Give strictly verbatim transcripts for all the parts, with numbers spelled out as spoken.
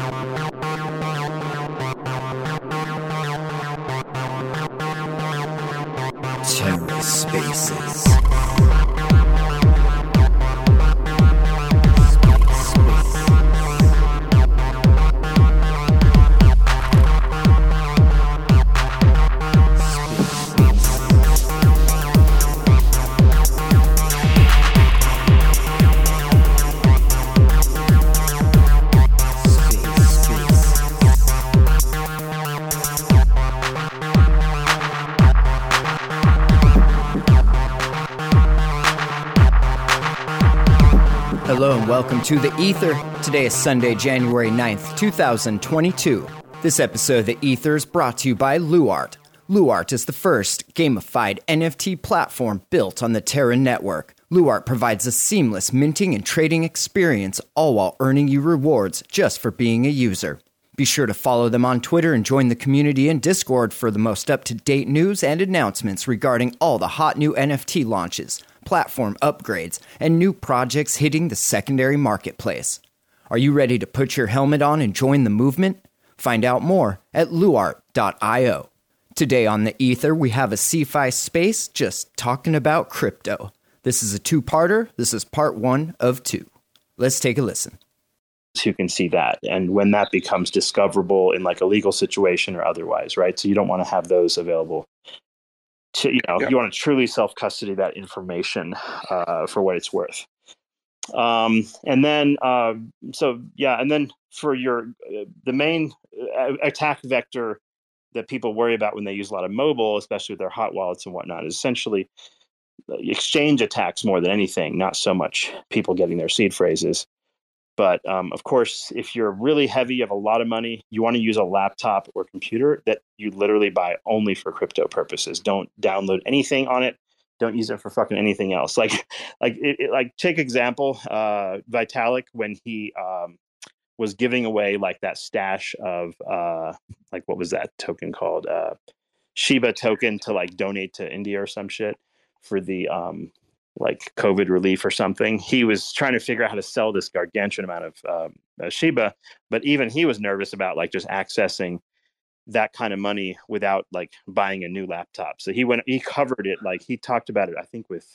TerraSpaces. Hello and welcome to The Ether. Today is Sunday, January ninth, two thousand twenty-two. This episode of The Ether is brought to you by Luart. Luart is the first gamified N F T platform built on the Terra network. Luart provides a seamless minting and trading experience, all while earning you rewards just for being a user. Be sure to follow them on Twitter and join the community in Discord for the most up-to-date news and announcements regarding all the hot new N F T launches, platform upgrades, and new projects hitting the secondary marketplace. Are you ready to put your helmet on and join the movement? Find out more at luart dot io. Today on The Ether, we have a CeFi space just talking about crypto. This is a two-parter. This is part one of two. Let's take a listen. Who can see that, and when that becomes discoverable in like a legal situation or otherwise, right? So you don't want to have those available to, you know, yeah. You want to truly self-custody that information uh, for what it's worth. Um, and then, uh, so yeah, and then for your, uh, the main attack vector that people worry about when they use a lot of mobile, especially with their hot wallets and whatnot, is essentially exchange attacks more than anything, not so much people getting their seed phrases. But um, of course, if you're really heavy, you have a lot of money, you want to use a laptop or computer that you literally buy only for crypto purposes. Don't download anything on it. Don't use it for fucking anything else. Like, like, it, it, like take example, uh, Vitalik, when he um, was giving away like that stash of uh, like, what was that token called? Uh, Shiba token to like donate to India or some shit for the um, like COVID relief or something. He was trying to figure out how to sell this gargantuan amount of um, uh, Shiba, but even he was nervous about like just accessing that kind of money without like buying a new laptop. So he went, he covered it. Like he talked about it, I think with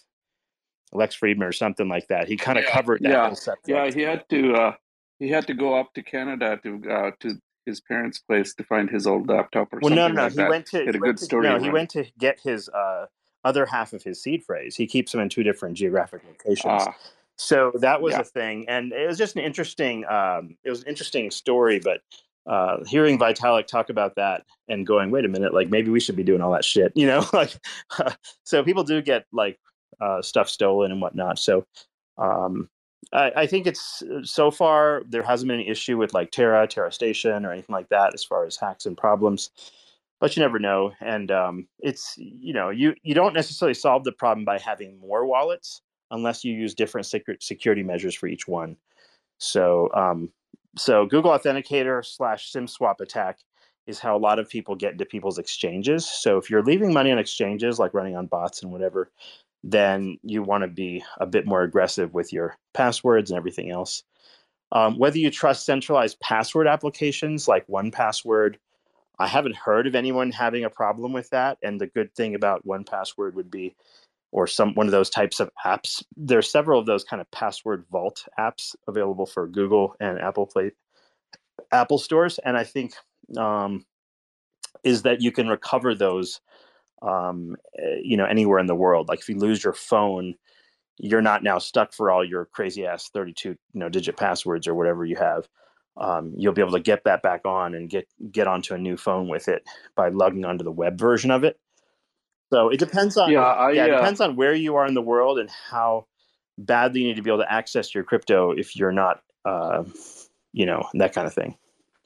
Lex Friedman or something like that. He kind of yeah, covered that yeah, whole subject. Yeah, he had to, uh, he had to go up to Canada to, uh, to his parents' place to find his old laptop or well, something no, no, no. like he that. Went to, he had he a went good to, story. No, he went to get his, uh, other half of his seed phrase. He keeps them in two different geographic locations. Uh, so that was yeah. a thing. And it was just an interesting, um, it was an interesting story, but uh, hearing Vitalik talk about that and going, wait a minute, like maybe we should be doing all that shit, you know, like, so people do get like uh, stuff stolen and whatnot. So um, I, I think it's so far, there hasn't been an issue with like Terra, Terra Station or anything like that as far as hacks and problems. But you never know. And um, it's, you know, you, you don't necessarily solve the problem by having more wallets unless you use different secret security measures for each one. So um, so Google Authenticator slash SimSwap attack is how a lot of people get into people's exchanges. So if you're leaving money on exchanges, like running on bots and whatever, then you want to be a bit more aggressive with your passwords and everything else. Um, whether you trust centralized password applications like one Password, I haven't heard of anyone having a problem with that. And the good thing about one Password would be, or some one of those types of apps, there's several of those kind of password vault apps available for Google and Apple Play, Apple stores. And I think um, is that you can recover those, um, you know, anywhere in the world. Like if you lose your phone, you're not now stuck for all your crazy ass thirty-two, you know, digit passwords or whatever you have. Um, you'll be able to get that back on and get get onto a new phone with it by logging onto the web version of it. So it depends on yeah, I, yeah, it uh, depends on where you are in the world and how badly you need to be able to access your crypto if you're not, uh, you know, that kind of thing.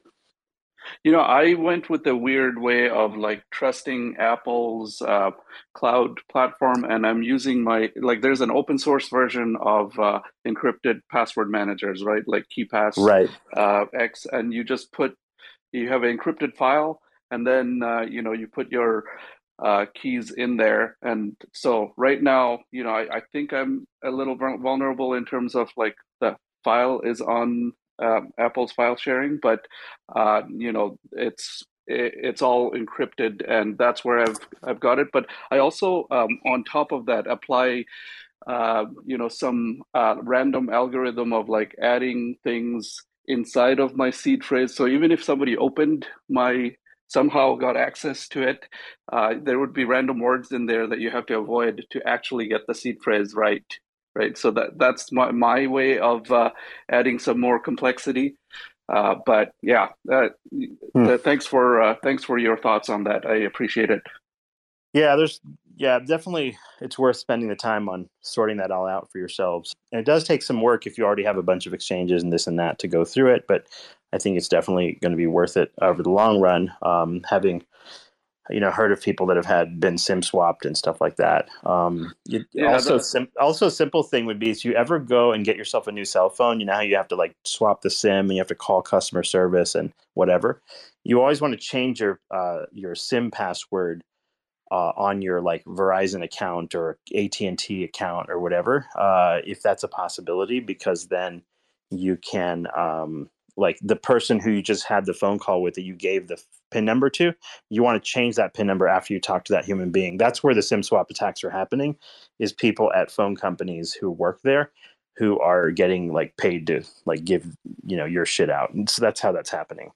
You know, I went with the weird way of like trusting Apple's uh, cloud platform, and I'm using my, like, there's an open source version of uh, encrypted password managers, right? Like KeePass Right. uh, X, and you just put, you have an encrypted file, and then, uh, you know, you put your uh, keys in there. And so right now, you know, I, I think I'm a little vulnerable in terms of like the file is on um, Apple's file sharing, but uh, you know, it's it, it's all encrypted, and that's where I've I've got it. But I also, um, on top of that, apply uh, you know, some uh, random algorithm of like adding things inside of my seed phrase. So even if somebody opened my somehow got access to it, uh, there would be random words in there that you have to avoid to actually get the seed phrase right. Right. So that that's my, my way of uh, adding some more complexity. Uh, but yeah, uh, Hmm. th- thanks for uh, thanks for your thoughts on that. I appreciate it. Yeah, there's yeah, definitely it's worth spending the time on sorting that all out for yourselves. And it does take some work if you already have a bunch of exchanges and this and that to go through it, but I think it's definitely going to be worth it over the long run. Um, having you know heard of people that have had been SIM swapped and stuff like that. Um, you, Yeah, also, the, sim, also a simple thing would be if you ever go and get yourself a new cell phone, you know how you have to like swap the SIM and you have to call customer service and whatever. You always want to change your uh, your SIM password uh, on your like Verizon account or A T and T account or whatever, uh, if that's a possibility, because then you can um, like the person who you just had the phone call with that you gave the PIN number to, you want to change that PIN number after you talk to that human being. That's where the SIM swap attacks are happening, is people at phone companies who work there who are getting like paid to like give you know your shit out, and so that's how that's happening.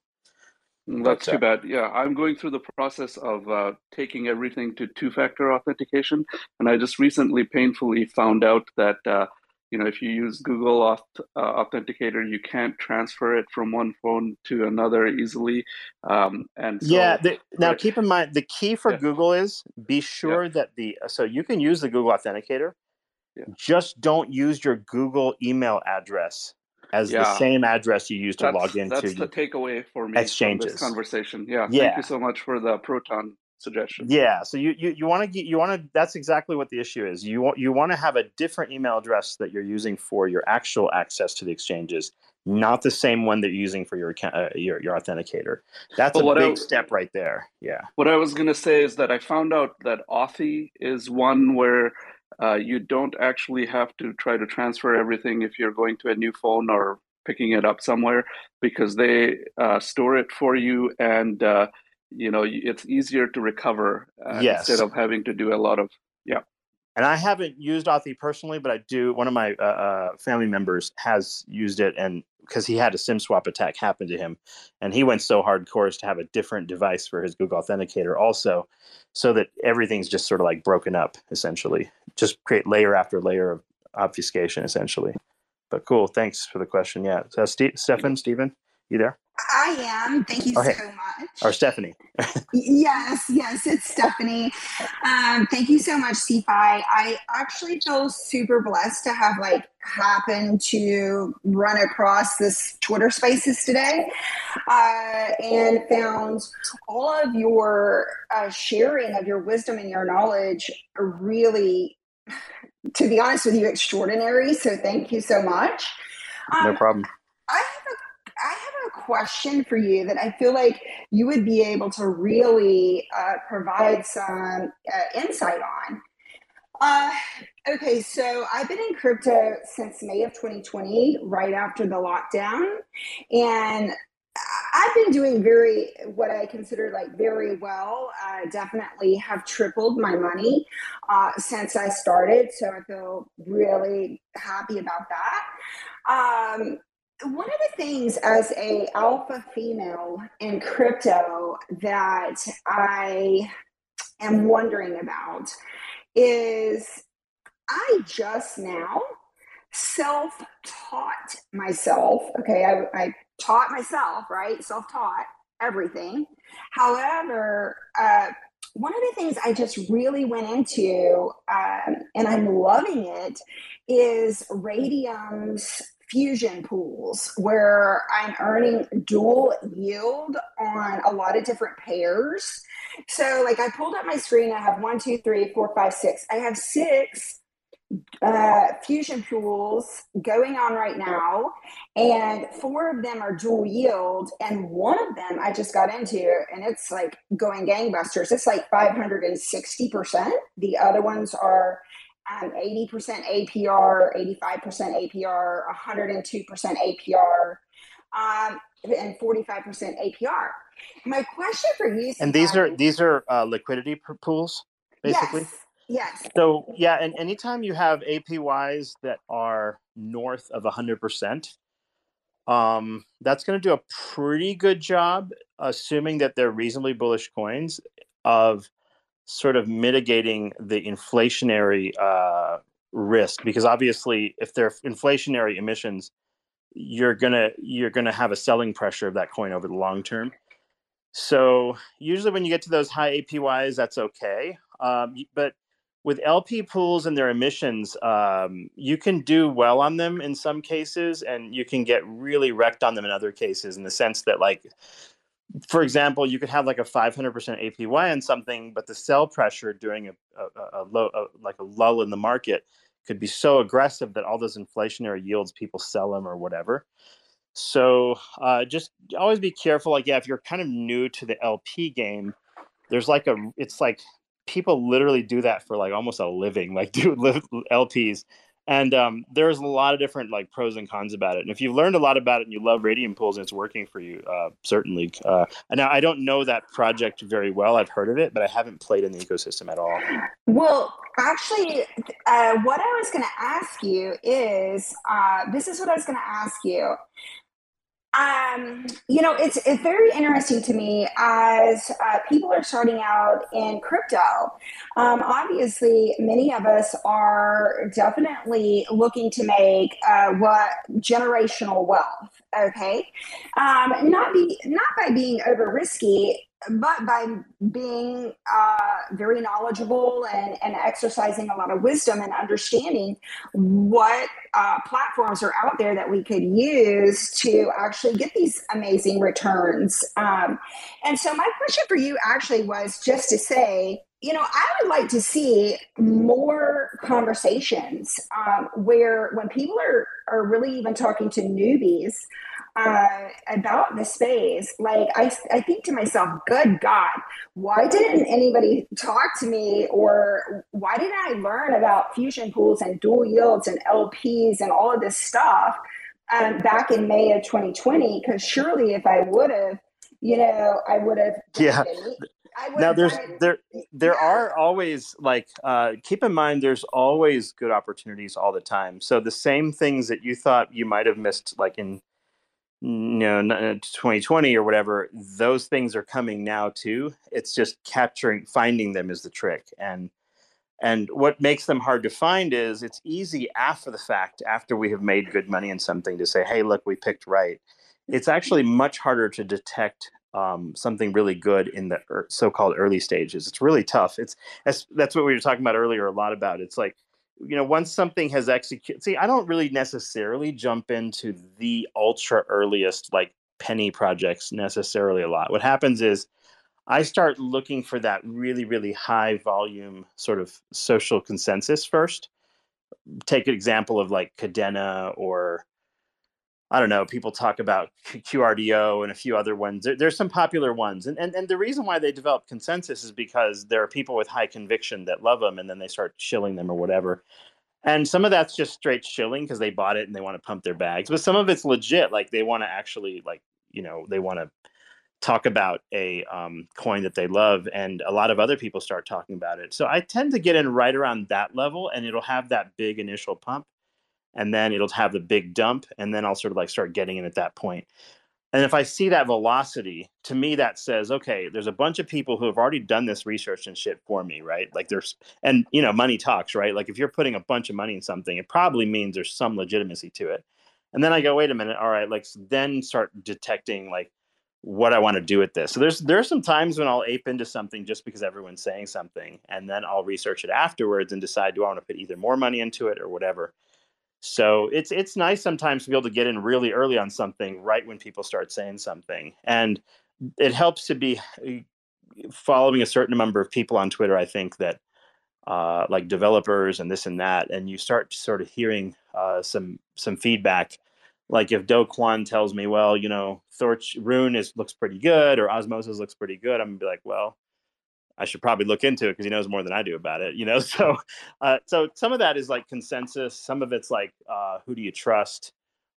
That's But too uh, bad. Yeah, I'm going through the process of uh, taking everything to two-factor authentication, and I just recently painfully found out that uh, you know if you use Google Auth uh, Authenticator, you can't transfer it from one phone to another easily. Um, and Yeah. so, The, now, right, keep in mind the key for yeah, Google is be yeah, sure that the so you can use the Google Authenticator, yeah, just don't use your Google email address as the yeah. same address you use to log That's into that's the your takeaway for me from this exchanges. conversation. Yeah, thank you Yeah. so much for the Proton suggestion. Yeah, so you you, you want to get you want to that's exactly what the issue is. You want you want to have a different email address that you're using for your actual access to the exchanges, not the same one that you're using for your account, uh, your your authenticator. That's Well, a what I big step right there. Yeah. What I was going to say is that I found out that Authy is one where uh, you don't actually have to try to transfer everything if you're going to a new phone or picking it up somewhere, because they uh, store it for you, and uh, you know it's easier to recover uh, instead Yes. of having to do a lot of yeah. And I haven't used Authy personally, but I do. One of my uh, uh, family members has used it, and because he had a SIM swap attack happen to him, and he went so hardcore as to have a different device for his Google Authenticator also, so that everything's just sort of like broken up, essentially. Just create layer after layer of obfuscation, essentially. But cool, thanks for the question. Yeah, so Steve, Stefan, Stephen, you there? I am. Thank you Oh, hey, so much. or Stephanie. Yes, yes, it's Stephanie. Um, thank you so much, C F I. I actually feel super blessed to have like happened to run across this Twitter Spaces today, uh, and found all of your uh, sharing of your wisdom and your knowledge really, to be honest with you, extraordinary. So thank you so much. Um, No problem. I have a I have a question for you that I feel like you would be able to really uh, provide some uh, insight on. Uh, okay, so I've been in crypto since May of twenty twenty, right after the lockdown, and I've been doing very, what I consider like very well. I definitely have tripled my money uh, since I started, so I feel really happy about that. Um, one of the things as a alpha female in crypto that I am wondering about is I just now self-taught myself. Okay, I, I taught myself, right? Self-taught everything. However, uh, one of the things I just really went into, um, and I'm loving it, is Radium's fusion pools, where I'm earning dual yield on a lot of different pairs. So, like, I pulled up my screen. I have one, two, three, four, five, six. I have six uh, fusion pools going on right now, and four of them are dual yield, and one of them I just got into, and it's like going gangbusters. It's like five hundred sixty percent. The other ones are um, eighty percent A P R, eighty-five percent A P R, one hundred two percent A P R. um, and forty-five percent A P R. My question for you, And these are Safari, these are uh, liquidity p- pools, basically. yes, yes. So yeah, and anytime you have A P Ys that are north of one hundred percent, um, that's going to do a pretty good job, assuming that they're reasonably bullish coins, of sort of mitigating the inflationary uh, risk. Because obviously, if they're inflationary emissions, you're gonna you're gonna have a selling pressure of that coin over the long term. So usually when you get to those high A P Ys, that's okay. Um, but with L P pools and their emissions, um, you can do well on them in some cases, and you can get really wrecked on them in other cases. In the sense that, like, for example, you could have like a five hundred percent A P Y on something, but the sell pressure during a, a, a low, a, like a lull in the market, could be so aggressive that all those inflationary yields, people sell them or whatever. So uh, just always be careful. Like, yeah, if you're kind of new to the L P game, there's like a, it's like people literally do that for like almost a living, like do L Ps. And um, there's a lot of different like pros and cons about it. And if you've learned a lot about it and you love radium pools and it's working for you, uh, certainly. Uh, and now I don't know that project very well. I've heard of it, but I haven't played in the ecosystem at all. Well, actually, uh, what I was going to ask you is, uh, this is what I was going to ask you. Um, you know, it's it's very interesting to me as uh, people are starting out in crypto. Um, obviously, many of us are definitely looking to make uh, what generational wealth. Okay, um, not be not by being over risky, but by being uh, very knowledgeable and, and exercising a lot of wisdom and understanding what uh, platforms are out there that we could use to actually get these amazing returns. Um, and so, my question for you actually was just to say, you know, I would like to see more conversations um, where when people are, are really even talking to newbies uh, about the space, like I, I think to myself, good God, why didn't anybody talk to me, or why didn't I learn about fusion pools and dual yields and L Ps and all of this stuff um, back in May of twenty twenty? Because surely if I would have, you know, I would have. Yeah. I would Now have there's done it. there there Yeah. are always like uh, keep in mind there's always good opportunities all the time. So the same things that you thought you might have missed, like in you know twenty twenty or whatever, those things are coming now too. It's just capturing, finding them is the trick. And and what makes them hard to find is it's easy after the fact, after we have made good money in something, to say, hey, look, we picked right. It's actually much harder to detect um, something really good in the er- so-called early stages. It's really tough. It's that's, that's what we were talking about earlier a lot about. It's like, you know, once something has executed, see, I don't really necessarily jump into the ultra earliest, like penny projects necessarily a lot. What happens is I start looking for that really, really high volume sort of social consensus first. Take an example of like Cadena, or I don't know, people talk about Q R D O and a few other ones. There, there's some popular ones. And, and, and the reason why they develop consensus is because there are people with high conviction that love them, and then they start shilling them or whatever. And some of that's just straight shilling because they bought it and they want to pump their bags. But some of it's legit. Like they want to actually, like, you know, they want to talk about a um, coin that they love, and a lot of other people start talking about it. So I tend to get in right around that level, and it'll have that big initial pump, and then it'll have the big dump, and then I'll sort of like start getting in at that point. And if I see that velocity, to me that says, okay, there's a bunch of people who have already done this research and shit for me, right? Like there's, and you know, money talks, right? Like if you're putting a bunch of money in something, it probably means there's some legitimacy to it. And then I go, wait a minute, all right, like then start detecting like what I want to do with this. So there's there's some times when I'll ape into something just because everyone's saying something, and then I'll research it afterwards and decide, do I want to put either more money into it or whatever. So it's it's nice sometimes to be able to get in really early on something right when people start saying something. And it helps to be following a certain number of people on Twitter, I think, that uh, like developers and this and that, and you start sort of hearing uh, some some feedback. Like if Do Kwon tells me, well, you know, Thorch Rune is looks pretty good, or Osmosis looks pretty good, I'm gonna be like, well, I should probably look into it because he knows more than I do about it, you know. So, uh, so some of that is like consensus. Some of it's like, uh, who do you trust?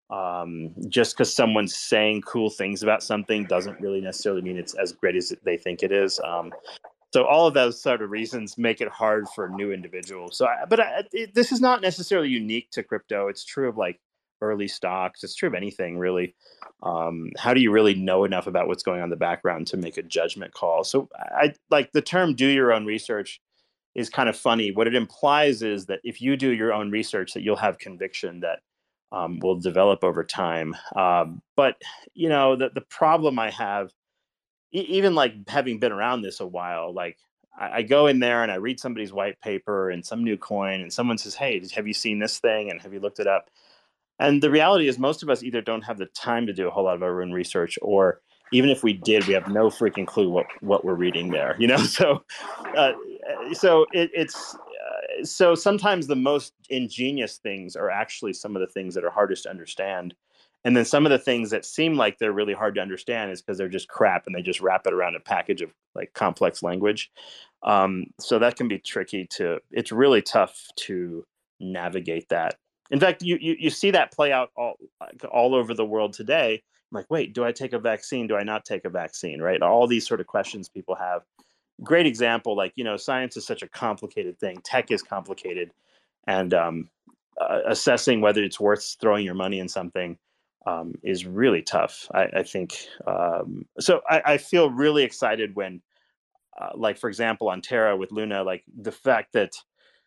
Um, just because someone's saying cool things about something doesn't really necessarily mean it's as great as they think it is. Um, so all of those sort of reasons make it hard for new individuals. So, I, but I, it, this is not necessarily unique to crypto. It's true of like early stocks. It's true of anything really. Um, how do you really know enough about what's going on in the background to make a judgment call? So I like the term "do your own research" is kind of funny. What it implies is that if you do your own research, that you'll have conviction that um, will develop over time. Um, but you know, the the problem I have, e- even like having been around this a while, like I, I go in there and I read somebody's white paper and some new coin, and someone says, "Hey, have you seen this thing? And have you looked it up?" And the reality is, most of us either don't have the time to do a whole lot of our own research, or even if we did, we have no freaking clue what, what we're reading there. You know, so uh, so it, it's uh, so sometimes the most ingenious things are actually some of the things that are hardest to understand, and then some of the things that seem like they're really hard to understand is because they're just crap and they just wrap it around a package of like complex language. Um, so that can be tricky to. It's really tough to navigate that. In fact, you, you you see that play out all like, all over the world today. I'm like, wait, do I take a vaccine? Do I not take a vaccine? Right? All these sort of questions people have. Great example, like, you know, science is such a complicated thing. Tech is complicated, and um, uh, assessing whether it's worth throwing your money in something um, is really tough. I, I think um, so. I, I feel really excited when, uh, like, for example, on Terra with Luna, like the fact that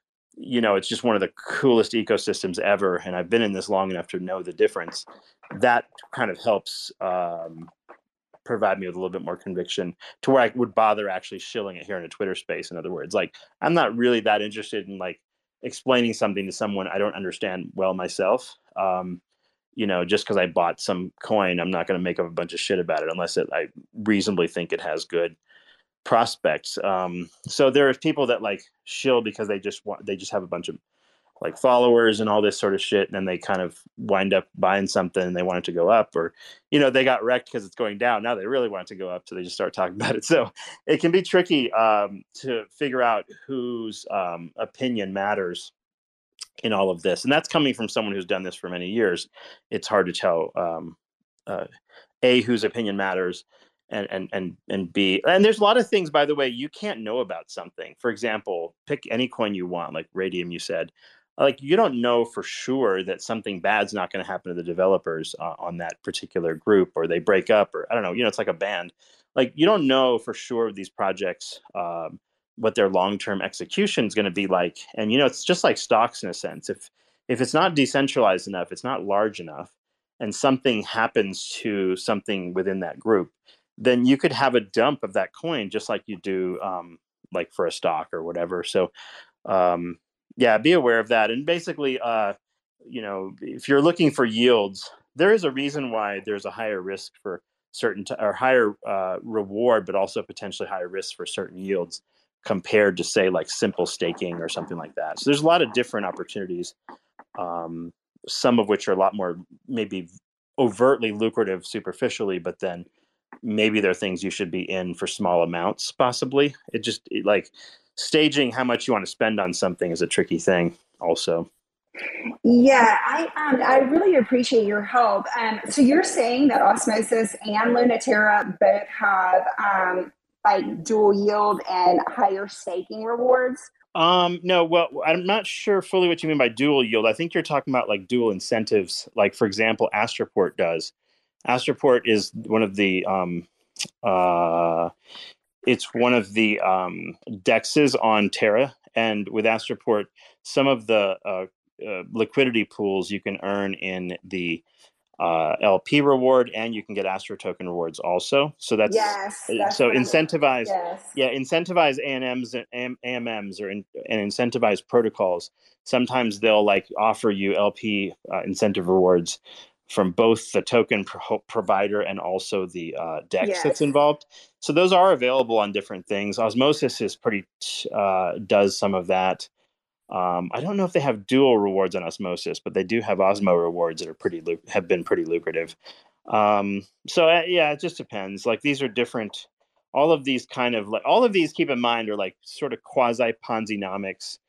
you know, it's just one of the coolest ecosystems ever. And I've been in this long enough to know the difference. That kind of helps um, provide me with a little bit more conviction to where I would bother actually shilling it here in a Twitter space. In other words, like I'm not really that interested in like explaining something to someone I don't understand well myself. Um, you know, just because I bought some coin, I'm not going to make up a bunch of shit about it unless it, I reasonably think it has good prospects. Um, so there are people that like shill because they just want they just have a bunch of like followers and all this sort of shit, and then they kind of wind up buying something and they want it to go up, or you know they got wrecked because it's going down. Now they really want it to go up, so they just start talking about it. So it can be tricky um, to figure out whose um, opinion matters in all of this, and that's coming from someone who's done this for many years. It's hard to tell um, uh, a whose opinion matters and and and and b and there's a lot of things, by the way, you can't know about something. For example, pick any coin you want, like Radium you said, like you don't know for sure that something bad's not going to happen to the developers uh, on that particular group, or they break up, or I don't know, you know, it's like a band. Like you don't know for sure these projects um, what their long-term execution is going to be like. And you know, it's just like stocks in a sense. If if it's not decentralized enough, it's not large enough, and something happens to something within that group, then you could have a dump of that coin just like you do um, like for a stock or whatever. So um, yeah, be aware of that. And basically, uh, you know, if you're looking for yields, there is a reason why there's a higher risk for certain t- or higher uh, reward, but also potentially higher risk for certain yields compared to say like simple staking or something like that. So there's a lot of different opportunities, um, some of which are a lot more maybe overtly lucrative superficially, but then maybe there are things you should be in for small amounts, possibly. It just it, like staging how much you want to spend on something is a tricky thing also. Yeah, I um, I really appreciate your help. Um, so you're saying that Osmosis and Lunaterra both have um, like dual yield and higher staking rewards? Um, no, well, I'm not sure fully what you mean by dual yield. I think you're talking about like dual incentives. Like, for example, Astroport does. Astroport is one of the um, uh, it's one of the um, dexes on Terra, and with Astroport, some of the uh, uh, liquidity pools you can earn in the uh, L P reward, and you can get Astro token rewards also. So that's Yes, that's so one of the incentivize, yes. yeah, incentivize A M Ms and A M Ms or in, and incentivize protocols. Sometimes they'll like offer you L P uh, incentive rewards from both the token pro- provider and also the uh, DEX that's Yes. involved. So those are available on different things. Osmosis is pretty uh, does some of that. Um, I don't know if they have dual rewards on Osmosis, but they do have Osmo rewards that are pretty lu- have been pretty lucrative. Um, so uh, yeah, it just depends. Like these are different. All of these kind of like all of these, keep in mind, are like sort of quasi Ponzi-nomics.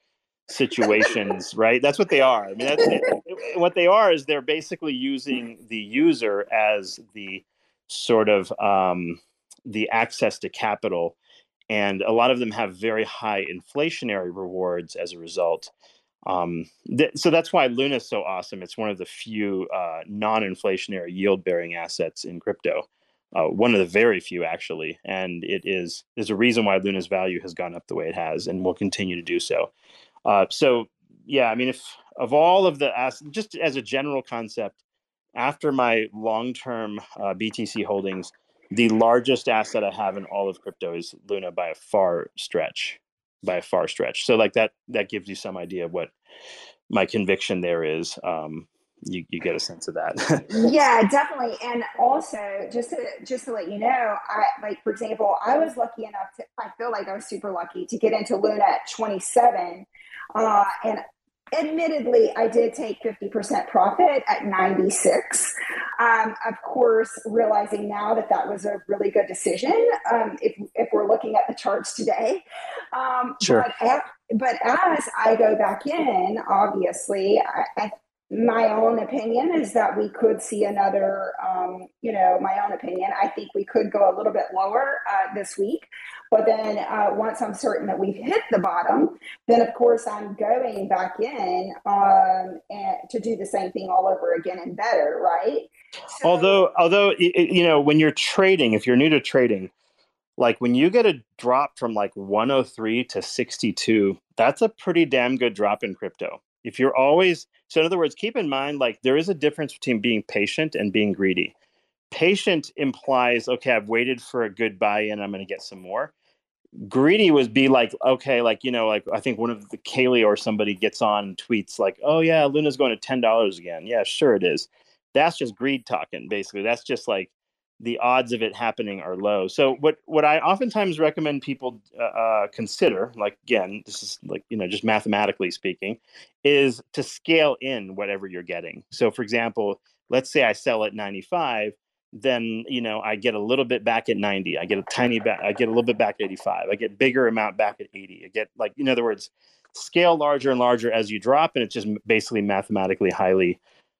situations, right? That's what they are. I mean, that's, it, it, what they are is they're basically using the user as the sort of um, the access to capital. And a lot of them have very high inflationary rewards as a result. Um, th- so that's why Luna is so awesome. It's one of the few uh, non-inflationary yield-bearing assets in crypto. Uh, one of the very few, actually. And it is there's a reason why Luna's value has gone up the way it has and will continue to do so. Uh, so, yeah, I mean, if of all of the assets, just as a general concept, after my long-term uh, B T C holdings, the largest asset I have in all of crypto is Luna by a far stretch, by a far stretch. So like that, that gives you some idea of what my conviction there is. Um, you, you get a sense of that. Yeah, definitely. And also just to, just to let you know, I like, for example, I was lucky enough to, I feel like I was super lucky to get into Luna at twenty-seven. Uh, and admittedly, I did take fifty percent profit at ninety-six. Um, of course, realizing now that that was a really good decision, um, if, if we're looking at the charts today. Um, Sure. But, at, but as I go back in, obviously, I, I my own opinion is that we could see another, um, you know, my own opinion, I think we could go a little bit lower uh, this week. But then uh, once I'm certain that we've hit the bottom, then of course I'm going back in um, and to do the same thing all over again and better, right? So, although, although you know, when you're trading, if you're new to trading, like when you get a drop from like one oh three to sixty-two, that's a pretty damn good drop in crypto. If you're always, so in other words, keep in mind, like there is a difference between being patient and being greedy. Patient implies, okay, I've waited for a good buy-in, I'm going to get some more. Greedy was be like, okay, like, you know, like I think one of the Kaylee or somebody gets on and tweets like, oh yeah, Luna's going to ten dollars again. Yeah, sure it is. That's just greed talking, basically. That's just like the odds of it happening are low. So what, what I oftentimes recommend people uh, uh, consider, like, again, this is like, you know, just mathematically speaking, is to scale in whatever you're getting. So for example, let's say I sell at ninety-five, then, you know, I get a little bit back at ninety. I get a tiny back. I get a little bit back at eighty-five. I get bigger amount back at eighty. I get like, in other words, scale larger and larger as you drop. And it's just basically mathematically highly,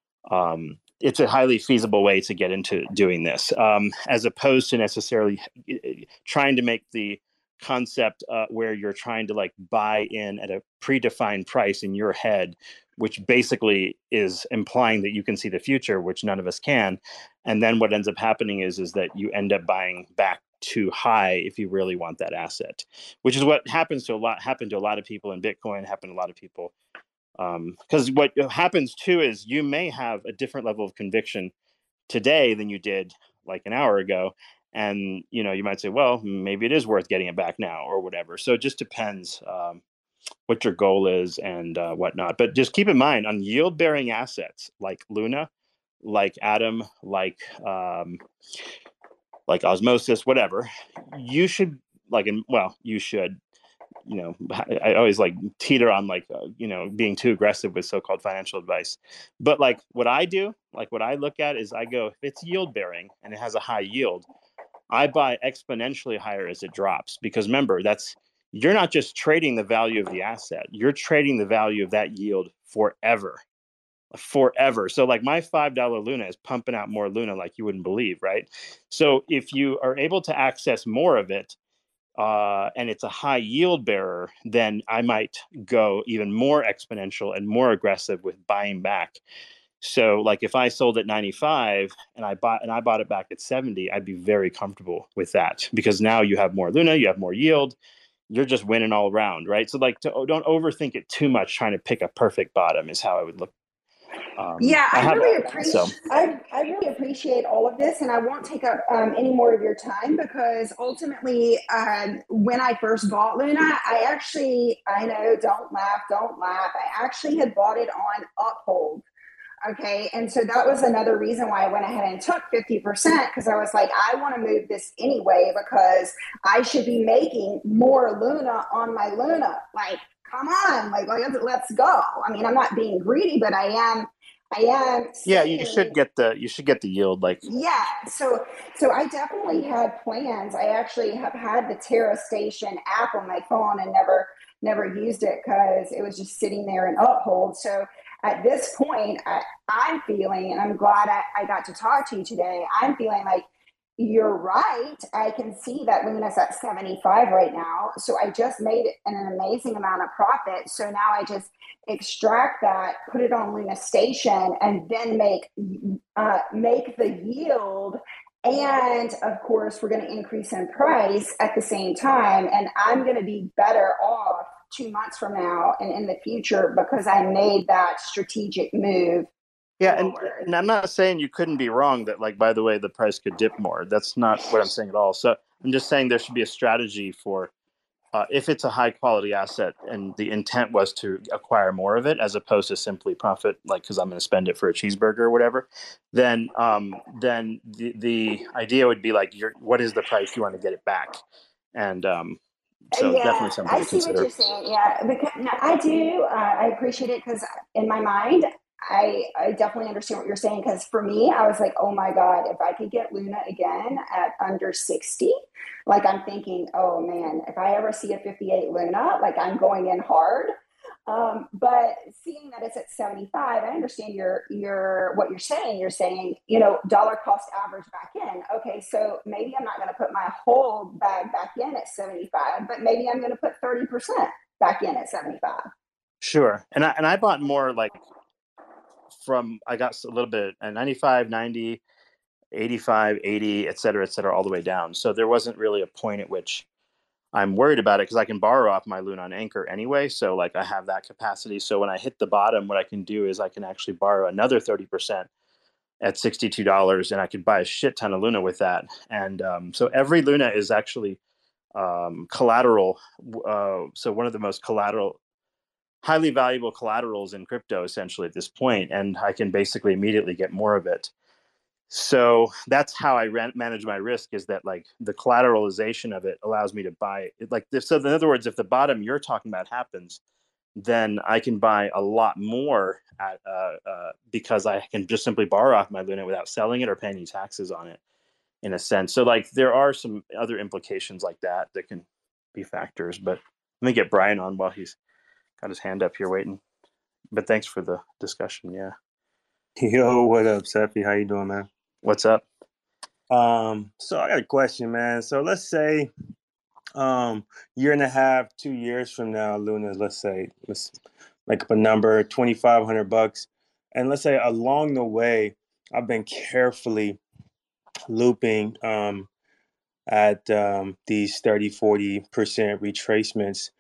um, it's a highly feasible way to get into doing this, um, as opposed to necessarily trying to make the concept uh, where you're trying to like buy in at a predefined price in your head, which basically is implying that you can see the future, which none of us can. And then what ends up happening is, is that you end up buying back too high if you really want that asset, which is what happens to a lot, happened to a lot of people in Bitcoin, happened to a lot of people. Because um, what happens too is you may have a different level of conviction today than you did like an hour ago. And, you know, you might say, well, maybe it is worth getting it back now or whatever. So it just depends um, what your goal is and uh, whatnot. But just keep in mind on yield bearing assets like Luna, like Atom, like um, like Osmosis, whatever, you should like, well, you should. You know, I always like teeter on like, uh, you know, being too aggressive with so-called financial advice. But like what I do, like what I look at is I go, if it's yield bearing and it has a high yield, I buy exponentially higher as it drops. Because remember, that's, you're not just trading the value of the asset, you're trading the value of that yield forever. Forever. So like my five dollar Luna is pumping out more Luna like you wouldn't believe, right? So if you are able to access more of it, Uh, and it's a high yield bearer, then I might go even more exponential and more aggressive with buying back. So like if I sold at ninety-five and I bought and I bought it back at seventy, I'd be very comfortable with that because now you have more Luna, you have more yield, you're just winning all around, right? So like to, don't overthink it too much trying to pick a perfect bottom is how I would look. Um, yeah, I, I really appreciate. So. I, I really appreciate all of this, and I won't take up um, any more of your time because ultimately, um, when I first bought Luna, I actually, I know, don't laugh, don't laugh. I actually had bought it on Uphold. Okay, and so that was another reason why I went ahead and took fifty percent because I was like, I want to move this anyway because I should be making more Luna on my Luna. Like, come on, like let's go. I mean, I'm not being greedy, but I am. I am Yeah, you saying, should get the you should get the yield. Like, yeah, so so I definitely had plans. I actually have had the Terra Station app on my phone and never never used it because it was just sitting there in Uphold. So at this point, I, I'm feeling, and I'm glad I, I got to talk to you today. I'm feeling like you're right. I can see that Luna's at seventy-five right now. So I just made an amazing amount of profit. So now I just extract that, put it on Luna Station, and then make uh, make the yield. And of course, we're going to increase in price at the same time. And I'm going to be better off two months from now and in the future because I made that strategic move yeah, and forward. and I'm not saying you couldn't be wrong that, like, by the way, the price could dip more. That's not what I'm saying at all. So I'm just saying there should be a strategy for uh, if it's a high quality asset and the intent was to acquire more of it as opposed to simply profit, like because I'm going to spend it for a cheeseburger or whatever, then um, then the the idea would be like, you're, what is the price you want to get it back? And um, so Yeah, definitely something I to see what consider. you're saying. Yeah, because no, I do. Uh, I appreciate it because in my mind, I I definitely understand what you're saying. Because for me, I was like, oh my god, if I could get Luna again at under sixty, like I'm thinking, oh man, if I ever see a fifty-eight Luna, like I'm going in hard. Um, but seeing that it's at seventy-five, I understand your your what you're saying. You're saying, you know, dollar cost average back in. Okay, so maybe I'm not going to put my whole bag back in at seventy-five, but maybe I'm going to put thirty percent back in at seventy-five. Sure. And I and I bought more like from I got a little bit at ninety-five, ninety, eighty-five, eighty, et cetera, et cetera, all the way down. So there wasn't really a point at which I'm worried about it because I can borrow off my Luna on Anchor anyway. So like I have that capacity. So when I hit the bottom, what I can do is I can actually borrow another thirty percent at sixty-two dollars and I could buy a shit ton of Luna with that. And um, so every Luna is actually um, collateral. Uh, so one of the most collateral, highly valuable collaterals in crypto essentially at this point. And I can basically immediately get more of it. So that's how I rent, manage my risk is that like the collateralization of it allows me to buy it. Like this. So in other words, if the bottom you're talking about happens, then I can buy a lot more at, uh, uh, because I can just simply borrow off my Luna without selling it or paying any taxes on it in a sense. So like there are some other implications like that that can be factors, but let me get Brian on while he's got his hand up here waiting. But thanks for the discussion. Yeah. Yo, what up, Seffi? How you doing, man? What's up? Um, so I got a question, man. So let's say um year and a half, two years from now, Luna, let's say let's make up a number, twenty five hundred bucks. And let's say along the way, I've been carefully looping um at um these thirty, forty percent retracements.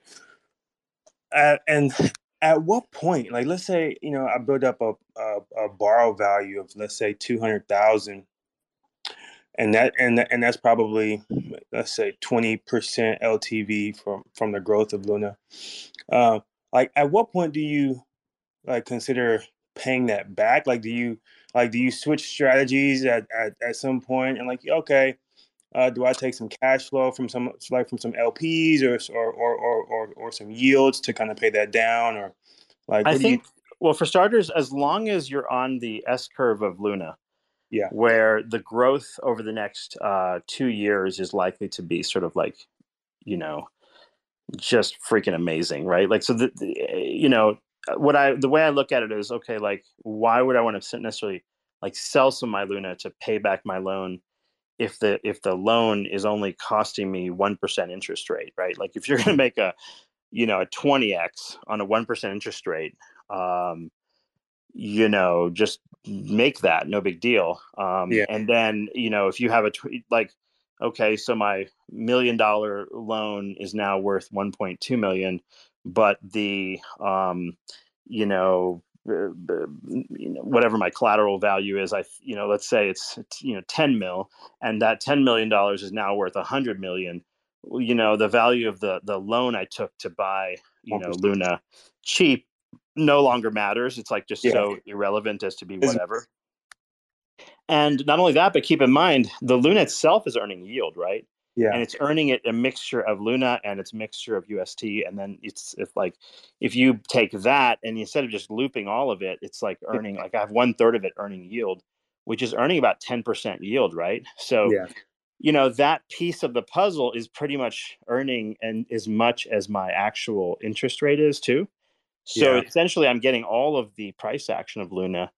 At, and at what point, like let's say, you know, I build up a a, a borrow value of let's say two hundred thousand. And that and and that's probably let's say twenty percent L T V from from the growth of Luna. Uh, like at what point do you like consider paying that back? Like do you like do you switch strategies at at, at some point and like okay, uh, do I take some cash flow from some like from some L Ps or or or or, or, or some yields to kind of pay that down or like I what do you? think, well, for starters, as long as you're on the S curve of Luna, Yeah, where the growth over the next uh, two years is likely to be sort of like, you know, just freaking amazing, right? Like, so the, the you know, what I the way I look at it is okay. Like, why would I want to necessarily like sell some of my Luna to pay back my loan if the if the loan is only costing me one percent interest rate, right? Like, if you're going to make a you know a twenty x on a one percent interest rate, um, you know, just make that no big deal. Um, yeah, and then, you know, if you have a, tw- like, okay, so my million dollar loan is now worth one point two million, but the, um, you know, uh, you know, whatever my collateral value is, I, you know, let's say it's, you know, ten mil and that ten million dollars is now worth a hundred million. You know, the value of the, the loan I took to buy, you one know, percent. Luna cheap no longer matters. It's like just Yeah, so irrelevant as to be it's, whatever. And not only that, but keep in mind the Luna itself is earning yield, right? Yeah. and it's earning it a mixture of Luna and it's a mixture of U S T. And then it's if like if you take that and instead of just looping all of it, it's like earning like I have one third of it earning yield, which is earning about ten percent yield, right? So Yeah. you know, that piece of the puzzle is pretty much earning and as much as my actual interest rate is too. So Yeah. essentially I'm getting all of the price action of Luna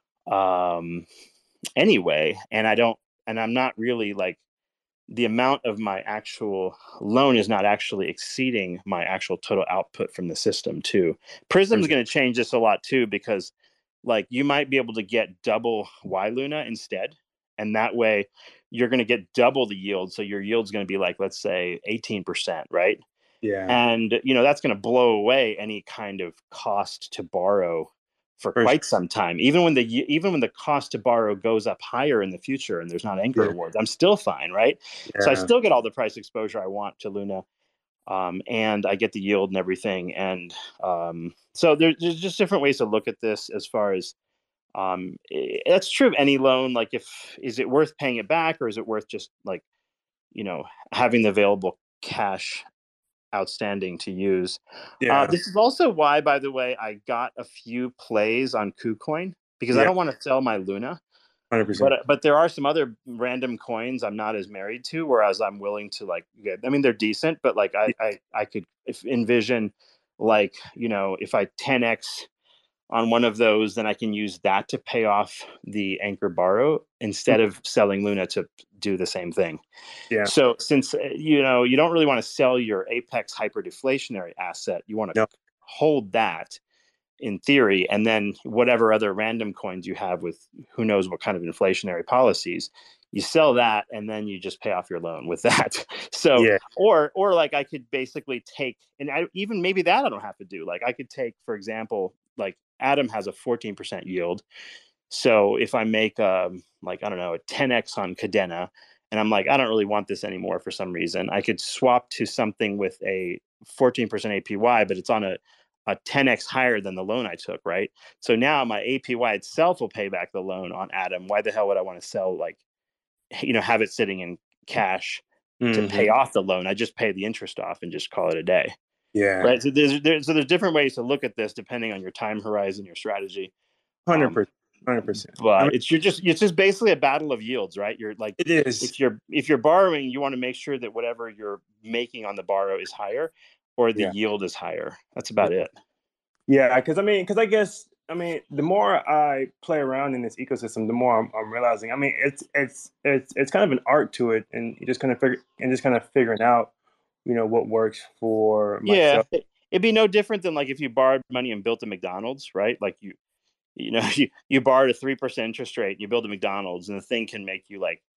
um anyway, and I don't and I'm not really like the amount of my actual loan is not actually exceeding my actual total output from the system too. Prism's going to change this a lot too, because like you might be able to get double Y Luna instead. And that way you're going to get double the yield. So your yield's going to be like, let's say eighteen percent, right? Yeah. And, you know, that's going to blow away any kind of cost to borrow for For quite some time. Even when the even when the cost to borrow goes up higher in the future and there's not anchor Yeah. rewards, I'm still fine, right? So I Yeah. still get all the price exposure I want to Luna, um, and I get the yield and everything. And um, so there, there's just different ways to look at this as far as um, i- that's true of any loan. Like, if is it worth paying it back, or is it worth just like you know having the available cash outstanding to use. Uh, Yeah. this is also why, by the way, I got a few plays on KuCoin because I Yeah. don't want to sell my Luna, one hundred percent. but but there are some other random coins I'm not as married to, whereas I'm willing to like get. I mean, they're decent, but like I I, I could if envision like you know if I ten x on one of those, then I can use that to pay off the anchor borrow instead of selling Luna to do the same thing. Yeah. So since uh, you know you don't really want to sell your Apex hyperdeflationary asset, you want to No. hold that in theory, and then whatever other random coins you have with who knows what kind of inflationary policies, you sell that and then you just pay off your loan with that. So Yeah. or or like I could basically take, and I, even maybe that I don't have to do. Like I could take, for example, like Atom has a fourteen percent yield. So if I make um like I don't know a ten x on Cadena, and I'm like I don't really want this anymore for some reason, I could swap to something with a fourteen percent A P Y, but it's on a a ten x higher than the loan I took, right? So now my A P Y itself will pay back the loan on Atom. Why the hell would I want to sell like you know have it sitting in cash to Mm-hmm. pay off the loan? I just pay the interest off and just call it a day. Yeah. Right. So there's, there's so there's different ways to look at this depending on your time horizon, your strategy. one hundred Um, percent. one hundred percent. but I mean, it's you're just it's just basically a battle of yields, right? You're like it is. if you're if you're borrowing, you want to make sure that whatever you're making on the borrow is higher or the Yeah. yield is higher. That's about Yeah. it. Yeah, because I mean, because I guess I mean, the more I play around in this ecosystem, the more I'm, I'm realizing. I mean, it's it's it's it's kind of an art to it, and you just kind of figure and just kind of figuring out, you know, what works for Yeah, myself. it, it'd be no different than like if you borrowed money and built a McDonald's, right? Like you you know you you borrowed a three percent interest rate, and you build a McDonald's, and the thing can make you like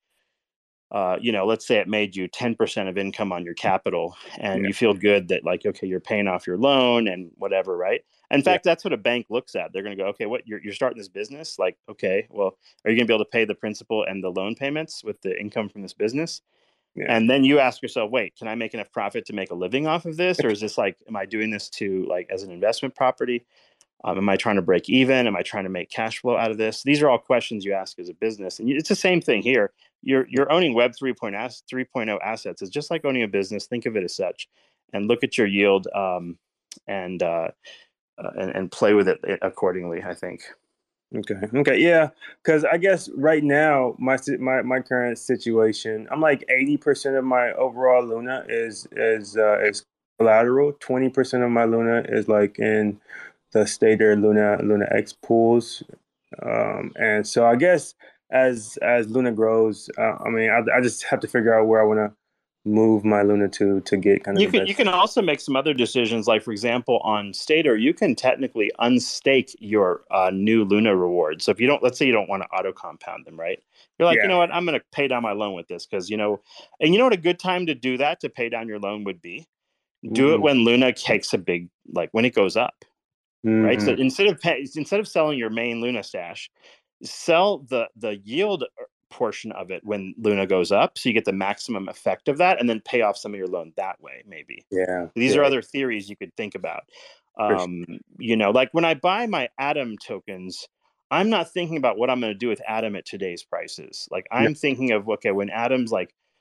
uh, you know, let's say it made you ten percent of income on your capital, and Yeah. you feel good that like, okay, you're paying off your loan and whatever, right? In fact, that's what a bank looks at. They're going to go, okay, what you're, you're starting this business. Like, okay, well, are you going to be able to pay the principal and the loan payments with the income from this business? Yeah. And then you ask yourself, wait, can I make enough profit to make a living off of this? Or is this like, am I doing this to like as an investment property? Um, am I trying to break even? Am I trying to make cash flow out of this? These are all questions you ask as a business. And it's the same thing here. You're you're owning Web three point oh assets. It's just like owning a business. Think of it as such, and look at your yield um, and, uh, uh, and and play with it accordingly, I think. Okay. Okay. Yeah. Because I guess right now my si- my my current situation, I'm like eighty percent of my overall Luna is is uh, is collateral. Twenty percent of my Luna is like in the Stater Luna Luna X pools, um, and so I guess as as Luna grows, uh, I mean, I, I just have to figure out where I want to move my Luna to to get kind of You the can best. you can also make some other decisions, like for example, on Stater, you can technically unstake your uh, new Luna rewards. So if you don't, let's say you don't want to auto compound them, right? You're like, you Yeah. know what, I'm going to pay down my loan with this because you know, and you know what a good time to do that to pay down your loan would be. Do it Ooh. when Luna takes a big like when it goes up, right? So Mhm. instead of pay, instead of selling your main Luna stash, sell the the yield portion of it when Luna goes up, so you get the maximum effect of that, and then pay off some of your loan that way. Maybe Yeah. these Yeah. are other theories you could think about. For sure. Um, you know, like when I buy my Atom tokens, I'm not thinking about what I'm going to do with Atom at today's prices. Like No. I'm thinking of okay, when Atom's like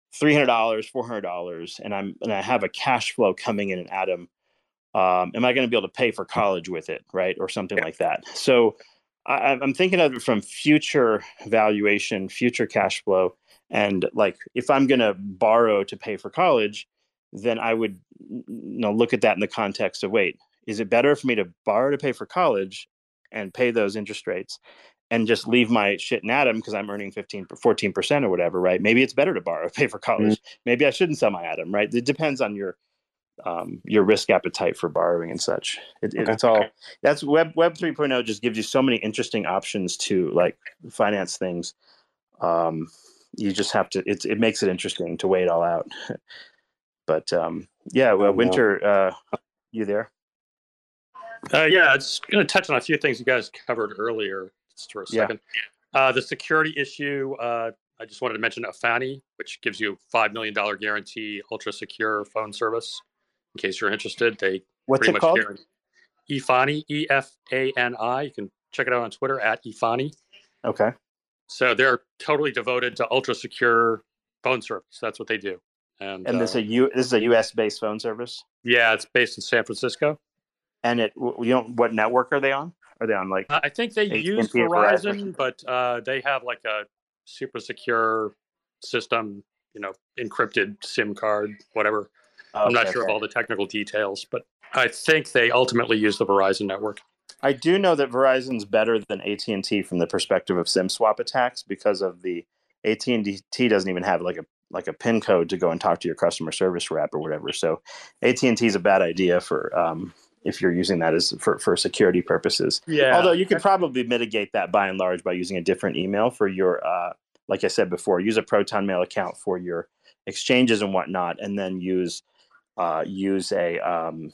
three hundred dollars, four hundred dollars, and I'm and I have a cash flow coming in an Atom. Um, am I going to be able to pay for college with it, right, or something like that? So I, I'm thinking of it from future valuation, future cash flow, and like if I'm going to borrow to pay for college, then I would you know look at that in the context of wait, is it better for me to borrow to pay for college and pay those interest rates and just leave my shit in Atom because I'm earning fifteen, fourteen percent or whatever, right? Maybe it's better to borrow, pay for college. Mm-hmm. Maybe I shouldn't sell my Atom, right? It depends on your um, your risk appetite for borrowing and such. It, okay. It's all, that's web, web three point oh just gives you so many interesting options to like finance things. Um, you just have to, it, it makes it interesting to weigh it all out. But um, yeah, well, Winter, uh, you there? Uh, yeah, it's going to touch on a few things you guys covered earlier just for a second. Yeah. Uh, the security issue, uh, I just wanted to mention Efani, which gives you five million dollars guarantee, ultra secure phone service. In case you're interested, they What's pretty it much called? Guarantee. Efani, E F A N I. You can check it out on Twitter at Efani. Okay. So they're totally devoted to ultra secure phone service. That's what they do. And, and this, uh, a U, this is a U S based phone service? Yeah, it's based in San Francisco. And it, you know, what network are they on? Are they on like? Uh, I think they A T and T use Verizon, Verizon, but uh, they have like a super secure system, you know, encrypted SIM card, whatever. Okay, I'm not sure okay. of all the technical details, but I think they ultimately use the Verizon network. I do know that Verizon's better than A T and T from the perspective of SIM swap attacks because of the A T and T doesn't even have like a like a PIN code to go and talk to your customer service rep or whatever. So A T and T is a bad idea for um, if you're using that as for, for security purposes. Yeah. Although you could probably mitigate that by and large by using a different email for your, uh, like I said before, use a Proton Mail account for your exchanges and whatnot, and then use uh, use a um,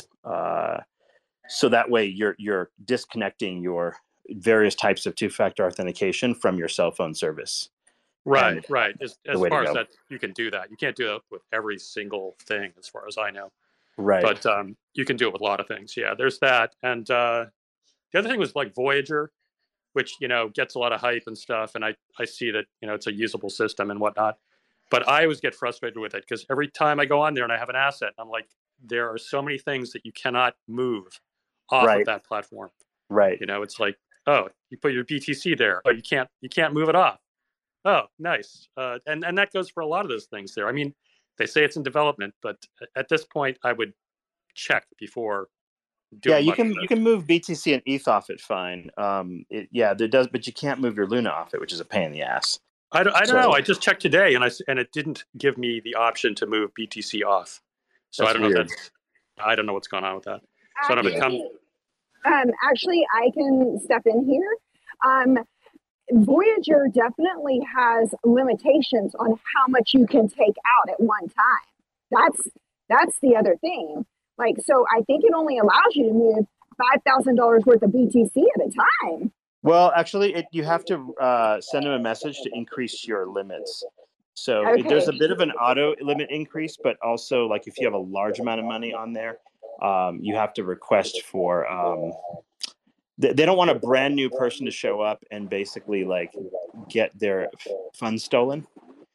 uh, so that way you're you're disconnecting your various types of two-factor authentication from your cell phone service. Right, and right. As, as far as that, you can do that. You can't do that with every single thing, as far as I know. Right. But um, you can do it with a lot of things. Yeah, there's that. And uh, the other thing was like Voyager, which, you know, gets a lot of hype and stuff. And I, I see that, you know, it's a usable system and whatnot. But I always get frustrated with it because every time I go on there and I have an asset, I'm like, there are so many things that you cannot move off right. of that platform. Right. You know, it's like, oh, you put your B T C there. Oh, you can't, you can't move it off. Oh, nice. Uh, and, and that goes for a lot of those things there. I mean, they say it's in development, but at this point, I would check before doing Yeah, you can you can move B T C and E T H off it fine. Um, it, yeah, there does, but you can't move your Luna off it, which is a pain in the ass. I don't, I don't so, know. I just checked today, and I and it didn't give me the option to move B T C off. So I don't weird. know. If that's, I don't know what's going on with that. So I don't know. Come... Um, actually, I can step in here. Um, Voyager definitely has limitations on how much you can take out at one time. That's that's the other thing. Like, so I think it only allows you to move five thousand dollars worth of B T C at a time. Well, actually, it, you have to uh, send them a message to increase your limits. So okay. it, there's a bit of an auto limit increase, but also like if you have a large amount of money on there, um, you have to request for. Um, they, they don't want a brand new person to show up and basically like get their funds stolen.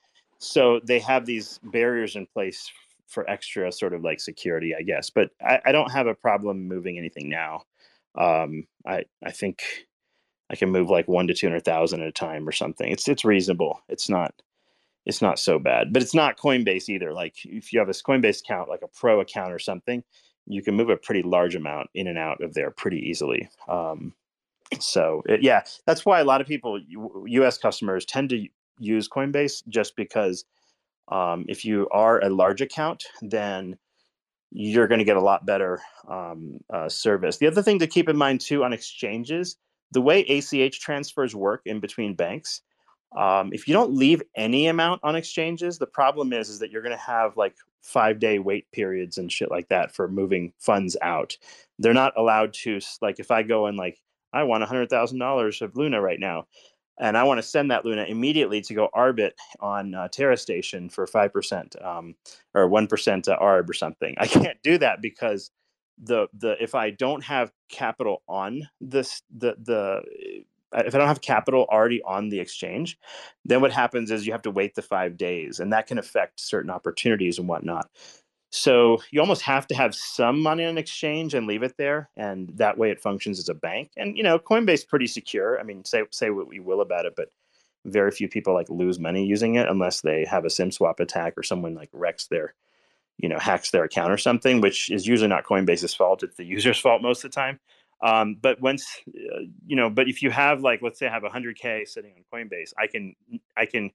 So they have these barriers in place for extra sort of like security, I guess. But I, I don't have a problem moving anything now. Um, I I think I can move like one to two hundred thousand at a time or something. It's it's reasonable. It's not it's not so bad, but it's not Coinbase either. Like if you have a Coinbase account, like a pro account or something, you can move a pretty large amount in and out of there pretty easily. Um, so it, yeah, that's why a lot of people, U S customers, tend to use Coinbase just because um, if you are a large account, then you're going to get a lot better um, uh, service. The other thing to keep in mind too on exchanges, the way A C H transfers work in between banks, um, if you don't leave any amount on exchanges, the problem is, is that you're going to have like five day wait periods and shit like that for moving funds out. They're not allowed to, like if I go and like, I want one hundred thousand dollars of Luna right now, and I want to send that Luna immediately to go arbit on uh, TerraStation for five percent um, or one percent uh, arb or something. I can't do that because the the if I don't have capital on this the the if I don't have capital already on the exchange, then what happens is you have to wait the five days, and that can affect certain opportunities and whatnot. So you almost have to have some money on an exchange and leave it there, and that way it functions as a bank. And you know, Coinbase is pretty secure. I mean, say say what we will about it, but very few people like lose money using it unless they have a SIM swap attack or someone like wrecks their, you know, hacks their account or something, which is usually not Coinbase's fault. It's the user's fault most of the time. Um, but once, uh, you know, but if you have like, let's say I have one hundred K sitting on Coinbase, I can, I can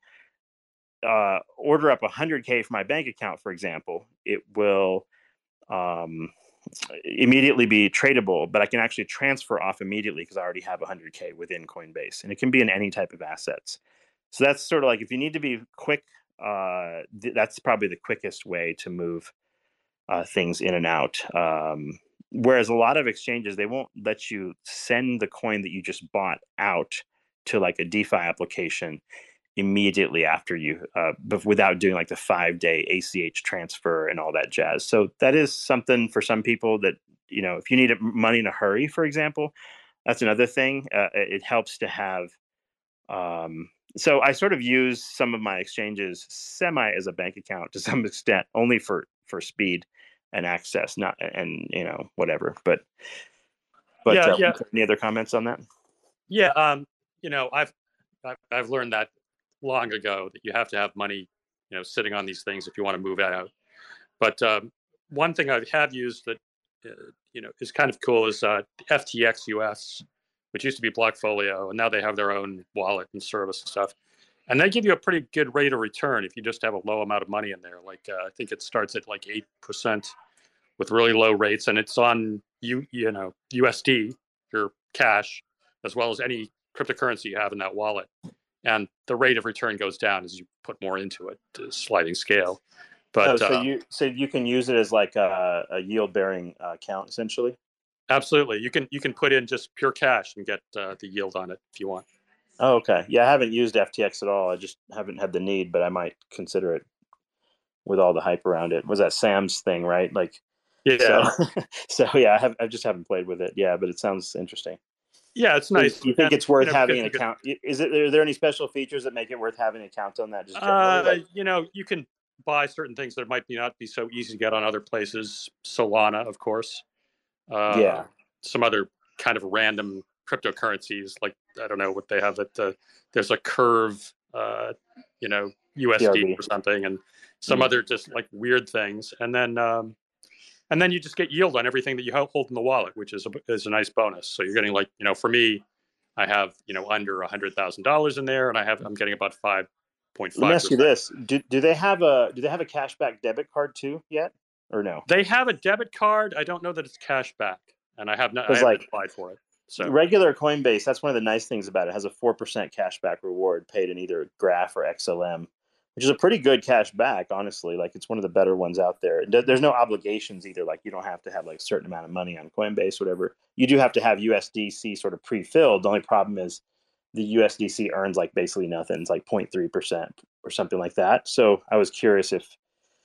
uh, order up one hundred K for my bank account, for example. It will um, immediately be tradable, but I can actually transfer off immediately because I already have one hundred K within Coinbase, and it can be in any type of assets. So that's sort of like, if you need to be quick, uh, th- that's probably the quickest way to move uh, things in and out. Um, whereas a lot of exchanges, they won't let you send the coin that you just bought out to like a DeFi application immediately after you, uh, but without doing like the five day A C H transfer and all that jazz. So that is something for some people that, you know, if you need money in a hurry, for example, that's another thing. Uh, it helps to have, um, so I sort of use some of my exchanges semi as a bank account to some extent, only for, for speed and access, not, and, you know, whatever, but, but Yeah, uh, yeah, any other comments on that? yeah. Um, you know, I've, I've I've learned that long ago that you have to have money, you know, sitting on these things if you want to move out. But um, one thing I have used that, uh, you know, is kind of cool is uh, F T X U S, which used to be Blockfolio, and now they have their own wallet and service and stuff. And they give you a pretty good rate of return if you just have a low amount of money in there. Like uh, I think it starts at like eight percent with really low rates, and it's on you you know U S D, your cash, as well as any cryptocurrency you have in that wallet. And the rate of return goes down as you put more into it, to sliding scale. But oh, so uh, you so you can use it as like a, a yield bearing uh, account essentially. absolutely, you can you can put in just pure cash and get uh, the yield on it if you want. Oh, okay. Yeah, I haven't used F T X at all. I just haven't had the need, but I might consider it with all the hype around it. Was that Sam's thing, right? Like, so, Yeah, so yeah, I have I just haven't played with it. Yeah, but it sounds interesting. yeah, it's Do you nice. do you think And it's worth you know, having because an you could, account? Is it? Are there any special features that make it worth having an account on that? Just generally, uh, like, you know, you can buy certain things that might be not be so easy to get on other places. Solana, of course. Uh, yeah, some other kind of random cryptocurrencies, like I don't know what they have. That uh, there's a Curve, uh, you know, U S D C R V. or something, and some Mm. other just like weird things. And then um, and then you just get yield on everything that you hold in the wallet, which is a, is a nice bonus. So you're getting, like, you know, for me, I have, you know, under a hundred thousand dollars in there, and I have I'm getting about five point Let me five ask you percent. this: do do they have a do they have a cashback debit card too yet, or no? They have a debit card. I don't know that it's cash back, and I have not. I Because haven't like applied for it. So regular Coinbase, that's one of the nice things about it. It has a four percent cashback reward paid in either Graph or X L M, which is a pretty good cash back, honestly. Like, it's one of the better ones out there. There's no obligations either. Like, you don't have to have like a certain amount of money on Coinbase, whatever. You do have to have U S D C sort of pre-filled. The only problem is the U S D C earns like basically nothing. It's like zero point three percent or something like that. So I was curious if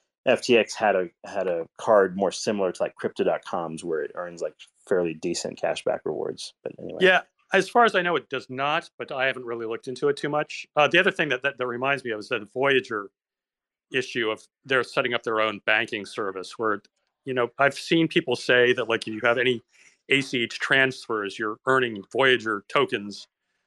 F T X had a had a card more similar to like crypto dot com's where it earns like fairly decent cashback rewards. But anyway. yeah, as far as I know, it does not, but I haven't really looked into it too much. Uh, the other thing that, that that reminds me of is that Voyager issue of they're setting up their own banking service where, you know, I've seen people say that, like, if you have any A C H transfers, you're earning Voyager tokens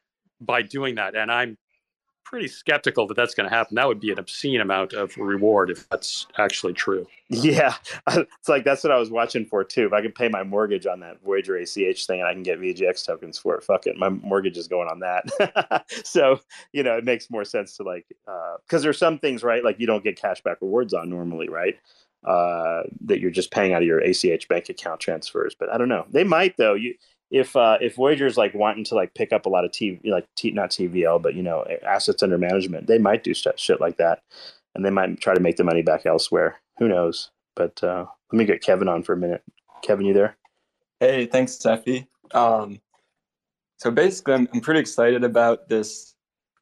by doing that. And I'm pretty skeptical that that's going to happen. That would be an obscene amount of reward if that's actually true. Yeah, it's like that's what I was watching for too. If I could pay my mortgage on that Voyager A C H thing and I can get V G X tokens for it, fuck it, my mortgage is going on that. So, you know, it makes more sense to like, because uh, there's some things, right, like you don't get cashback rewards on normally, right? Uh, that you're just paying out of your A C H bank account transfers. But I don't know, they might though. You if uh, if Voyager's like wanting to like pick up a lot of T V, like T, not T V L, but, you know, assets under management, they might do st- shit like that, and they might try to make the money back elsewhere. Who knows? But uh, let me get Kevin on for a minute. Kevin, you there? Hey, thanks, Steffi. Um, so basically, I'm, I'm pretty excited about this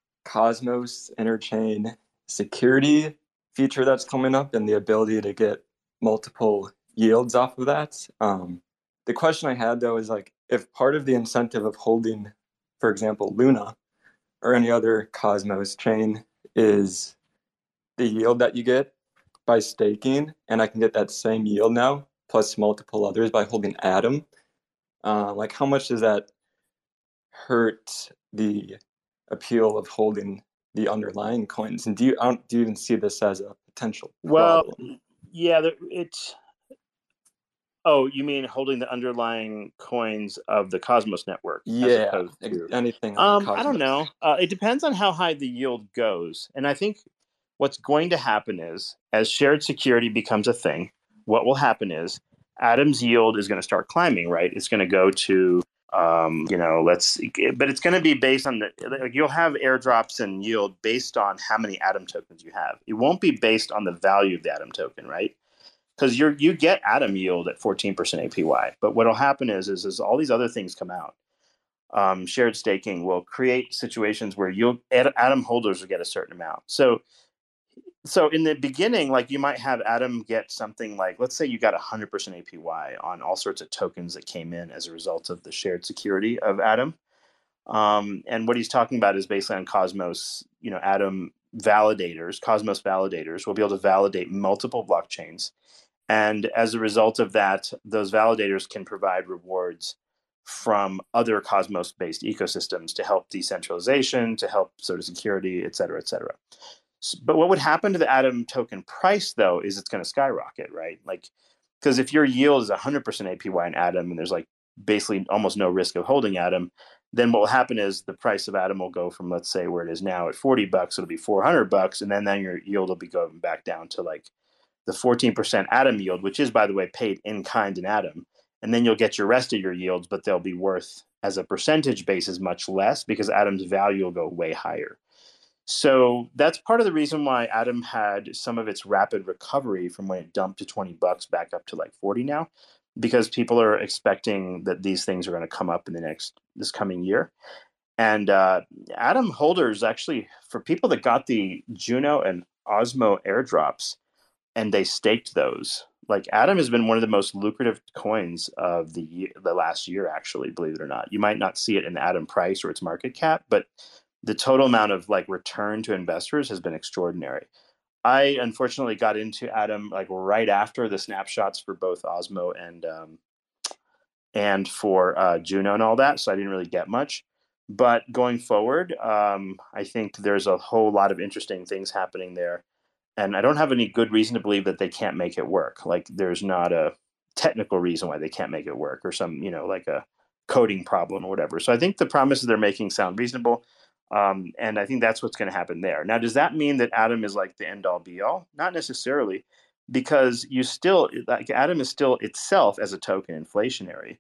Cosmos interchain security feature that's coming up and the ability to get multiple yields off of that. Um, the question I had, though, is like, if part of the incentive of holding for example, Luna or any other Cosmos chain is the yield that you get by staking, and I can get that same yield now plus multiple others by holding Atom. Uh, like, how much does that hurt the appeal of holding the underlying coins? And do you I don't, do you even see this as a potential Well, problem? yeah, there- it's. Oh, you mean holding the underlying coins of the Cosmos network as Yeah, opposed ex- to? anything on Um, I don't know. Cosmos. Uh, it depends on how high the yield goes, and I think what's going to happen is, as shared security becomes a thing, what will happen is Atom's yield is going to start climbing. Right? It's going to go to, um, you know, let's, but it's going to be based on the. Like, you'll have airdrops and yield based on how many Atom tokens you have. It won't be based on the value of the Atom token, right? Because you you get Atom yield at fourteen percent A P Y. But what'll happen is, is, is all these other things come out. Um, shared staking will create situations where you'll Atom holders will get a certain amount. So, so in the beginning, like, you might have Atom get something like, let's say you got one hundred percent A P Y on all sorts of tokens that came in as a result of the shared security of Atom. Um, and what he's talking about is basically on Cosmos, you know, Atom validators, Cosmos validators will be able to validate multiple blockchains. And as a result of that, those validators can provide rewards from other Cosmos-based ecosystems to help decentralization, to help sort of security, et cetera, et cetera. But what would happen to the Atom token price, though, is it's going to skyrocket, right? Like, because if your yield is one hundred percent A P Y in Atom and there's like basically almost no risk of holding Atom, then what will happen is the price of Atom will go from, let's say, where it is now at forty bucks, it'll be four hundred bucks, and then, then your yield will be going back down to like the fourteen percent Atom yield, which is, by the way, paid in kind in Atom. And then you'll get your rest of your yields, but they'll be worth, as a percentage basis, much less because Atom's value will go way higher. So that's part of the reason why Atom had some of its rapid recovery from when it dumped to twenty bucks back up to like forty now, because people are expecting that these things are going to come up in the next, this coming year. And uh, Atom holders, actually, for people that got the Juno and Osmo airdrops, and they staked those. Like, Atom has been one of the most lucrative coins of the year, the last year, actually, believe it or not. You might not see it in the Atom price or its market cap, but the total amount of like return to investors has been extraordinary. I unfortunately got into Atom like right after the snapshots for both Osmo and um, and for uh, Juno and all that, so I didn't really get much. But going forward, um, I think there's a whole lot of interesting things happening there. And I don't have any good reason to believe that they can't make it work. Like, there's not a technical reason why they can't make it work, or some, you know, like a coding problem or whatever. So I think the promises they're making sound reasonable. Um, and I think that's what's going to happen there. Now, does that mean that Atom is like the end all be all? Not necessarily, because you still, like, Atom is still itself as a token inflationary.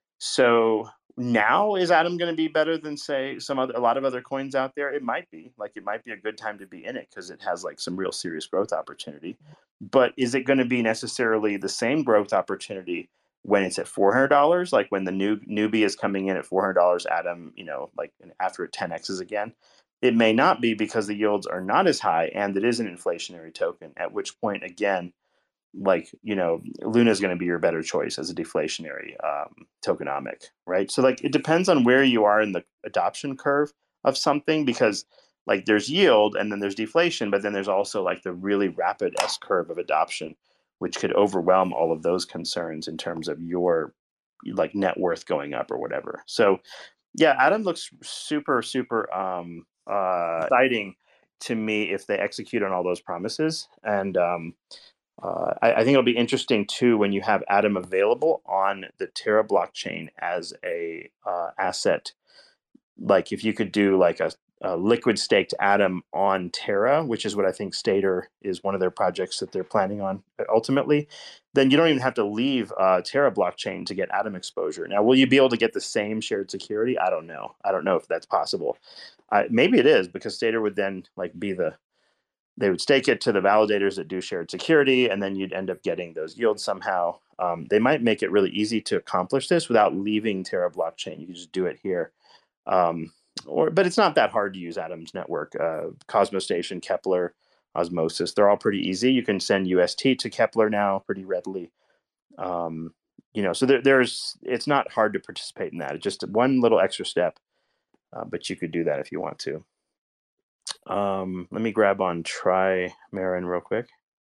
So now, is Atom going to be better than, say, some other, a lot of other coins out there? It might be. Like, it might be a good time to be in it because it has like some real serious growth opportunity. But is it going to be necessarily the same growth opportunity when it's at four hundred dollars? Like, when the new newbie is coming in at four hundred dollars, Atom, you know, like after it ten X's again? It may not be, because the yields are not as high and it is an inflationary token, at which point, again, like, you know, Luna is going to be your better choice as a deflationary um, tokenomic, right? So, like, it depends on where you are in the adoption curve of something, because like there's yield and then there's deflation, but then there's also like the really rapid S curve of adoption, which could overwhelm all of those concerns in terms of your like net worth going up or whatever. So yeah, Atom looks super, super um, uh, exciting to me if they execute on all those promises. And um, uh, I, I think it'll be interesting too when you have Atom available on the Terra blockchain as a uh, asset. Like, if you could do like a, a liquid staked Atom on Terra, which is what I think Stater is one of their projects that they're planning on ultimately, then you don't even have to leave uh, Terra blockchain to get Atom exposure. Now, will you be able to get the same shared security? I don't know. I don't know if that's possible. Uh, maybe it is, because Stater would then like be the, they would stake it to the validators that do shared security, and then you'd end up getting those yields somehow. Um, they might make it really easy to accomplish this without leaving Terra blockchain. You can just do it here. Um, or, but it's not that hard to use Atom's network. Uh, Cosmos Station, Kepler, Osmosis, they're all pretty easy. You can send U S T to Kepler now pretty readily. Um, you know, so there, there's, it's not hard to participate in that. It's just one little extra step. uh, but you could do that if you want to. Um, let me grab on Try Marin real quick.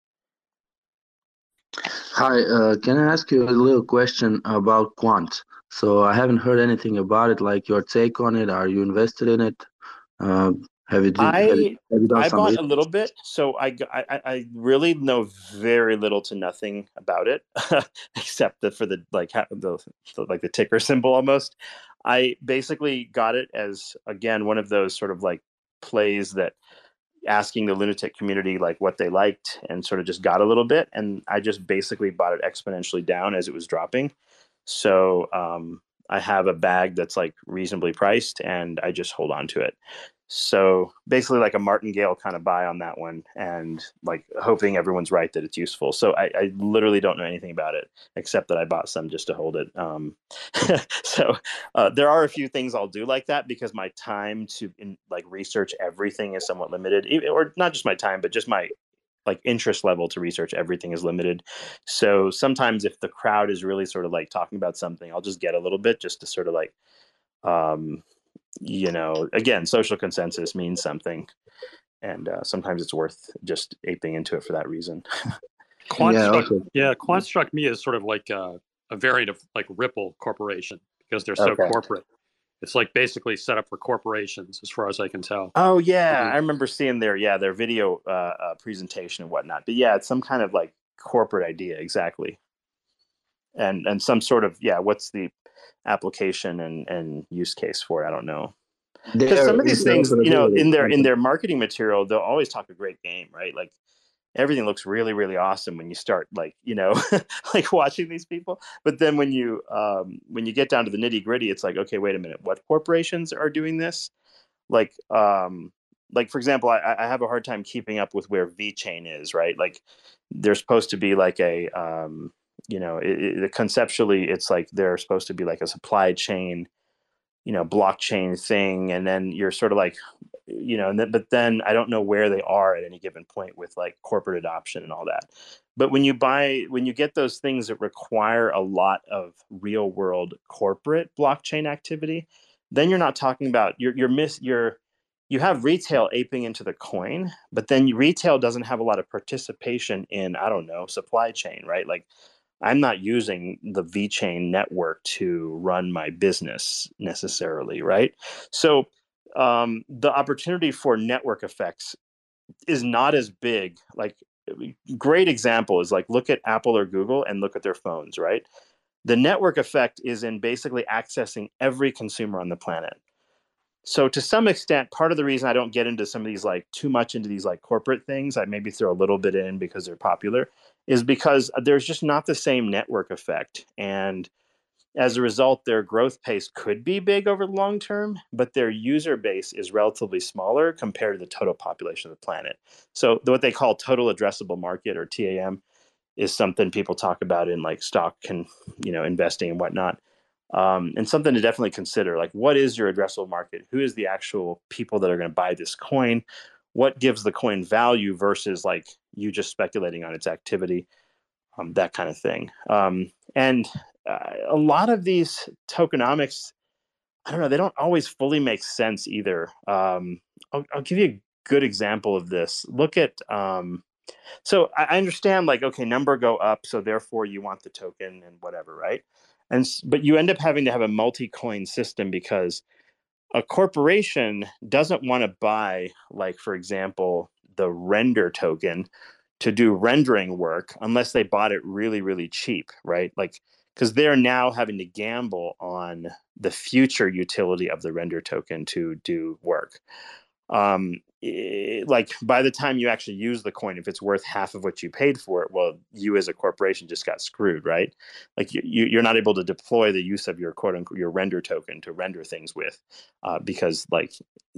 Hi, uh, can I ask you a little question about Quant? So I haven't heard anything about it, like your take on it. Are you invested in it? Uh, have you did, have you, I have you done I some bought a research? little bit, so I, g- I- I- I really know very little to nothing about it, except that for the like ha- the, the like the ticker symbol almost. I basically got it as again one of those sort of like plays that asking the lunatic community like what they liked and sort of just got a little bit, and I just basically bought it exponentially down as it was dropping. So um, I have a bag that's like reasonably priced, and I just hold on to it. So basically, like a martingale kind of buy on that one, and like hoping everyone's right that it's useful. So I, I literally don't know anything about it except that I bought some just to hold it. Um, so uh, there are a few things I'll do like that because my time to in, like research everything is somewhat limited, e- or not just my time, but just my like interest level to research everything is limited. So sometimes if the crowd is really sort of like talking about something, I'll just get a little bit just to sort of like, um, you know, again, social consensus means something. And uh, sometimes it's worth just aping into it for that reason. Quant Yeah, struck, also. yeah, Quant struck me as sort of like a, a variant of like Ripple Corporation because they're so Okay. corporate. It's like basically set up for corporations, as far as I can tell. Oh yeah, Mhm. I remember seeing their yeah their video uh, uh, presentation and whatnot. But yeah, it's some kind of like corporate idea exactly, and and some sort of yeah. What's the application and and use case for it? I don't know. Because They're some of these things, you know, interoperability in their in company. their marketing material, they'll always talk a great game, right? Like everything looks really really awesome when you start like you know like watching these people, but then when you um when you get down to the nitty gritty, it's like, okay, wait a minute, what corporations are doing this? Like um like for example, i i have a hard time keeping up with where VeChain is, right? Like there's supposed to be like a um you know it, it, conceptually it's like they're supposed to be like a supply chain, you know, blockchain thing, and then you're sort of like, you know, and then, but then I don't know where they are at any given point with like corporate adoption and all that. But when you buy, when you get those things that require a lot of real world corporate blockchain activity, then you're not talking about you're you're miss you're you have retail aping into the coin, but then retail doesn't have a lot of participation in, I don't know, supply chain, right? Like I'm not using the VeChain network to run my business necessarily, right? So um, the opportunity for network effects is not as big. Like, great example is like look at Apple or Google and look at their phones, right? The network effect is in basically accessing every consumer on the planet. So to some extent, part of the reason I don't get into some of these like too much into these like corporate things, I maybe throw a little bit in because they're popular, is because there's just not the same network effect. And as a result, their growth pace could be big over the long term, but their user base is relatively smaller compared to the total population of the planet. So what they call total addressable market, or T A M, is something people talk about in like stock and, you know, investing and whatnot. Um, and something to definitely consider, like what is your addressable market? Who is the actual people that are going to buy this coin? What gives the coin value versus like you just speculating on its activity, um, that kind of thing. Um, and uh, a lot of these tokenomics, I don't know, they don't always fully make sense either. Um, I'll, I'll give you a good example of this. Look at, um, so I understand like, okay, number go up, so therefore you want the token and whatever, right? And but you end up having to have a multi-coin system because a corporation doesn't want to buy, like, for example, the render token to do rendering work unless they bought it really, really cheap, right? Like, because they're now having to gamble on the future utility of the render token to do work. Um, it, like by the time you actually use the coin, if it's worth half of what you paid for it, well, you as a corporation just got screwed, right? Like you, you you're not able to deploy the use of your quote unquote your render token to render things with, uh, because like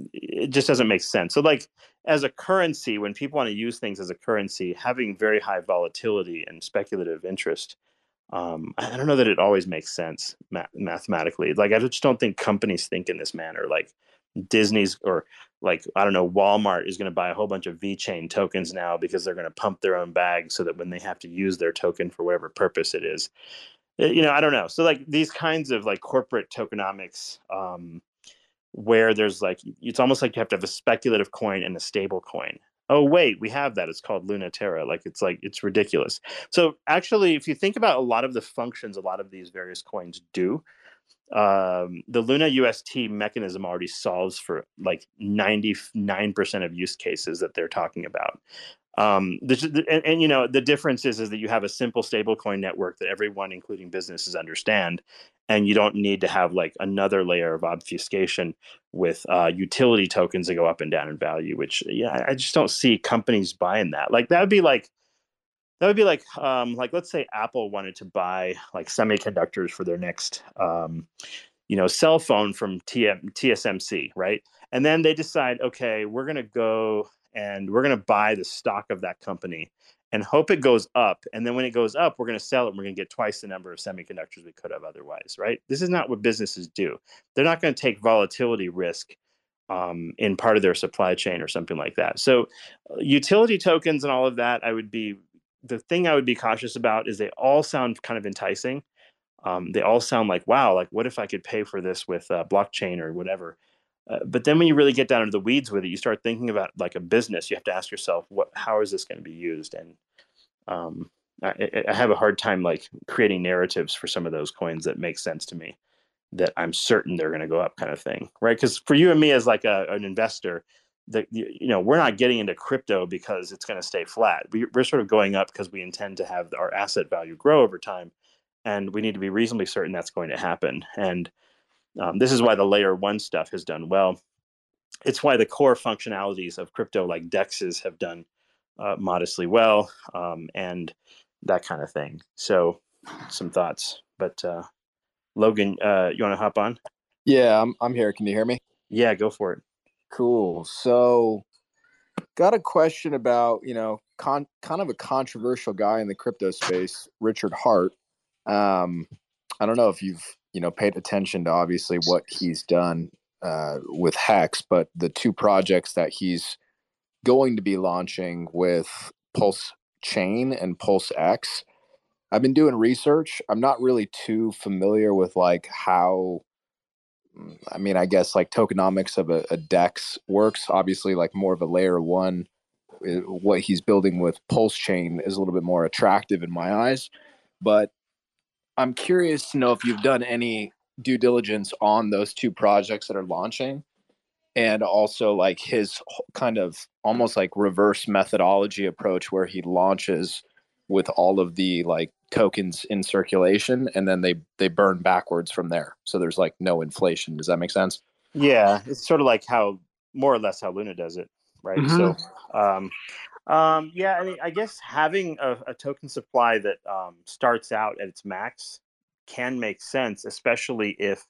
it just doesn't make sense. So like as a currency, when people want to use things as a currency, having very high volatility and speculative interest, um, I don't know that it always makes sense ma- mathematically. Like I just don't think companies think in this manner. Like Disney's or like I don't know, Walmart is going to buy a whole bunch of VeChain tokens now because they're going to pump their own bag so that when they have to use their token for whatever purpose it is, you know, I don't know. So like these kinds of like corporate tokenomics, um, where there's like, it's almost like you have to have a speculative coin and a stable coin. Oh, wait, we have that. It's called Luna Terra. Like, it's like, it's ridiculous. So actually, if you think about a lot of the functions a lot of these various coins do, um, the Luna U S T mechanism already solves for like ninety-nine percent of use cases that they're talking about. Um, the, and, and, you know, the difference is, is that you have a simple stablecoin network that everyone, including businesses, understand. And you don't need to have like another layer of obfuscation with uh, utility tokens that go up and down in value, which, yeah, I just don't see companies buying that. Like, that would be like, that would be like, um, like, let's say Apple wanted to buy like semiconductors for their next, um, you know, cell phone from T M, T S M C, right? And then they decide, okay, we're going to go and we're going to buy the stock of that company and hope it goes up. And then when it goes up, we're going to sell it and we're going to get twice the number of semiconductors we could have otherwise, right? This is not what businesses do. They're not going to take volatility risk um, in part of their supply chain or something like that. So uh, utility tokens and all of that, I would be, the thing I would be cautious about is they all sound kind of enticing. Um, they all sound like, wow, like what if I could pay for this with uh, blockchain or whatever? Uh, but then when you really get down into the weeds with it, you start thinking about like a business. You have to ask yourself, what, how is this going to be used? And um, I, I have a hard time like creating narratives for some of those coins that make sense to me, that I'm certain they're going to go up, kind of thing, right? Because for you and me as like a, an investor, that you know, we're not getting into crypto because it's going to stay flat. We, we're sort of going up because we intend to have our asset value grow over time, and we need to be reasonably certain that's going to happen. And um, this is why the layer one stuff has done well. It's why the core functionalities of crypto, like dexes, have done uh, modestly well, um, and that kind of thing. So, some thoughts. But uh, Logan, uh, you want to hop on? Yeah, I'm I'm here. Can you hear me? Yeah, go for it. Cool. So, got a question about, you know, con- kind of a controversial guy in the crypto space, Richard Hart. Um, I don't know if you've, you know, paid attention to obviously what he's done uh, with Hex, but the two projects that he's going to be launching with Pulse Chain and Pulse X. I've been doing research. I'm not really too familiar with like how, I mean, I guess like tokenomics of a, a DEX works. Obviously, like more of a layer one, what he's building with Pulse Chain is a little bit more attractive in my eyes. But I'm curious to know if you've done any due diligence on those two projects that are launching, and also like his kind of almost like reverse methodology approach where he launches with all of the like tokens in circulation and then they they burn backwards from there, so there's like no inflation. Does that make sense? Yeah, it's sort of like how, more or less how Luna does it, right? Mm-hmm. So um um yeah, I mean, I guess having a, a token supply that um starts out at its max can make sense, especially if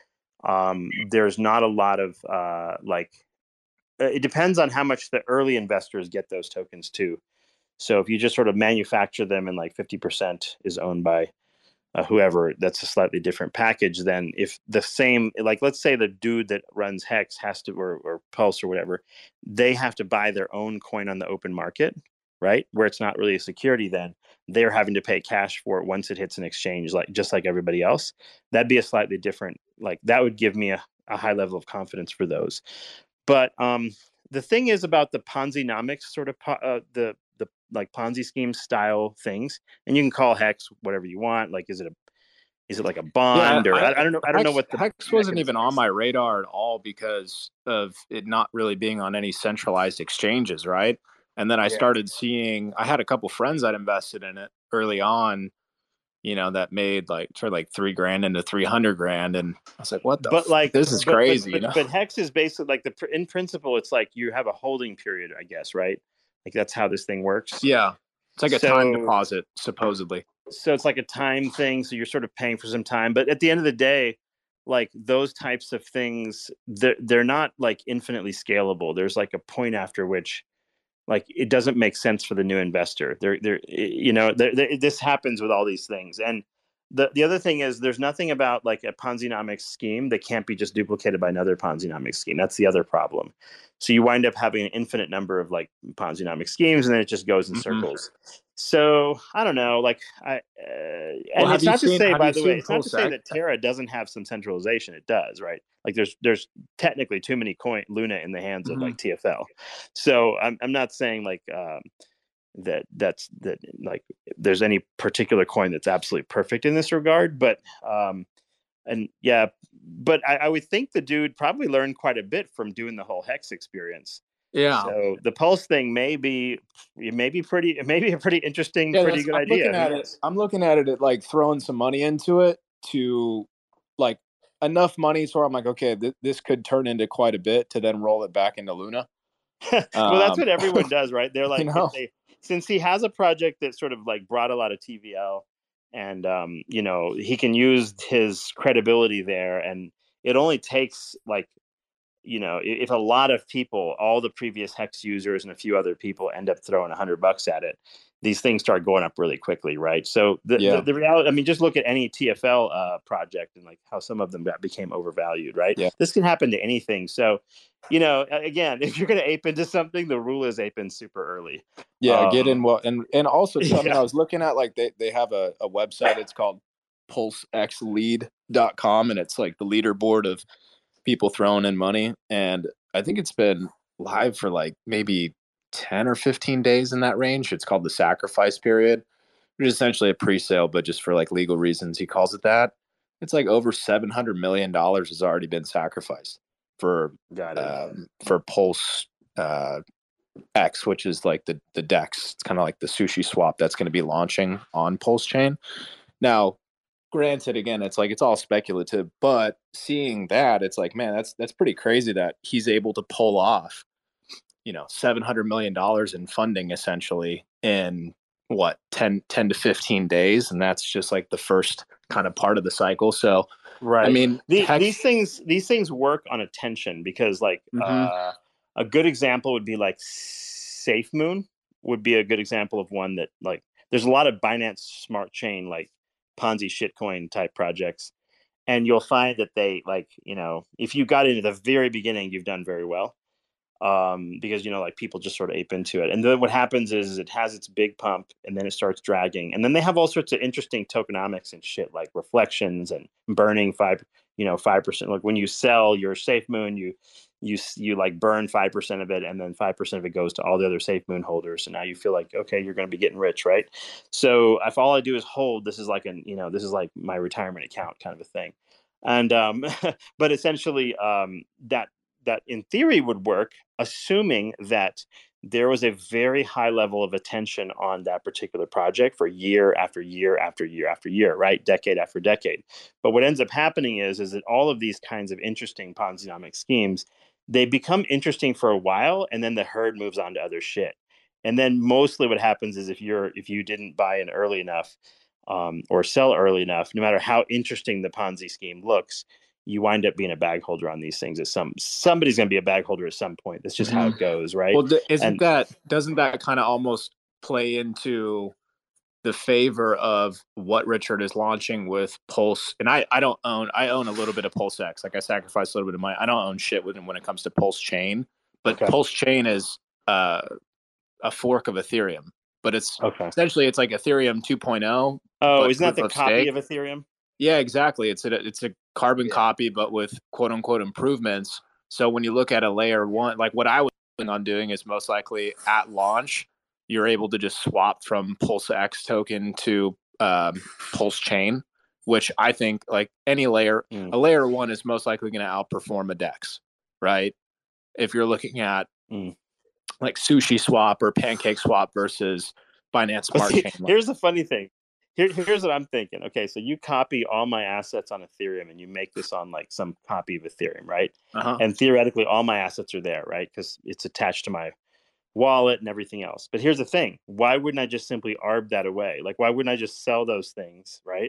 um there's not a lot of uh like it depends on how much the early investors get those tokens too. So if you just sort of manufacture them and like fifty percent is owned by uh, whoever, that's a slightly different package than if the same, like let's say the dude that runs Hex has to, or, or Pulse or whatever, they have to buy their own coin on the open market, right? Where it's not really a security, then they're having to pay cash for it once it hits an exchange, like just like everybody else. That'd be a slightly different, like that would give me a, a high level of confidence for those. But um, the thing is about the Ponzi-nomics sort of uh, the the like Ponzi scheme style things, and you can call Hex whatever you want. Like, is it a is it like a bond, yeah, or I, I, I don't know. I don't Hex, know what the Hex wasn't even on my radar at all because of it not really being on any centralized exchanges, right? And then I yeah. started seeing. I had a couple friends that invested in it early on, you know, that made like sort of like three grand into three hundred grand, and I was like, what the? But like, this is but, crazy. But, but, you know? but Hex is basically like the in principle, it's like you have a holding period, I guess, right? Like that's how this thing works. Yeah, it's like a so, time deposit, supposedly. So it's like a time thing. So you're sort of paying for some time, but at the end of the day, like those types of things, they're, they're not like infinitely scalable. There's like a point after which, like, it doesn't make sense for the new investor. They're, they're, you know, they're, they're, this happens with all these things. And the the other thing is, there's nothing about like a Ponzi-nomics scheme that can't be just duplicated by another Ponzi-nomics scheme. That's the other problem. So you wind up having an infinite number of like Ponzi-nomics schemes, and then it just goes in mm-hmm. circles. So I don't know, like I, uh, and Well, have it's you not to seen say, have by you the way, seen it's not to say PulseX? that Terra doesn't have some centralization. It does, right? Like there's there's technically too many coin Luna in the hands of Mhm. like T F L. So I'm I'm not saying like um, that that's that like there's any particular coin that's absolutely perfect in this regard, but um, and yeah, but I, I would think the dude probably learned quite a bit from doing the whole Hex experience. Yeah. So the Pulse thing may be, it may be pretty, it may be a pretty interesting, Yeah, pretty that's, good I'm idea. looking Who at it. knows? I'm looking at it at like throwing some money into it to like enough money so I'm like, okay, th- this could turn into quite a bit to then roll it back into Luna. Well, that's Um, what everyone does, right? They're you like, know, if they, since he has a project that sort of like brought a lot of T V L, and um, you know, he can use his credibility there, and it only takes like, you know, i- if a lot of people, all the previous Hex users and a few other people end up throwing a hundred bucks at it, these things start going up really quickly, right? So the, the, yeah, the reality, I mean, just look at any T F L uh, project and like how some of them got became overvalued, right? yeah, This can happen to anything. So, you know, a- again, if you're going to ape into something, the rule is ape in super early. yeah. Get in Um, well, and and also too, I mean, yeah. I was looking at like they they have a, a website. It's called pulse x lead dot com, and it's like the leaderboard of people throwing in money, and I think it's been live for like maybe ten or fifteen days in that range. It's called the sacrifice period, which is essentially a pre-sale, but just for like legal reasons, he calls it that. It's like over seven hundred million dollars has already been sacrificed for Got it. um, for Pulse uh, X, which is like the the DEX. It's kind of like the sushi swap that's going to be launching on Pulse Chain. Now, granted, again, it's like it's all speculative, but seeing that, it's like, man, that's that's pretty crazy that he's able to pull off, you know, seven hundred million dollars in funding essentially in what ten, ten to fifteen days, and that's just like the first kind of part of the cycle. So, Right. I mean, the, Hex, these things these things work on attention because like Mhm. uh, a good example would be like SafeMoon would be a good example of one that like there's a lot of Binance Smart Chain like Ponzi shitcoin type projects, and you'll find that they like, you know, if you got into the very beginning, you've done very well, um, because you know, like people just sort of ape into it, and then what happens is, is it has its big pump, and then it starts dragging, and then they have all sorts of interesting tokenomics and shit like reflections and burning five, you know, five percent. Like when you sell your SafeMoon, you you you like burn five percent of it, and then five percent of it goes to all the other SafeMoon holders, and now you feel like okay, you're going to be getting rich, right? So if all I do is hold, this is like an you know, this is like my retirement account kind of a thing, and um, but essentially um, that that in theory would work, assuming that there was a very high level of attention on that particular project for year after year after year after year, right? Decade after decade. But what ends up happening is, is that all of these kinds of interesting Ponzi-nomic schemes, they become interesting for a while, and then the herd moves on to other shit. And then mostly what happens is if you're if you didn't buy in early enough, um, or sell early enough, no matter how interesting the Ponzi scheme looks, you wind up being a bag holder on these things. At some somebody's going to be a bag holder at some point. That's just how Mhm. it goes, right? Well, th- isn't And that doesn't that kind of almost play into the favor of what Richard is launching with Pulse? And I, I don't own I own a little bit of Pulse X. Like I sacrificed a little bit of money. I don't own shit when when it comes to Pulse Chain, but okay, Pulse Chain is uh, a fork of Ethereum. But it's okay. essentially it's like Ethereum 2.0, Oh, but isn't that proof the of copy stake. of Ethereum? Yeah, exactly. It's a it's a carbon Yeah. copy, but with quote unquote improvements. So when you look at a layer one, like what I was planning on doing is most likely at launch, you're able to just swap from Pulse X token to um, Pulse Chain, which I think like any layer, Mm. a layer one is most likely going to outperform a DEX, right? If you're looking at Mm. like Sushi Swap or Pancake Swap versus Binance But Smart see, Chain. here's the funny thing. Here, here's what I'm thinking. Okay, so you copy all my assets on Ethereum and you make this on like some copy of Ethereum, right? Uh-huh. And theoretically, all my assets are there, right? Because it's attached to my wallet and everything else. But here's the thing: why wouldn't I just simply arb that away? Like, why wouldn't I just sell those things, right,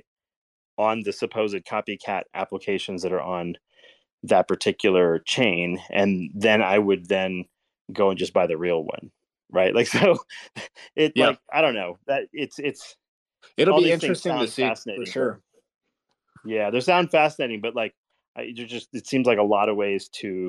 on the supposed copycat applications that are on that particular chain, and then I would then go and just buy the real one, right? Like, so it Yeah. like I don't know that it's it's It'll all be these things interesting to sound see for fascinating, sure. but yeah, they sound fascinating, but like I they're just it seems like a lot of ways to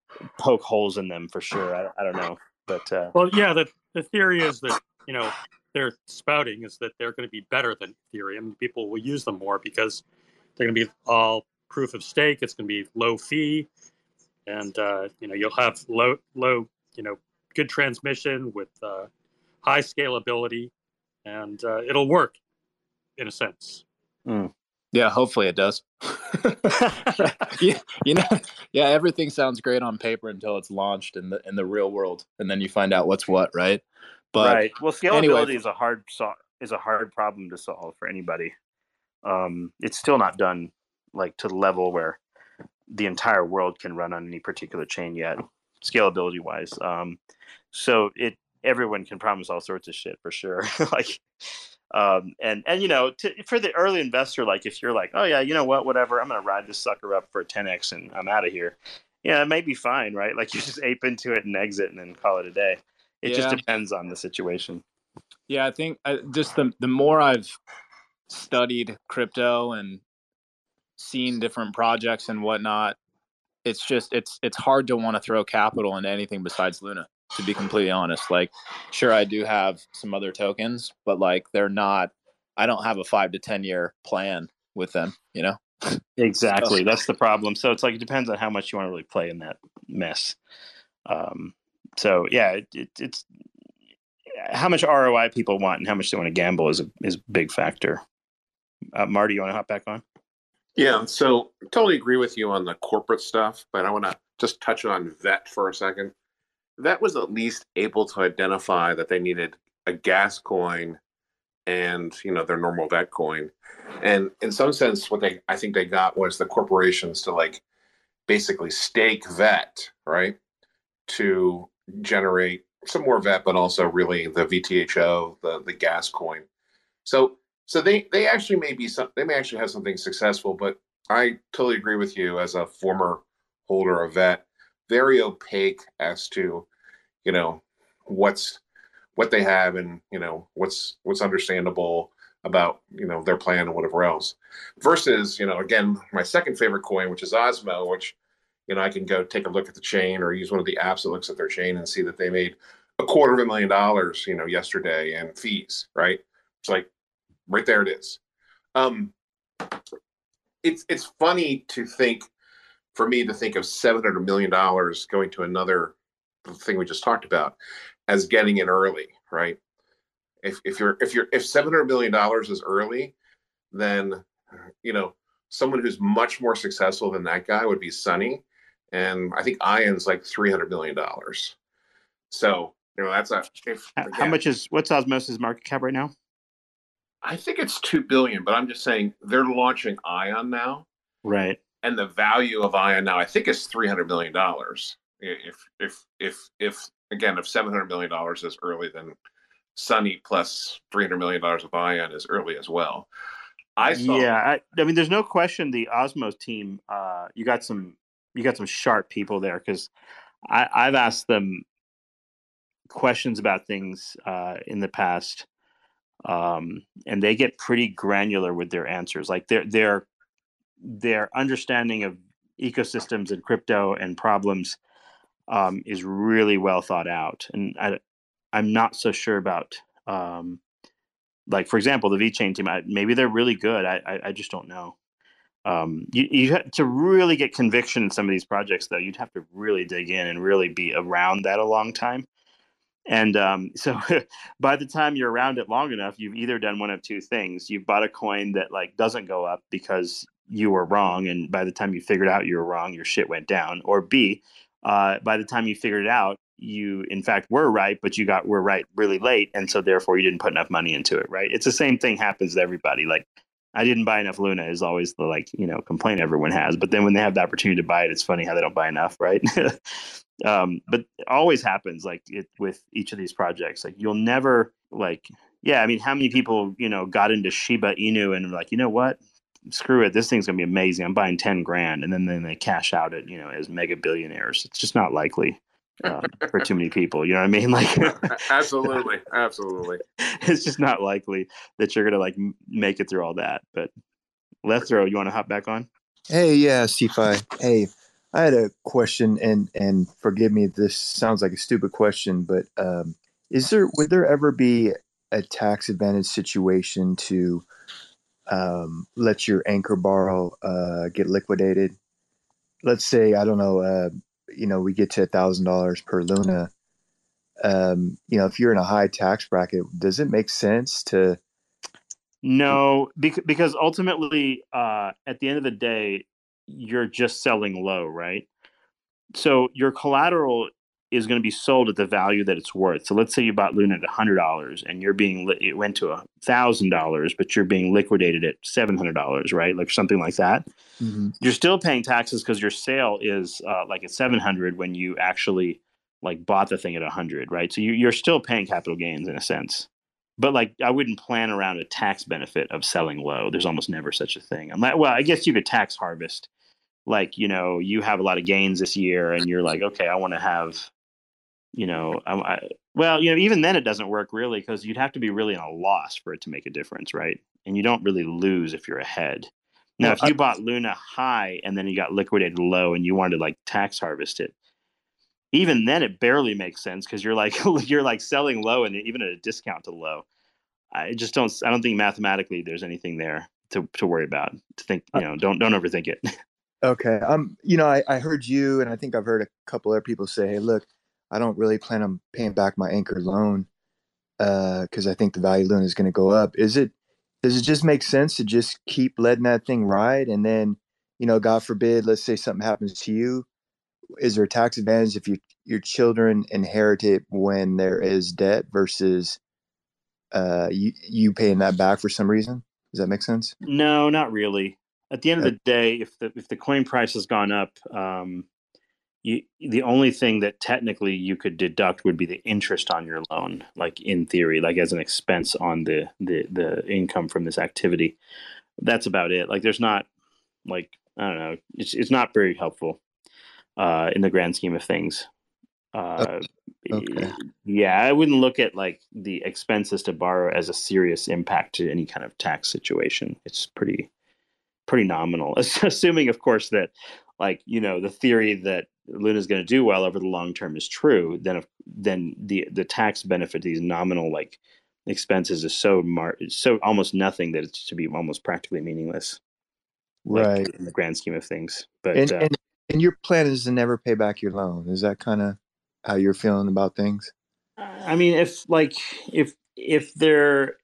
poke holes in them for sure. I, I don't know, but uh, Well, yeah, the the theory is that you know they're spouting is that they're going to be better than Ethereum. People will use them more because they're going to be all proof of stake. It's going to be low fee, and uh, you know you'll have low, low, you know, good transmission with uh, high scalability, and uh, it'll work in a sense. Mm. Yeah, hopefully it does. yeah, you know, yeah, everything sounds great on paper until it's launched in the in the real world, and then you find out what's what, right? But right. Well, scalability anyway, is a hard so- is a hard problem to solve for anybody. Um, it's still not done like to the level where the entire world can run on any particular chain yet, scalability wise. Um, so it everyone can promise all sorts of shit for sure. like. Um, and, and, you know, to, for the early investor, like if you're like, oh yeah, you know what, whatever, I'm going to ride this sucker up for a ten X and I'm out of here. Yeah, it may be fine, right? Like you just ape into it and exit and then call it a day. It yeah. just depends on the situation. Yeah, I think I, just the the more I've studied crypto and seen different projects and whatnot, it's just, it's, it's hard to want to throw capital into anything besides Luna. To be completely honest, like, sure, I do have some other tokens, but like, they're not, I don't have a five to ten year plan with them, you know? Exactly. So, that's the problem. So it's like, it depends on how much you want to really play in that mess. Um, so yeah, it, it, it's how much R O I people want and how much they want to gamble is a, is a big factor. Uh, Marty, you want to hop back on? Yeah. So totally agree with you on the corporate stuff, but I want to just touch on V E T for a second. That was at least able to identify that they needed a gas coin and, you know, their normal V E T coin. And in some sense, what they, I think they got was the corporations to like basically stake V E T, right? To generate some more V E T, but also really the V T H O, the, the gas coin. So, so they, they actually may be some, they may actually have something successful, but I totally agree with you as a former holder of V E T. Very opaque as to, you know, what's what they have and, you know, what's what's understandable about, you know, their plan and whatever else. Versus, you know, again, my second favorite coin, which is Osmo, which, you know, I can go take a look at the chain or use one of the apps that looks at their chain and see that they made a quarter of a million dollars, you know, yesterday in fees, right? It's like right there it is. Um, it's it's funny to think. For me to think of seven hundred million dollars going to another thing we just talked about as getting in early, right? If if you're if you're if seven hundred million dollars is early, then, you know, someone who's much more successful than that guy would be Sunny, and I think Ion's like three hundred million dollars. So, you know, that's a if, how, again, how much is what's Osmosis market cap right now? I think it's two billion, but I'm just saying they're launching Ion now, right? And the value of Ion now, I think, is three hundred million dollars. If, if, if, if, again, if seven hundred million dollars is early, then Sunny plus three hundred million dollars of Ion is early as well. I saw. Yeah, I, I mean, there's no question the Osmos team. Uh, you got some, you got some sharp people there because I've asked them questions about things uh, in the past, um, and they get pretty granular with their answers. Like their their their understanding of ecosystems and crypto and problems um, is really well thought out. And I, I'm not so sure about, um, like, for example, the VeChain team. I, maybe they're really good. I, I, I just don't know. Um, you, you have to really get conviction in some of these projects, though. You'd have to really dig in and really be around that a long time. And um, so by the time you're around it long enough, you've either done one of two things. You've bought a coin that like doesn't go up because you were wrong. And by the time you figured out you were wrong, your shit went down. Or B, uh, by the time you figured it out, you in fact were right, but you got were right really late. And so therefore you didn't put enough money into it, right? It's the same thing happens to everybody. Like, I didn't buy enough Luna is always the like, you know, complaint everyone has. But then when they have the opportunity to buy it, it's funny how they don't buy enough, right? um, but it always happens like it with each of these projects. Like you'll never like, yeah, I mean, how many people, you know, got into Shiba Inu and like, you know what? Screw it. This thing's going to be amazing. I'm buying ten grand. And then, then they cash out it, you know, as mega billionaires. It's just not likely. Um, for too many people, you know what I mean? Like, absolutely, absolutely. It's just not likely that you're gonna like make it through all that. But Lethro, you want to hop back on? Hey, yeah, CeFi. Hey, I had a question, and and forgive me, this sounds like a stupid question, but um, is there would there ever be a tax advantage situation to um, let your anchor borrow uh, get liquidated? Let's say, I don't know, uh, you know, we get to a thousand dollars per Luna. Um, you know, if you're in a high tax bracket, does it make sense to? No, bec- because ultimately, uh, at the end of the day, you're just selling low, right? So your collateral is going to be sold at the value that it's worth. So let's say you bought Luna at one hundred dollars and you're being li- it went to one thousand dollars, but you're being liquidated at seven hundred dollars, right? Like something like that. Mm-hmm. You're still paying taxes because your sale is uh, like at seven hundred when you actually like bought the thing at one hundred, right? So you, you're still paying capital gains in a sense. But like I wouldn't plan around a tax benefit of selling low. There's almost never such a thing. Unless, well, I guess you could tax harvest. Like, you know, you have a lot of gains this year and you're like, okay, I want to have, you know, I, I, well, you know, even then it doesn't work really because you'd have to be really in a loss for it to make a difference, right? And you don't really lose if you're ahead. Now, Well, if you bought Luna high and then you got liquidated low and you wanted to like tax harvest it, even then it barely makes sense because you're like you're like selling low and even at a discount to low. I just don't I don't think mathematically there's anything there to, to worry about. To think, you know, don't don't overthink it. Okay. Um, you know, I, I heard you, and I think I've heard a couple other people say, "Hey, look, I don't really plan on paying back my anchor loan because uh, I think the value of Luna is going to go up." Is it? Does it just make sense to just keep letting that thing ride, and then, you know, God forbid, let's say something happens to you? Is there a tax advantage if you, your children inherit it when there is debt versus uh, you you paying that back for some reason? Does that make sense? No, not really. At the end of Uh, the day, if the if the coin price has gone up, um, you, the only thing that technically you could deduct would be the interest on your loan, like in theory, like as an expense on the the the income from this activity. That's about it. Like there's not like I don't know. It's it's not very helpful uh, in the grand scheme of things. Uh, okay. yeah, I wouldn't look at like the expenses to borrow as a serious impact to any kind of tax situation. It's pretty pretty nominal, assuming, of course, that like you know the theory that Luna is going to do well over the long term is true. Then, then the the tax benefit, these nominal like expenses, is so mar- so almost nothing that it's to be almost practically meaningless, like Right. in the grand scheme of things. But And uh, and and your plan is to never pay back your loan. Is that kind of how you're feeling about things? I mean, if like if if there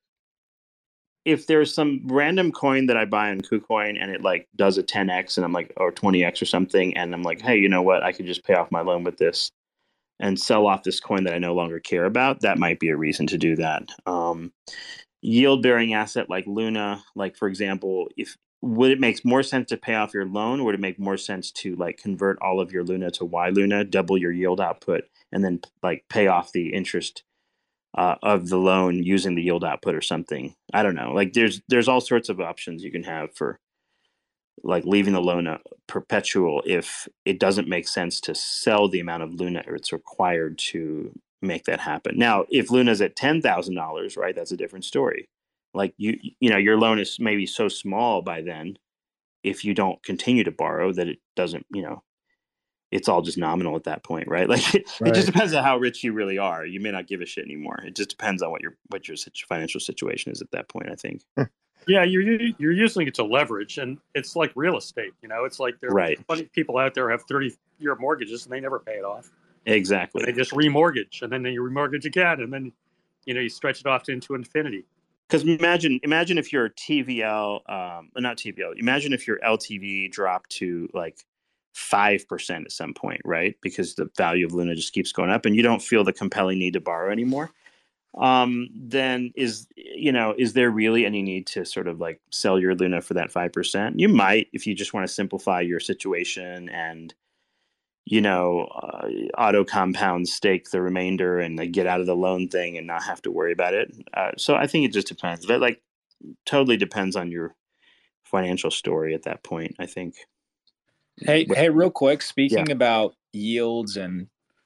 if there's some random coin that I buy on KuCoin and it like does a ten x and I'm like, or twenty x or something, and I'm like, hey, you know what? I could just pay off my loan with this and sell off this coin that I no longer care about. That might be a reason to do that. Um, yield bearing asset like Luna, like for example, if would it make more sense to pay off your loan, or would it make more sense to like convert all of your Luna to Y Luna, double your yield output, and then like pay off the interest uh, of the loan using the yield output or something? I don't know. Like there's there's all sorts of options you can have for like leaving the loan perpetual if it doesn't make sense to sell the amount of Luna it's required to make that happen. Now, if Luna's at ten thousand dollars, right, that's a different story. Like you, you know, your loan is maybe so small by then, if you don't continue to borrow, that it doesn't, you know, it's all just nominal at that point, right? Like it, it just Right. depends on how rich you really are. You may not give a shit anymore. It just depends on what your what your financial situation is at that point, I think. Yeah, you're you're using it to leverage, and it's like real estate. You know, it's like there Right. are plenty of people out there who have thirty year mortgages and they never pay it off. Exactly. And they just remortgage, and then they remortgage again, and then you know you stretch it off into infinity. Because imagine, imagine if your T V L, um, not T V L. Imagine if your L T V dropped to like five percent at some point, right? Because the value of Luna just keeps going up, and you don't feel the compelling need to borrow anymore. Um, then is you know is there really any need to sort of like sell your Luna for that five percent? You might, if you just want to simplify your situation and you know, uh, auto compound stake the remainder and like, get out of the loan thing and not have to worry about it. Uh, so I think it just depends. But like, totally depends on your financial story at that point, I think. Hey, But, hey, real quick, speaking yeah. about yields and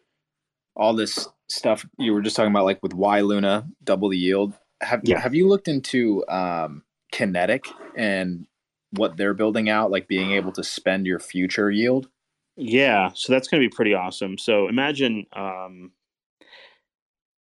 all this stuff you were just talking about, like with Y Luna, double the yield. Have Yeah. Have you looked into um, Kinetic and what they're building out, like being able to spend your future yield? Yeah, so that's going to be pretty awesome. So imagine, um,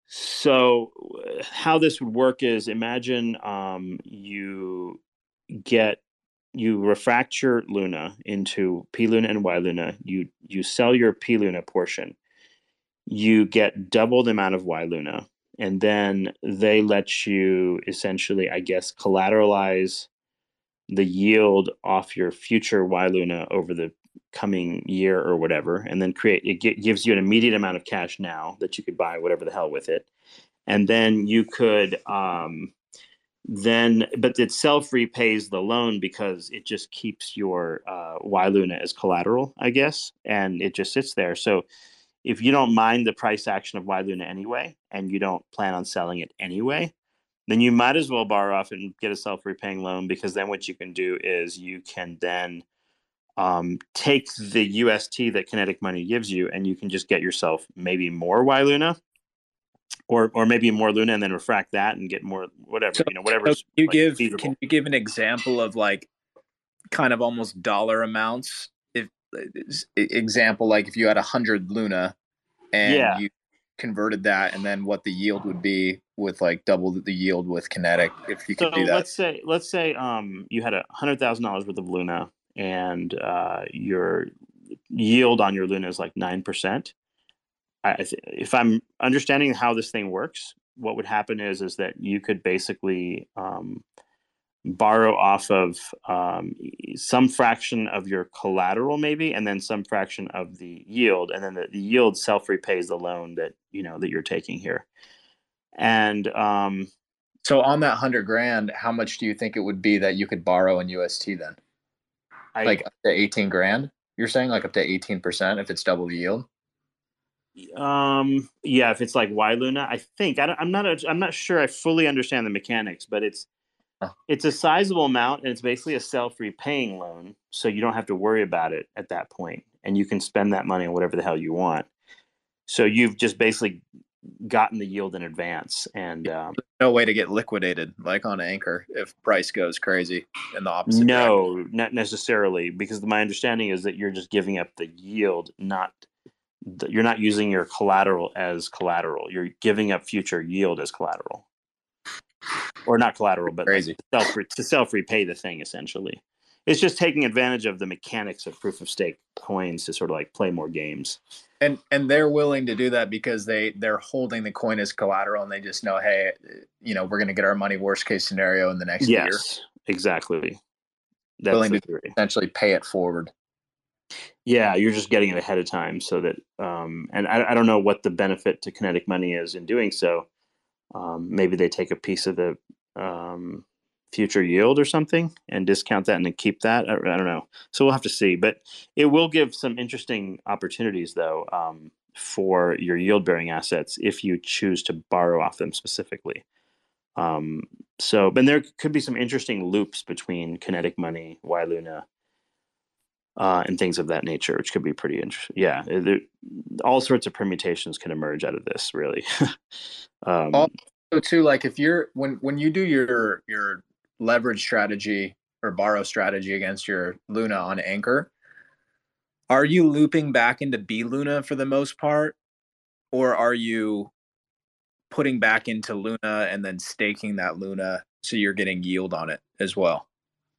So uh, how this would work is, imagine um, you get you refracture Luna into P Luna and Y Luna. You you sell your P Luna portion. You get double the amount of Y Luna, and then they let you essentially, I guess, collateralize the yield off your future Y Luna over the coming year or whatever, and then create it g- gives you an immediate amount of cash now that you could buy whatever the hell with it. And then you could um, then, but it self repays the loan because it just keeps your uh, Y Luna as collateral, I guess, and it just sits there. So if you don't mind the price action of Y Luna anyway, and you don't plan on selling it anyway, then you might as well borrow off and get a self repaying loan, because then what you can do is you can then um, take the U S T that Kinetic Money gives you, and you can just get yourself maybe more Y Luna, or or maybe more Luna, and then refract that and get more whatever, So, you know, so whatever's can you like give feasible. can you give an example of like kind of almost dollar amounts? If example, like if you had a hundred Luna and Yeah. you converted that, and then what the yield would be with like double the yield with Kinetic, if you So could do that. let's say let's say um you had a hundred thousand dollars worth of Luna, and uh, your yield on your Luna is like nine percent. I, if I'm understanding how this thing works, what would happen is is that you could basically um, borrow off of um, some fraction of your collateral, maybe, and then some fraction of the yield, and then the, the yield self repays the loan that you know that you're taking here. And um, so on that hundred grand, how much do you think it would be that you could borrow in U S T then? I, like up to eighteen grand? You're saying like up to eighteen percent if it's double the yield? Um. Yeah, if it's like Y Luna, I think I don't, I'm not. A, I'm not sure. I fully understand the mechanics, but it's Huh. it's a sizable amount, and it's basically a self-repaying loan, so you don't have to worry about it at that point, and you can spend that money on whatever the hell you want. So you've just basically gotten the yield in advance, and um, No way to get liquidated like on Anchor if price goes crazy in the opposite direction. no, not necessarily, because my understanding is that you're just giving up the yield, not you're not using your collateral as collateral. You're giving up future yield as collateral, or not collateral, but Crazy. like self to self repay the thing. Essentially, it's just taking advantage of the mechanics of proof of stake coins to sort of like play more games. And and they're willing to do that because they they're holding the coin as collateral, and they just know, hey, you know, we're going to get our money worst case scenario in the next yes, year. Yes, exactly. That's willing the to theory. Essentially pay it forward. Yeah, you're just getting it ahead of time, so that um, and I, I don't know what the benefit to Kinetic Money is in doing so. Um, maybe they take a piece of the um, future yield or something and discount that and then keep that. I, I don't know. So we'll have to see. But it will give some interesting opportunities, though, um, for your yield-bearing assets if you choose to borrow off them specifically. Um, so, but there could be some interesting loops between Kinetic Money, Y Luna, uh, and things of that nature, which could be pretty interesting. Yeah, there, all sorts of permutations can emerge out of this, really. um, Also, too, like if you're when when you do your your leverage strategy or borrow strategy against your Luna on Anchor, are you looping back into B Luna for the most part, or are you putting back into Luna and then staking that Luna so you're getting yield on it as well?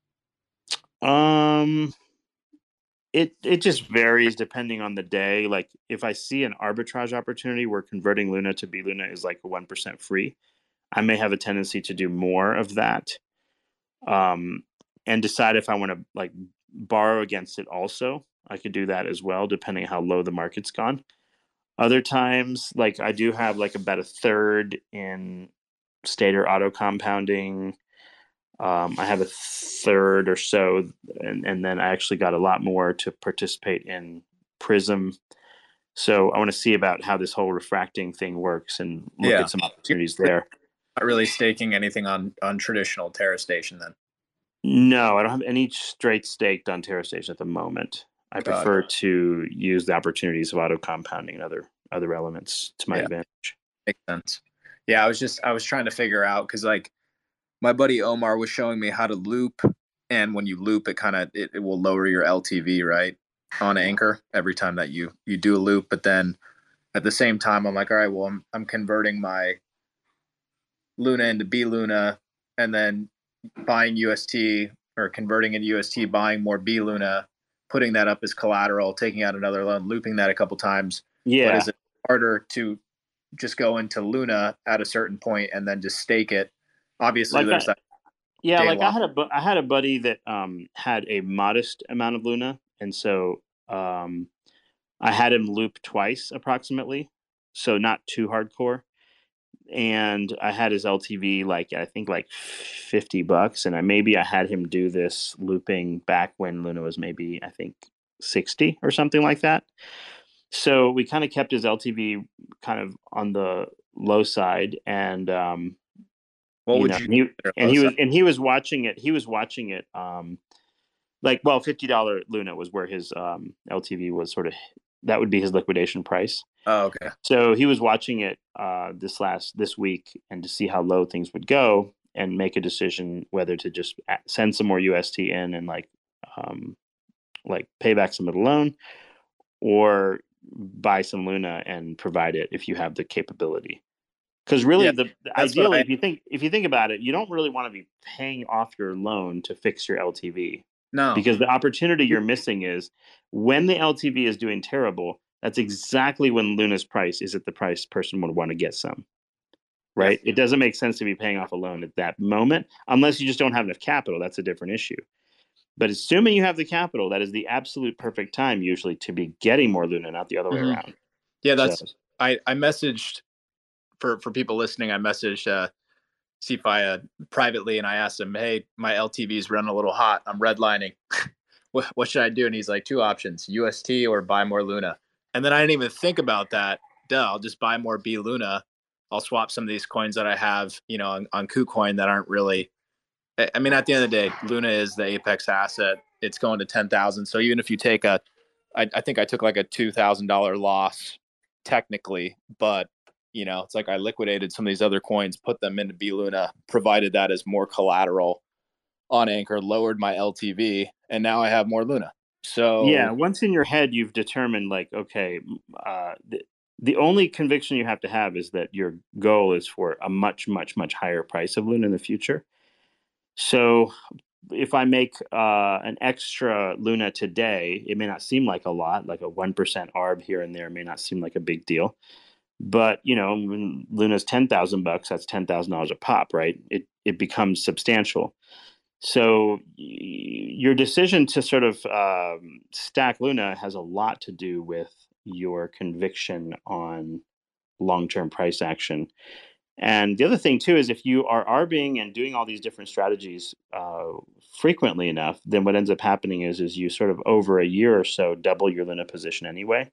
Um, it it just varies depending on the day. Like if I see an arbitrage opportunity where converting Luna to B Luna is like one percent free, I may have a tendency to do more of that, um, and decide if I want to like borrow against it. Also, I could do that as well, depending on how low the market's gone. Other times, like I do have like about a third in Stater auto compounding. Um, I have a third or so, and, and then I actually got a lot more to participate in Prism. So I want to see about how this whole refracting thing works and look Yeah. at some opportunities there. Not really staking anything on on traditional Terra Station then. No, I don't have any straight staked on Terra Station at the moment. I Got prefer it. to use the opportunities of auto compounding and other other elements to my Yeah. advantage. Makes sense. Yeah, I was just I was trying to figure out because like my buddy Omar was showing me how to loop, and when you loop, it kind of it, it will lower your L T V right on Anchor every time that you you do a loop. But then at the same time, I'm like, all right, well, I'm I'm converting my Luna into B Luna, and then buying U S T or converting into U S T, buying more B Luna, putting that up as collateral, taking out another loan, looping that a couple times. Yeah. But is it harder to just go into Luna at a certain point and then just stake it? Obviously, Like there's I, that. yeah, day like I lock. had a bu- I had a buddy that um had a modest amount of Luna, and so um I had him loop twice approximately, so not too hardcore. And I had his L T V like I think like fifty bucks, and I maybe I had him do this looping back when Luna was maybe I think sixty or something like that. So we kind of kept his L T V kind of on the low side, and um, What you would know, you he consider and low he was side? and he was watching it. He was watching it. Um, like well, fifty dollar Luna was where his um, L T V was sort of. That would be his liquidation price. Oh, okay. So he was watching it uh, this last this week and to see how low things would go and make a decision whether to just a- send some more U S T in and like um, like pay back some of the loan, or buy some Luna and provide it if you have the capability. Because really, Yeah, the, the that's what ideally, I. if you think if you think about it, you don't really want to be paying off your loan to fix your L T V, No. because the opportunity you're missing is when the L T V is doing terrible. That's exactly when Luna's price is at the price person would want to get some. Right? Yeah. It doesn't make sense to be paying off a loan at that moment unless you just don't have enough capital. That's a different issue. But assuming you have the capital, that is the absolute perfect time usually to be getting more Luna, not the other way Mhm. around. Yeah, So that's. I I messaged for for people listening. I messaged uh, C F I uh, privately, and I asked him, "Hey, my L T V's running a little hot. I'm redlining. what what should I do?" And he's like, two options: U S T or buy more Luna. And then I didn't even think about that. Duh, I'll just buy more B Luna. I'll swap some of these coins that I have, you know, on, on KuCoin that aren't really. I I mean, at the end of the day, Luna is the apex asset. It's going to ten thousand. So even if you take a, I, I think I took like a two thousand dollar loss technically, but you know, it's like I liquidated some of these other coins, put them into B Luna, provided that as more collateral on Anchor, lowered my L T V, and now I have more Luna. yeah, So once in your head you've determined like, okay, uh, the, the only conviction you have to have is that your goal is for a much, much, much higher price of Luna in the future. So if I make uh, an extra Luna today, it may not seem like a lot, like a one percent A R B here and there may not seem like a big deal. But, you know, when Luna's ten thousand bucks, that's ten thousand dollars a pop, right? It, it becomes substantial. So y- your decision to sort of um, stack Luna has a lot to do with your conviction on long-term price action. And the other thing too is if you are arbing and doing all these different strategies uh, frequently enough, then what ends up happening is is you sort of over a year or so double your Luna position anyway.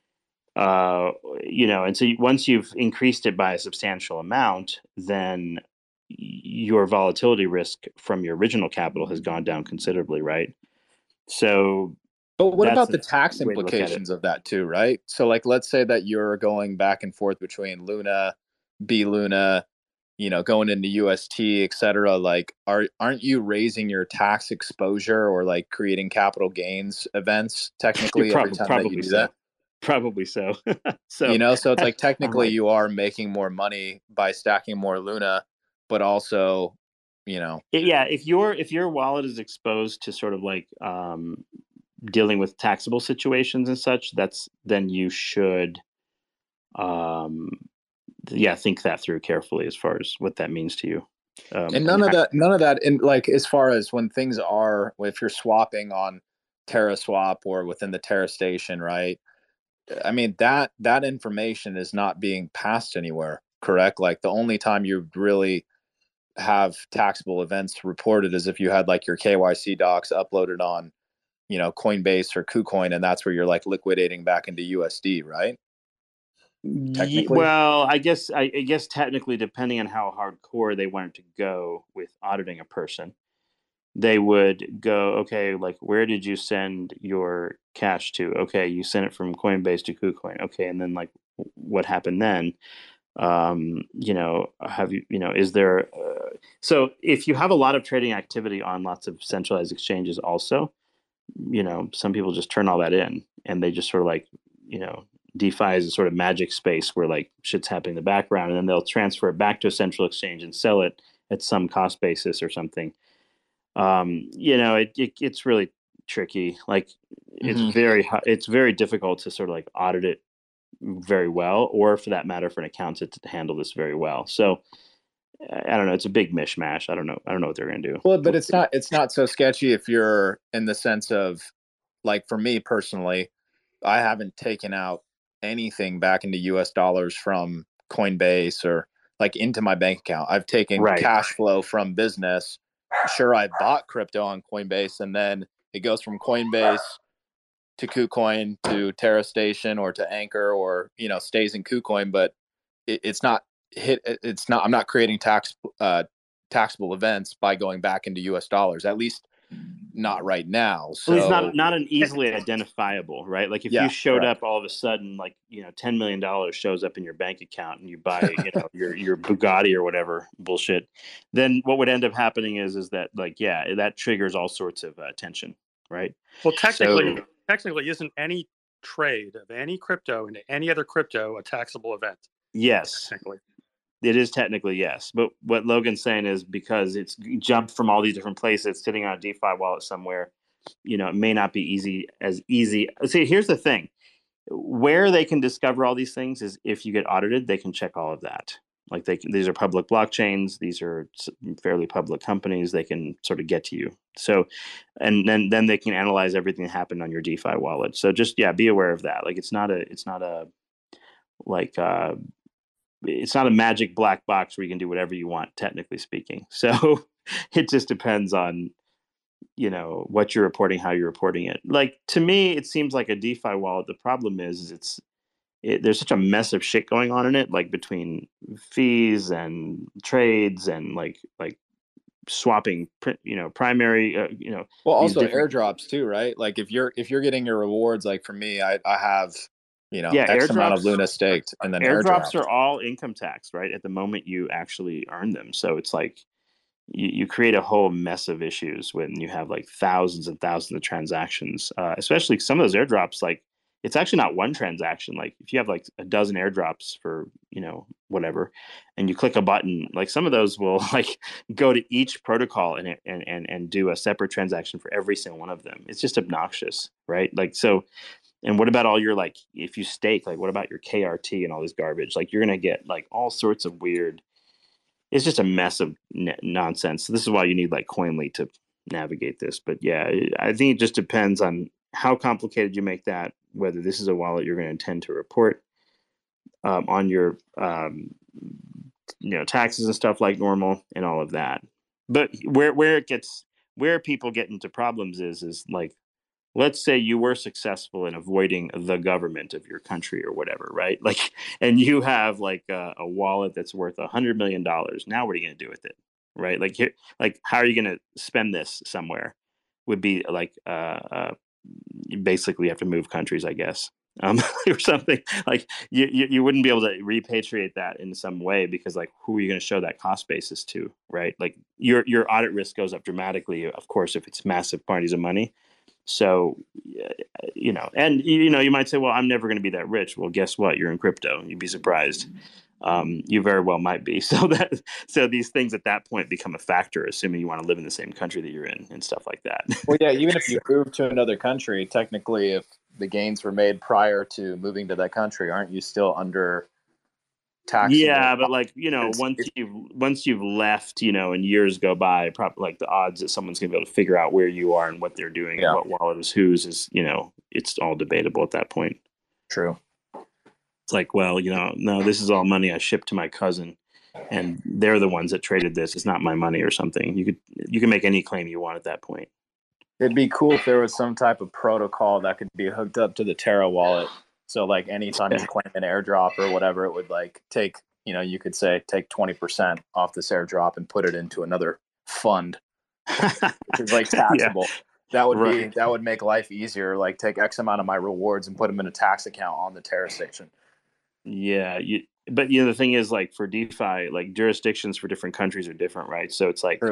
Uh, you know, and so you, once you've increased it by a substantial amount, then your volatility risk from your original capital has gone down considerably, right? So but what that's about a the tax way to look at it. implications of that too, right? So like let's say that you're going back and forth between Luna, B Luna, you know, going into U S T, et cetera. Like are aren't you raising your tax exposure or like creating capital gains events technically every Probably, time that you probably do so. that? Probably so. So You know, so it's like I'm technically like, you are making more money by stacking more Luna, but also, you know, yeah, if your if your wallet is exposed to sort of like um, dealing with taxable situations and such, that's then you should, um, yeah, think that through carefully as far as what that means to you. Um, and and none of how, that, none of that, in like as far as when things are, if you're swapping on TerraSwap or within the Terra station, right? I mean that that information is not being passed anywhere, correct? Like the only time you really have taxable events reported is if you had like your K Y C docs uploaded on, you know, Coinbase or KuCoin, and that's where you're like liquidating back into U S D, right? Ye- Technically. well, I guess I, I guess technically, depending on how hardcore they wanted to go with auditing a person, they would go, okay, like where did you send your cash to? Okay, you sent it from Coinbase to KuCoin. Okay, and then like what happened then? Um, you know, have you, you know, is there? Uh, so if you have a lot of trading activity on lots of centralized exchanges, also, you know, some people just turn all that in and they just sort of like, you know, DeFi is a sort of magic space where like shit's happening in the background, and then they'll transfer it back to a central exchange and sell it at some cost basis or something. Um, you know, it, it it's really tricky. Like it's Mm-hmm. very it's very difficult to sort of like audit it very well, or for that matter, for an accountant to handle this very well. So I don't know. It's a big mishmash. I don't know. I don't know what they're going to do. Well, but it's not it's not so sketchy if you're in the sense of, like, for me personally, I haven't taken out anything back into U S dollars from Coinbase or like into my bank account. I've taken Right. cash flow from business. Sure, I bought crypto on Coinbase, and then it goes from Coinbase to KuCoin to TerraStation or to Anchor, or, you know, stays in KuCoin, but it, it's not hit. It's not, I'm not creating tax, uh, taxable events by going back into U S dollars, at least not right now. So Well, it's not not an easily identifiable, right? Like if Yeah, you showed correct. up all of a sudden, like, you know, ten million dollars shows up in your bank account and you buy, you know, your your Bugatti or whatever bullshit, then what would end up happening is is that, like, yeah, that triggers all sorts of uh, tension, right? Well, technically, So technically, isn't any trade of any crypto into any other crypto a taxable event? yes, Technically. it is technically yes, but what Logan's saying is because it's jumped from all these different places, sitting on a DeFi wallet somewhere, you know, it may not be easy as easy. See, here's the thing: where they can discover all these things is if you get audited, they can check all of that. Like they can, these are public blockchains; these are s- fairly public companies. They can sort of get to you. So, and then then they can analyze everything that happened on your DeFi wallet. So just yeah, be aware of that. Like it's not a it's not a like. Uh, it's not a magic black box where you can do whatever you want, technically speaking. So it just depends on, you know, what you're reporting, how you're reporting it. Like to me, it seems like a DeFi wallet. The problem is, is it's it, there's such a mess of shit going on in it, like between fees and trades and like like swapping, pri- you know, primary, uh, you know, Well, these also different airdrops too, right? Like if you're if you're getting your rewards, like for me, I I have, you know, yeah X amount of airdrops. Luna staked and then Airdrops airdrops. are all income tax, right? At the moment you actually earn them. So it's like you, you create a whole mess of issues when you have like thousands and thousands of transactions, uh, especially some of those airdrops. Like it's actually not one transaction. Like if you have like a dozen airdrops for, you know, whatever, and you click a button, like some of those will like go to each protocol and, and, and, and do a separate transaction for every single one of them. It's just obnoxious, right? Like, so, and what about all your, like, if you stake, like, what about your K R T and all this garbage? Like, you're going to get like all sorts of weird, it's just a mess of n- nonsense. So this is why you need like Coinly to navigate this. But yeah, I think it just depends on how complicated you make that, whether this is a wallet you're going to intend to report um, on your, um, you know, taxes and stuff like normal and all of that. But where, where it gets, where people get into problems is, is like, let's say you were successful in avoiding the government of your country or whatever, right? Like, and you have like a, a wallet that's worth a hundred million dollars. Now, what are you going to do with it, right? Like, here, like, how are you going to spend this somewhere? Would be like, uh, uh, you basically have to move countries, I guess, um, or something. Like, you, you you wouldn't be able to repatriate that in some way because, like, who are you going to show that cost basis to, right? Like, your your audit risk goes up dramatically, of course, if it's massive quantities of money. So, you know, and, you know, you might say, well, I'm never going to be that rich. Well, guess what? You're in crypto. You'd be surprised. Um, you very well might be. So that, so these things at that point become a factor, assuming you want to live in the same country that you're in and stuff like that. Well, yeah, even if you move to another country, technically, if the gains were made prior to moving to that country, aren't you still under taxable? Yeah, but like, you know, It's, once it's, you've once you've left, you know, and years go by, probably like the odds that someone's gonna be able to figure out where you are and what they're doing yeah, and what wallet is whose is, you know, it's all debatable at that point. true. It's like, well, you know, no, this is all money I shipped to my cousin, and they're the ones that traded this. It's not my money or something. You could you can make any claim you want at that point. It'd be cool if there was some type of protocol that could be hooked up to the Terra wallet. So like anytime you claim an airdrop or whatever, it would like take, you know, you could say take twenty percent off this airdrop and put it into another fund, which is like taxable. Yeah. That would right. be, that would make life easier. Like take X amount of my rewards and put them in a tax account on the TerraStation. Yeah. You, but you know, the thing is, like for DeFi, like jurisdictions for different countries are different, right? So it's like, True.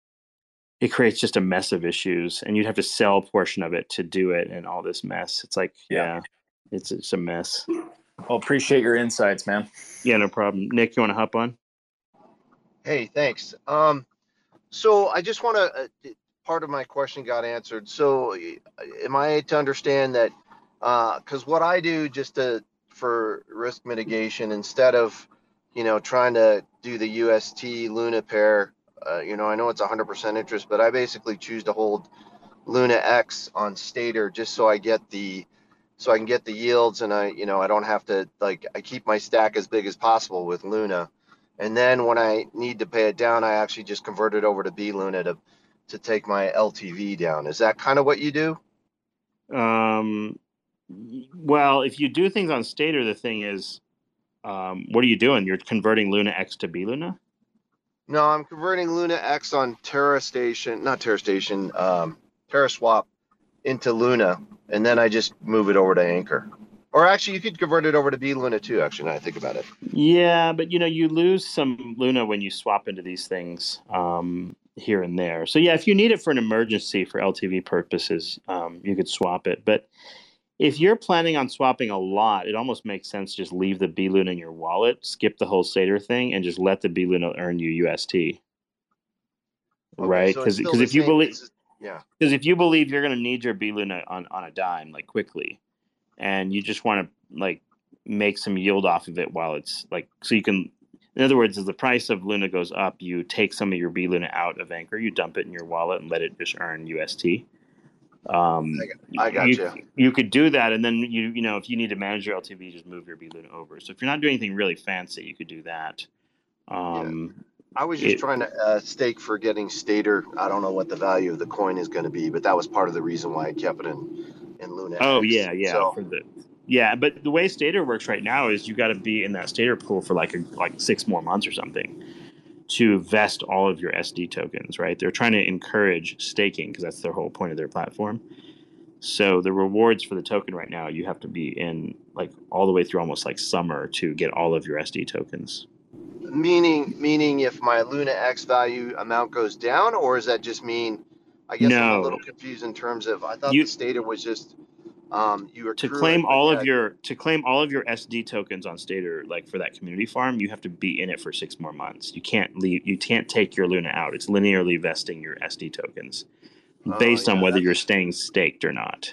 It creates just a mess of issues, and you'd have to sell a portion of it to do it and all this mess. It's like, yeah. yeah. It's it's a mess. Well, appreciate your insights, man. Yeah, no problem. Nick, you want to hop on? Hey, thanks. Um, so I just want to. Uh, part of my question got answered. So, uh, am I to understand that? Because uh, what I do just to for risk mitigation, instead of, you know, trying to do the U S T Luna pair, uh, you know, I know it's one hundred percent interest, but I basically choose to hold Luna X on Stater just so I get the so I can get the yields, and I, you know, I don't have to, like, I keep my stack as big as possible with Luna. And then when I need to pay it down, I actually just convert it over to B Luna to to take my L T V down. Is that kind of what you do? Um, well, if you do things on Stater, the thing is, um, what are you doing? You're converting Luna X to B Luna? No, I'm converting Luna X on Terra Station, not Terra Station, um, Terra Swap into Luna, and then I just move it over to Anchor. Or actually, you could convert it over to B Luna too, actually, now I think about it. Yeah, but you know, you lose some Luna when you swap into these things um, here and there. So yeah, if you need it for an emergency for L T V purposes, um, you could swap it. But if you're planning on swapping a lot, it almost makes sense to just leave the B Luna in your wallet, skip the whole Stater thing, and just let the B Luna earn you U S T. Okay, right? so it's Because still the if you same. believe It's, yeah. because if you believe you're going to need your B Luna on, on a dime, like quickly, and you just want to like make some yield off of it while it's like, so you can, in other words, as the price of Luna goes up, you take some of your B Luna out of Anchor, you dump it in your wallet and let it just earn U S T. Um, I got you, you. you could do that. And then you, you know, if you need to manage your L T V, just move your B Luna over. So if you're not doing anything really fancy, you could do that. Um, I was just it, trying to uh, stake for getting Stater. I don't know what the value of the coin is going to be, but that was part of the reason why I kept it in, in Luna Oh X. yeah, yeah. So For the yeah, but the way Stater works right now is you got to be in that Stater pool for like a, like six more months or something to vest all of your S D tokens. Right? They're trying to encourage staking because that's their whole point of their platform. So the rewards for the token right now, you have to be in like all the way through almost like summer to get all of your S D tokens. meaning meaning if my Luna X value amount goes down, or does that just mean? I guess I'm a No, little confused in terms of I thought the you Stater was just um, you to accrue it, claim but all yeah. of your to claim all of your S D tokens on Stater, like for that community farm, you have to be in it for six more months. You can't leave. You can't take your Luna out. It's linearly vesting your S D tokens Oh based on yeah, whether that's. you're staying staked or not.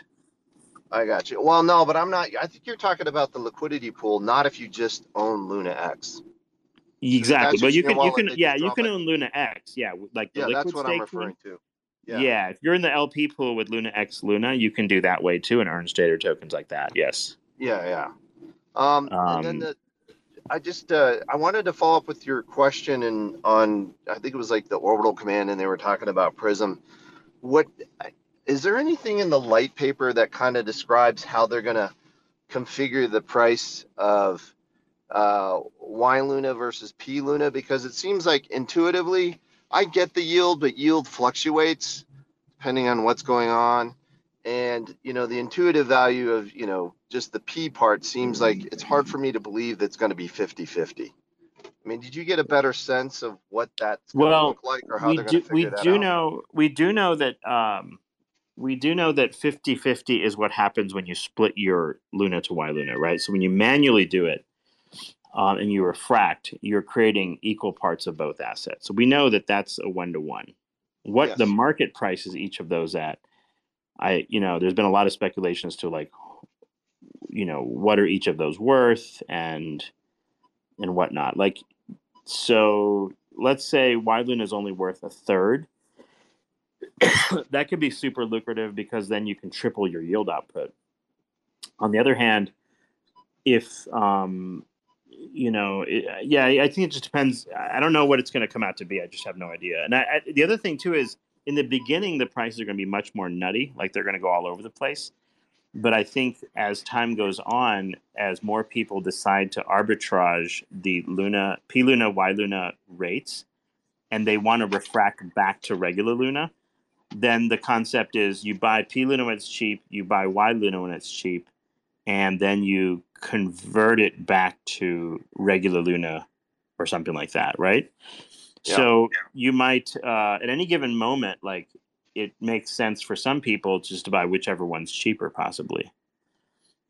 I got you. Well, no, but I'm not. I think you're talking about the liquidity pool, not if you just own Luna X. Because if Exactly. that's But just you in your can you wallet, can they yeah just you drop can it. own Luna X. Yeah, like the Yeah, that's liquid what I'm stake referring one. to. Yeah. Yeah, if you're in the L P pool with Luna X Luna, you can do that way too and earn Stater tokens like that. Yes. Yeah, yeah. Um, and then Um, the I just uh, I wanted to follow up with your question and on I think it was like the orbital command, and they were talking about Prism. What is there anything in the light paper that kind of describes how they're going to configure the price of uh, Y Luna versus P Luna? Because it seems like intuitively I get the yield, but yield fluctuates depending on what's going on. And, you know, the intuitive value of, you know, just the P part seems like it's hard for me to believe that's going to be fifty fifty. I mean, did you get a better sense of what that's going to well, look like or how we they're going do to we figure that do out? know we do know that um, we do know that fifty fifty is what happens when you split your Luna to Y Luna, right? So when you manually do it um, and you refract, you're creating equal parts of both assets. So we know that that's a one to one. What the Yes. market prices each of those at, I you know, there's been a lot of speculation as to like, you know, what are each of those worth and and whatnot. Like, so let's say Y Luna is only worth a third. That could be super lucrative because then you can triple your yield output. On the other hand, if um, you know, it, yeah, I think it just depends. I don't know what it's going to come out to be. I just have no idea. And I, I, the other thing too is, in the beginning, the prices are going to be much more nutty. Like they're going to go all over the place. But I think as time goes on, as more people decide to arbitrage the Luna, P Luna, Y Luna rates, and they want to refract back to regular Luna, then the concept is you buy P Luna when it's cheap, you buy Y Luna when it's cheap, and then you convert it back to regular Luna or something like that, right? Yeah. So you might, uh, at any given moment, like it makes sense for some people just to buy whichever one's cheaper, possibly.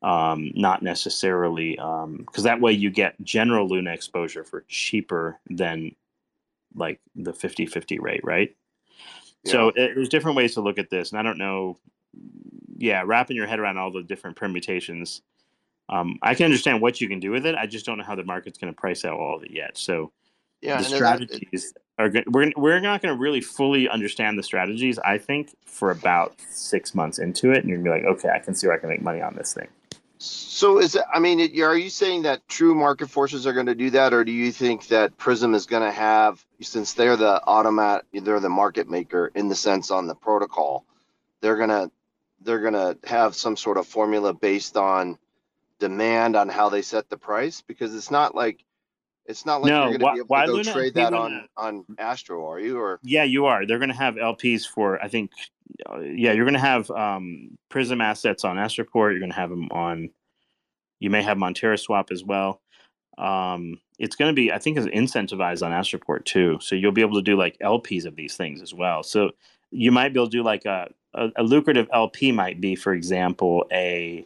um, not necessarily because um, that way you get general Luna exposure for cheaper than like the fifty fifty rate, right? Yeah. So it, there's different ways to look at this, and I don't know. Yeah, wrapping your head around all the different permutations. Um, I can understand what you can do with it. I just don't know how the market's going to price out all of it yet. So yeah, the strategies that, are good. We're we're not going to really fully understand the strategies, I think, for about six months into it, and you're gonna be like, okay, I can see where I can make money on this thing. So is it, I mean, it, are you saying that true market forces are going to do that, or do you think that Prism is going to have, since they're the automat, they're the market maker in the sense on the protocol, they're gonna they're gonna have some sort of formula based on demand on how they set the price? Because it's not like it's not like No, you're going to why, be able why to go Luna and trade P that Luna? on on Astro, are you? Or Yeah, you are. They're going to have L Ps for, I think, uh, yeah, you're going to have um, Prism assets on Astroport. You're going to have them on, you may have Montero Swap as well. Um, it's going to be, I think, is incentivized on Astroport too. So you'll be able to do like L Ps of these things as well. So you might be able to do like a, a, a lucrative L P might be, for example, a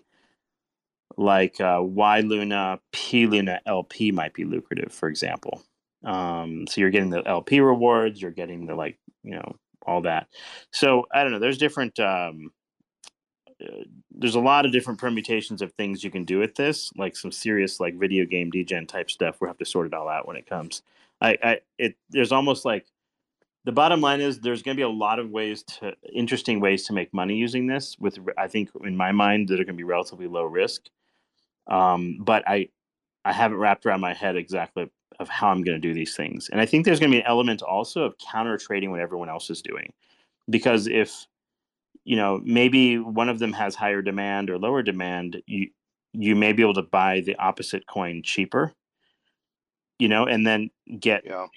like uh, Y Luna, P Luna L P might be lucrative, for example. Um, so you're getting the L P rewards, you're getting the like, you know, all that. So I don't know. There's different. Um, uh, there's a lot of different permutations of things you can do with this, like some serious like video game degen type stuff. We'll have to sort it all out when it comes. I, I it there's almost like the bottom line is there's going to be a lot of ways to interesting ways to make money using this. With I think in my mind that are going to be relatively low risk. Um, but I, I haven't wrapped around my head exactly of how I'm going to do these things. And I think there's going to be an element also of counter trading what everyone else is doing, because if, you know, maybe one of them has higher demand or lower demand, you, you may be able to buy the opposite coin cheaper, you know, and then get, yeah.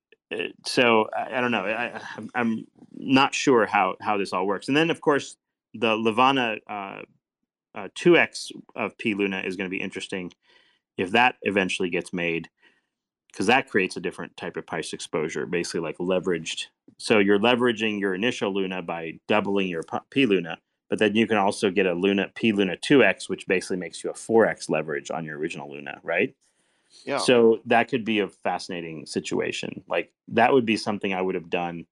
So I, I don't know. I, I'm not sure how, how this all works. And then of course the Levana, uh, Uh, two X of P Luna is going to be interesting if that eventually gets made, because that creates a different type of price exposure, basically like leveraged. So you're leveraging your initial Luna by doubling your P Luna, but then you can also get a Luna P Luna two X, which basically makes you a four X leverage on your original Luna, right? Yeah. So that could be a fascinating situation. Like that would be something I would have done.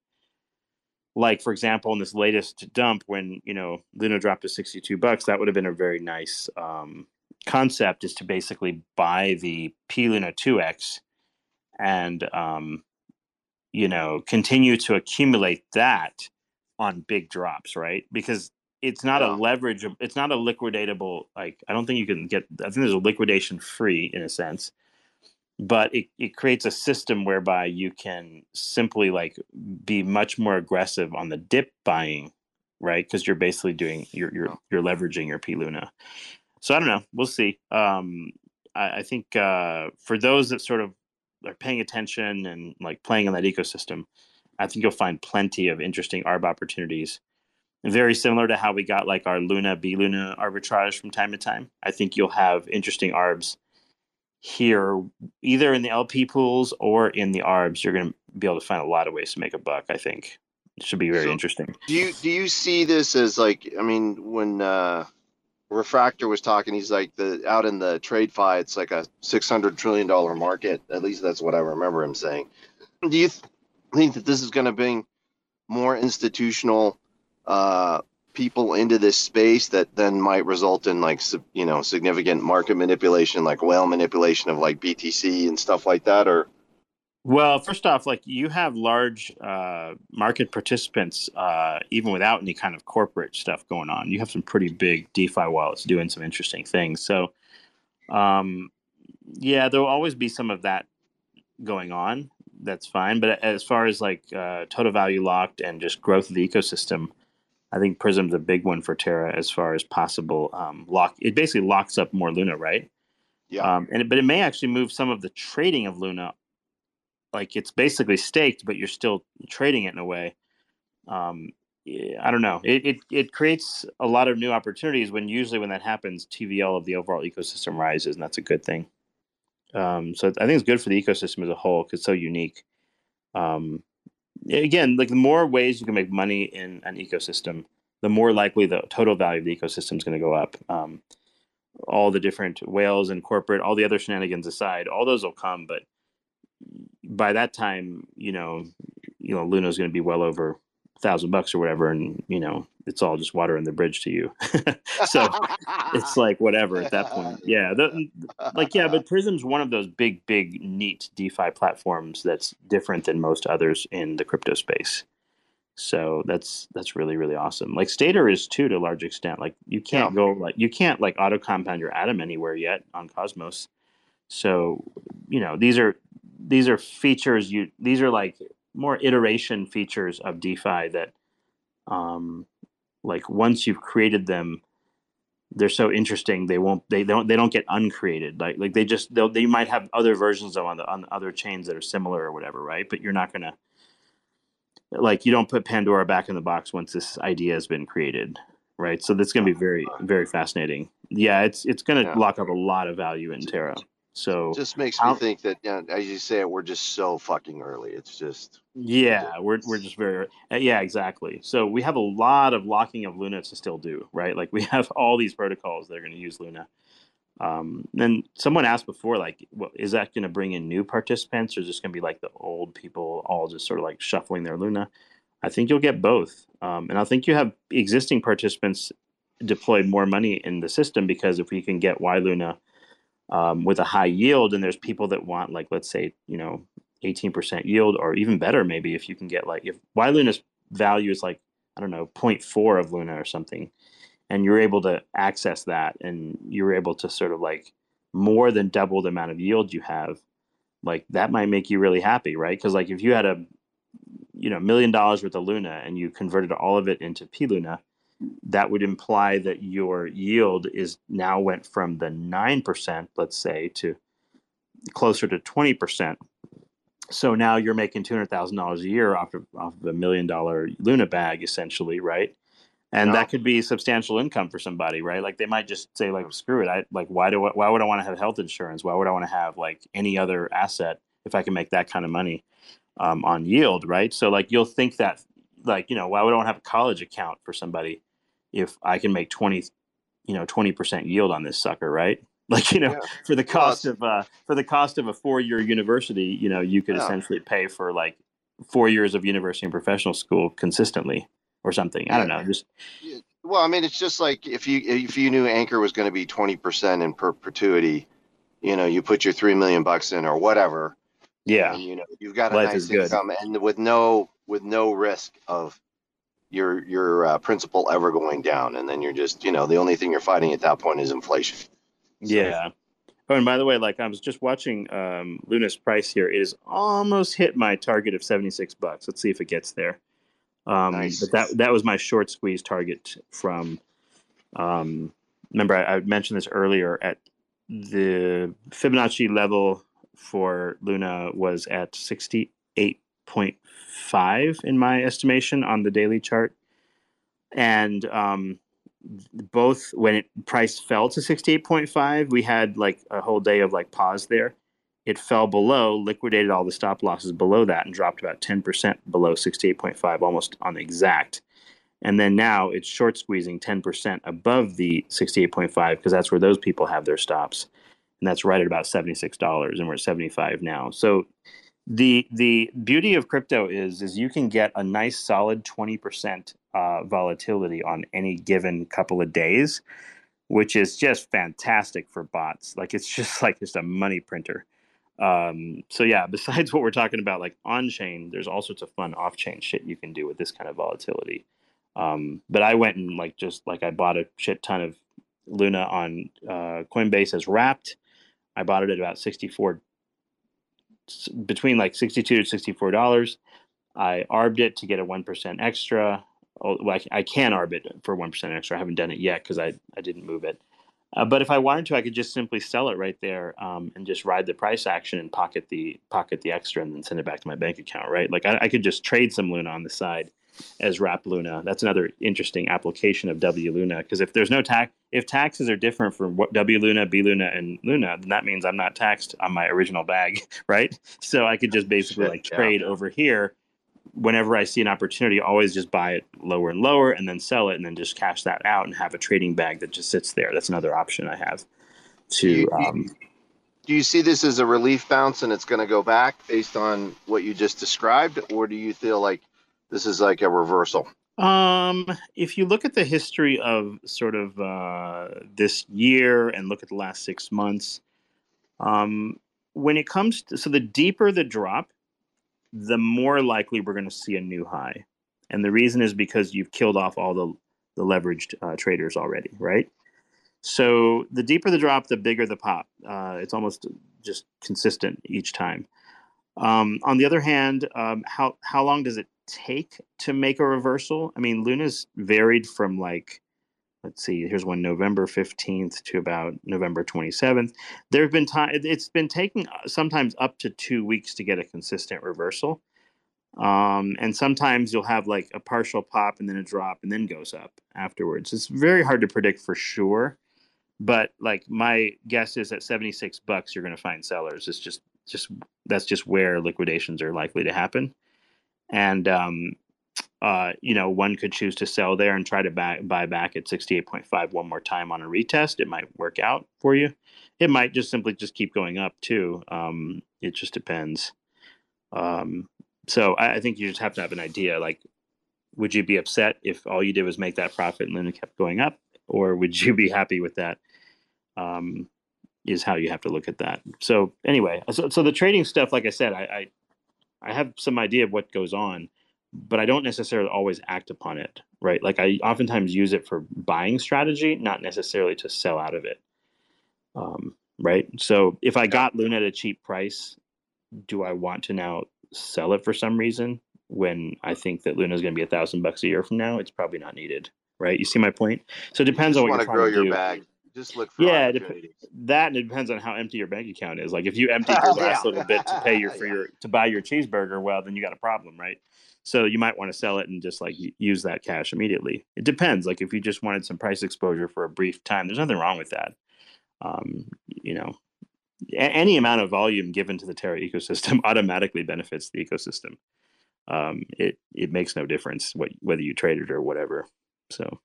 Like, for example, in this latest dump, when, you know, Luna dropped to sixty-two bucks, that would have been a very nice um, concept, is to basically buy the P Luna two X and, um, you know, continue to accumulate that on big drops, right? Because it's not Yeah. a leverage, it's not a liquidatable, like, I don't think you can get, I think there's a liquidation free in a sense. But it, it creates a system whereby you can simply like be much more aggressive on the dip buying, right? Because you're basically doing you're you're you're leveraging your P Luna. So I don't know. We'll see. Um, I, I think uh, for those that sort of are paying attention and like playing in that ecosystem, I think you'll find plenty of interesting A R B opportunities. And very similar to how we got like our Luna B Luna arbitrage from time to time. I think you'll have interesting A R Bs here, either in the L P pools or in the A R Bs. You're going to be able to find a lot of ways to make a buck. I think it should be very So interesting. do you do you see this as like, I mean, when uh, Refractor was talking, he's like the out in the trade fi, it's like a six hundred trillion dollar market. At least that's what I remember him saying. Do you th- think that this is going to bring more institutional uh, people into this space that then might result in like, you know, significant market manipulation, like whale manipulation of like B T C and stuff like that? Or Well, first off, like you have large uh, market participants, uh, even without any kind of corporate stuff going on. You have some pretty big DeFi wallets doing some interesting things. So, um, yeah, there'll always be some of that going on. That's fine. But as far as like uh, total value locked and just growth of the ecosystem, I think Prism's a big one for Terra as far as possible um, lock. It basically locks up more Luna, right? yeah, Um, and it, but it may actually move some of the trading of Luna. Like it's basically staked, but you're still trading it in a way. Um, yeah, I don't know. It, it it creates a lot of new opportunities when usually when that happens, T V L of the overall ecosystem rises, and that's a good thing. Um, so I think it's good for the ecosystem as a whole because it's so unique. Um, again, like the more ways you can make money in an ecosystem, the more likely the total value of the ecosystem is going to go up. Um, all the different whales and corporate, all the other shenanigans aside, all those will come. But by that time, you know, you know, Luna's going to be well over a thousand bucks or whatever, and you know, it's all just water in the bridge to you. So it's like whatever at that point. Yeah, the, like yeah, but Prism's one of those big, big, neat DeFi platforms that's different than most others in the crypto space. So that's that's really really awesome. Like Stater is too to a large extent. Like you can't Yeah. go like you can't like auto compound your atom anywhere yet on Cosmos. So you know these are these are features you these are like more iteration features of DeFi that um like once you've created them, they're so interesting they won't they don't they don't get uncreated. Like like they just they'll they might have other versions of on the on other chains that are similar or whatever, right? But you're not gonna like you don't put Pandora back in the box once this idea has been created, right? So that's going to be very, very fascinating. Yeah, it's it's going to Yeah. lock up a lot of value in Terra. So Just makes how- me think that, you know, as you say, we're just so fucking early. It's just yeah, we're we're just very uh, yeah, exactly. So we have a lot of locking of Luna to still do, right? Like we have all these protocols that are going to use Luna. Um, then someone asked before, like, well, is that going to bring in new participants, or is this going to be like the old people all just sort of like shuffling their Luna? I think you'll get both, um, and I think you have existing participants deploy more money in the system because if we can get Y Luna um, with a high yield, and there's people that want like let's say you know eighteen percent yield, or even better maybe if you can get like if Y Luna's value is like I don't know zero point four of Luna or something. And you're able to access that and you're able to sort of like more than double the amount of yield you have, like that might make you really happy, right? Because like if you had a you know million dollars worth of Luna and you converted all of it into P Luna, that would imply that your yield is now went from the nine percent, let's say, to closer to twenty percent. So now you're making two hundred thousand dollars a year off of, off of a million dollar Luna bag, essentially, right? And Yeah. that could be substantial income for somebody, right? Like they might just say, like, screw it. I like, why do I, why would I want to have health insurance? Why would I want to have like any other asset if I can make that kind of money um, on yield, right? So like you'll think that, like, you know, why would I want to have a college account for somebody if I can make twenty, you know, twenty percent yield on this sucker, right? Like, you know, Yeah. for the Well, cost it's- of uh, for the cost of a four year university, you know, you could Yeah. essentially pay for like four years of university and professional school consistently. Or something. I don't know. Just well, I mean, it's just like if you if you knew Anchor was going to be twenty percent in perpetuity, you know, you put your three million bucks in or whatever. yeah, And you know, you've got a life nice is good. income, and with no with no risk of your your uh, principal ever going down, and then you're just you know the only thing you're fighting at that point is inflation. Yeah. Oh, and by the way, like I was just watching um, Luna's price here. It is almost hit my target of seventy six bucks. Let's see if it gets there. Um, Nice. But that that was my short squeeze target from. Um, remember, I, I mentioned this earlier. At the Fibonacci level for Luna was at sixty eight point five in my estimation on the daily chart, and um, both when it price fell to sixty eight point five, we had like a whole day of like pause there. It fell below, liquidated all the stop losses below that, and dropped about ten percent below sixty-eight point five, almost on the exact. And then now it's short squeezing ten percent above the sixty-eight point five because that's where those people have their stops. And that's right at about seventy-six dollars, and we're at seventy-five now. So the the beauty of crypto is, is you can get a nice solid twenty percent uh, volatility on any given couple of days, which is just fantastic for bots. Like it's just like just a money printer. Um, so yeah, besides what we're talking about, like on chain, there's all sorts of fun off chain shit you can do with this kind of volatility. Um, but I went and like just like I bought a shit ton of Luna on uh, Coinbase as wrapped. I bought it at about sixty-four, between like sixty-two to sixty-four dollars. I arbed it to get a one percent extra. Oh, well, I, I can arb it for one percent extra. I haven't done it yet because I I didn't move it. Uh, but if I wanted to, I could just simply sell it right there um, and just ride the price action and pocket the pocket the extra and then send it back to my bank account, right? Like I, I could just trade some Luna on the side as wrap Luna. That's another interesting application of W Luna because if there's no tax, if taxes are different for what W Luna, B Luna, and Luna, then that means I'm not taxed on my original bag, right? So I could just basically Shit, like yeah. trade over here whenever I see an opportunity, always just buy it lower and lower and then sell it and then just cash that out and have a trading bag that just sits there. That's another option I have to. Do you, Um, do you see this as a relief bounce and it's going to go back based on what you just described, or do you feel like this is like a reversal? Um, if you look at the history of sort of uh, this year and look at the last six months, um, when it comes to, so the deeper the drop, the more likely we're going to see a new high. And the reason is because you've killed off all the, the leveraged uh, traders already, right? So the deeper the drop, the bigger the pop. Uh, it's almost just consistent each time. Um, on the other hand, um, how how long does it take to make a reversal? I mean, Luna's varied from like, let's see, here's one November fifteenth to about November twenty-seventh. There have been time, it's been taking sometimes up to two weeks to get a consistent reversal. Um, and sometimes you'll have like a partial pop and then a drop and then goes up afterwards. It's very hard to predict for sure. But like my guess is at seventy-six bucks, you're going to find sellers. It's just, just that's just where liquidations are likely to happen. And, um, uh, you know, one could choose to sell there and try to buy, buy back at sixty-eight point five one more time on a retest. It might work out for you. It might just simply just keep going up too. Um, it just depends. Um, so I, I think you just have to have an idea. Like, would you be upset if all you did was make that profit and then it kept going up? Or would you be happy with that? Um, is how you have to look at that. So anyway, so, so the trading stuff, like I said, I, I I have some idea of what goes on, but I don't necessarily always act upon it, right? Like I oftentimes use it for buying strategy, not necessarily to sell out of it, um, right? So if I got Luna at a cheap price, do I want to now sell it for some reason when I think that Luna is going to be a thousand bucks a year from now? It's probably not needed, right? You see my point? So it depends on what you're trying grow to do. your bag. Just look for yeah, dep- opportunities. that and it depends on how empty your bank account is. Like if you emptied your last Yeah. little bit to pay your for Yeah. your to buy your cheeseburger, well, then you got a problem, right? So you might want to sell it and just like u- use that cash immediately. It depends. Like if you just wanted some price exposure for a brief time, there's nothing wrong with that. Um, you know, a- any amount of volume given to the Terra ecosystem automatically benefits the ecosystem. Um, it it makes no difference what whether you trade it or whatever. So.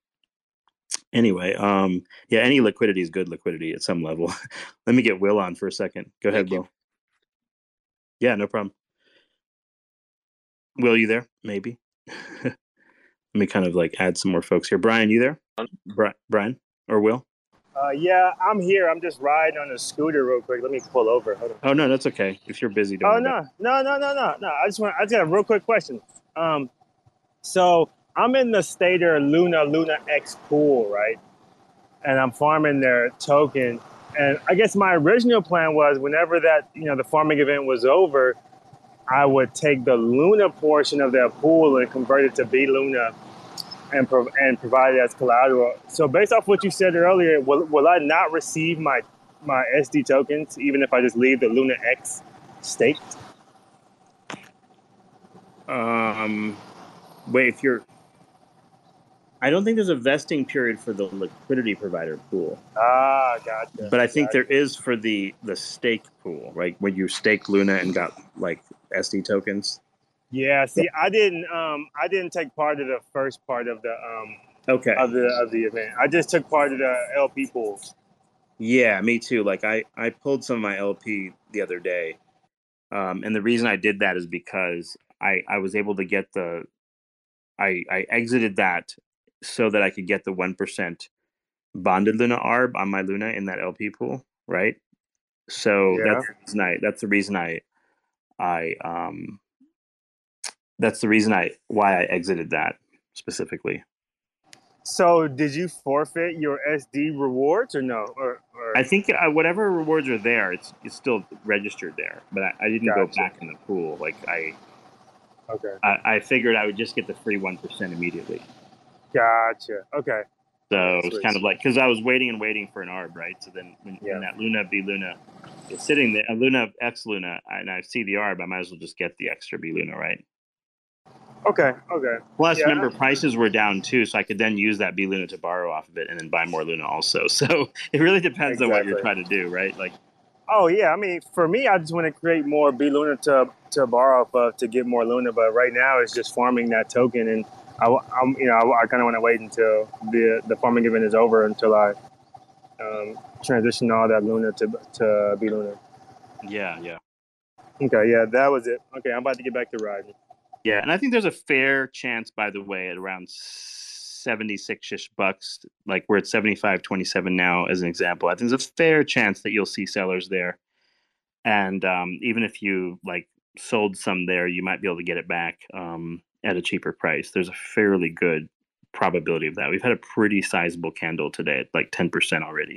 Anyway, um, yeah, any liquidity is good liquidity at some level. Let me get Will on for a second. Go ahead, Will. Yeah, no problem. Will, you there? Maybe. Let me kind of like add some more folks here. Brian, you there? Bri- Brian or Will? Uh, yeah, I'm here. I'm just riding on a scooter real quick. Let me pull over. Hold on. Oh no, that's okay. If you're busy, don't. Oh worry about no, no, no, no, no, no. I just want. I just got a real quick question. Um, so I'm in the Stater Luna Luna X pool, right? And I'm farming their token. And I guess my original plan was whenever that, you know, the farming event was over, I would take the Luna portion of their pool and convert it to B Luna and prov- and provide it as collateral. So based off what you said earlier, will, will I not receive my, my S D tokens even if I just leave the Luna X staked? Um, wait, if you're, I don't think there's a vesting period for the liquidity provider pool. Ah, gotcha. But I think gotcha. there is for the the stake pool, right? When you staked Luna and got like S D tokens. Yeah, see, I didn't um I didn't take part of the first part of the um Okay. of the of the event. I just took part of the L P pools. Yeah, me too. Like I, I pulled some of my L P the other day. Um, and the reason I did that is because I, I was able to get the I, I exited that so that I could get the one percent bonded Luna A R B on my Luna in that L P pool, right? So Yeah. that's the reason I that's the reason I I um that's the reason I why I exited that specifically. So did you forfeit your S D rewards or no? Or, or... I think uh, whatever rewards are there, it's it's still registered there, but I, I didn't Gotcha. go back in the pool. Like I, Okay. I, I figured I would just get the free one percent immediately. Gotcha. Okay. So Right, it's sweet, kind of sweet. like because I was waiting and waiting for an A R B, right? So then when, Yeah. when that Luna B Luna is sitting there, a Luna X Luna, and I see the A R B, I might as well just get the extra B Luna, right? Okay. Okay. Plus, Yeah. remember, prices were down too, so I could then use that B Luna to borrow off of it and then buy more Luna also. So it really depends on what you're Exactly. trying to do, right? Like, Oh yeah, I mean, for me, I just want to create more B Luna to to borrow off of to get more Luna. But right now, it's just farming that token, and I, am you know I, I kind of want to wait until the the farming event is over until I um, transition all that Luna to to B Luna. Yeah, yeah. Okay, yeah, that was it. Okay, I'm about to get back to riding. Yeah, and I think there's a fair chance, by the way, at around seventy-six-ish bucks, like we're at seventy-five twenty-seven now, as an example. I think there's a fair chance that you'll see sellers there. And um, even if you like sold some there, you might be able to get it back um, at a cheaper price. There's a fairly good probability of that. We've had a pretty sizable candle today at like ten percent already.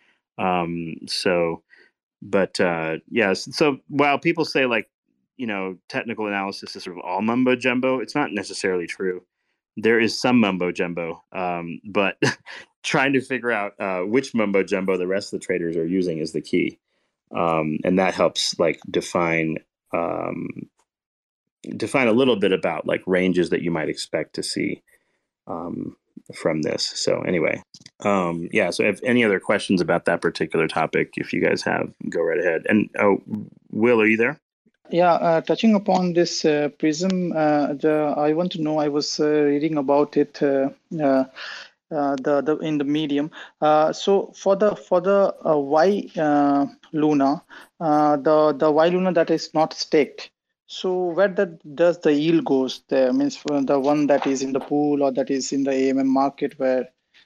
Um, so, but uh, yes, so while people say like, you know, technical analysis is sort of all mumbo jumbo, it's not necessarily true. There is some mumbo jumbo, um, but trying to figure out uh, which mumbo jumbo the rest of the traders are using is the key. Um, and that helps like define um, define a little bit about like ranges that you might expect to see um, from this. So anyway, um, yeah. So if any other questions about that particular topic, if you guys have, go right ahead. And oh, Will, are you there? Yeah, uh, touching upon this uh, Prism, uh, the, I want to know. I was uh, reading about it. Uh, uh, Uh, the the in the medium. Uh, so for the for the uh, Y uh, Luna, uh, the the Y Luna that is not staked. So where that does the yield goes there? Means for the one that is in the pool or that is in the A M M market where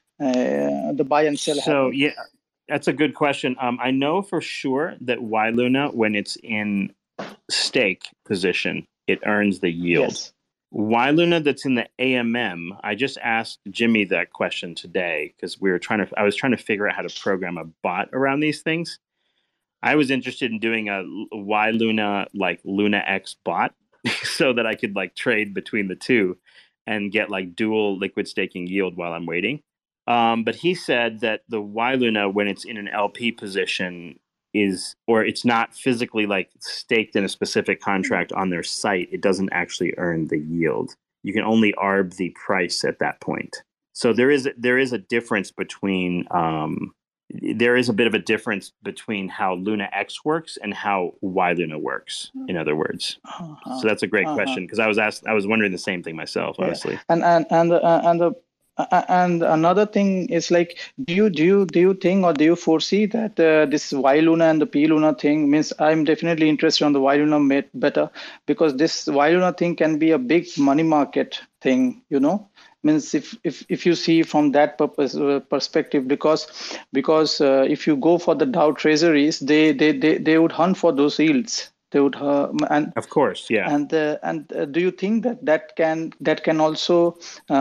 uh, the buy and sell. So happens. yeah, that's a good question. Um, I know for sure that Y Luna, when it's in stake position, it earns the yield. Yes. Y Luna that's in the A M M, I just asked Jimmy that question today because we were trying to, I was trying to figure out how to program a bot around these things. I was interested in doing a Y Luna, like Luna X bot so that I could like trade between the two and get like dual liquid staking yield while I'm waiting. Um, but he said that the Y Luna, when it's in an L P position, is, or it's not physically like staked in a specific contract on their site, it doesn't actually earn the yield. You can only arb the price at that point. So there is there is a difference between um, there is a bit of a difference between how Luna X works and how Y Luna works. In other words, uh-huh. So that's a great uh-huh. question because I was asked, I was wondering the same thing myself, honestly. Yeah. And and and uh, and the. Uh, and another thing is like, do you do you do you think or do you foresee that uh, this Y Luna and the P Luna thing means I'm definitely interested on the Y Luna better because this Y Luna thing can be a big money market thing, you know. Means if if if you see from that purpose uh, perspective, because because uh, if you go for the Dow treasuries, they they they they would hunt for those yields. They would, uh, and of course, yeah. And uh, and uh, do you think that that can that can also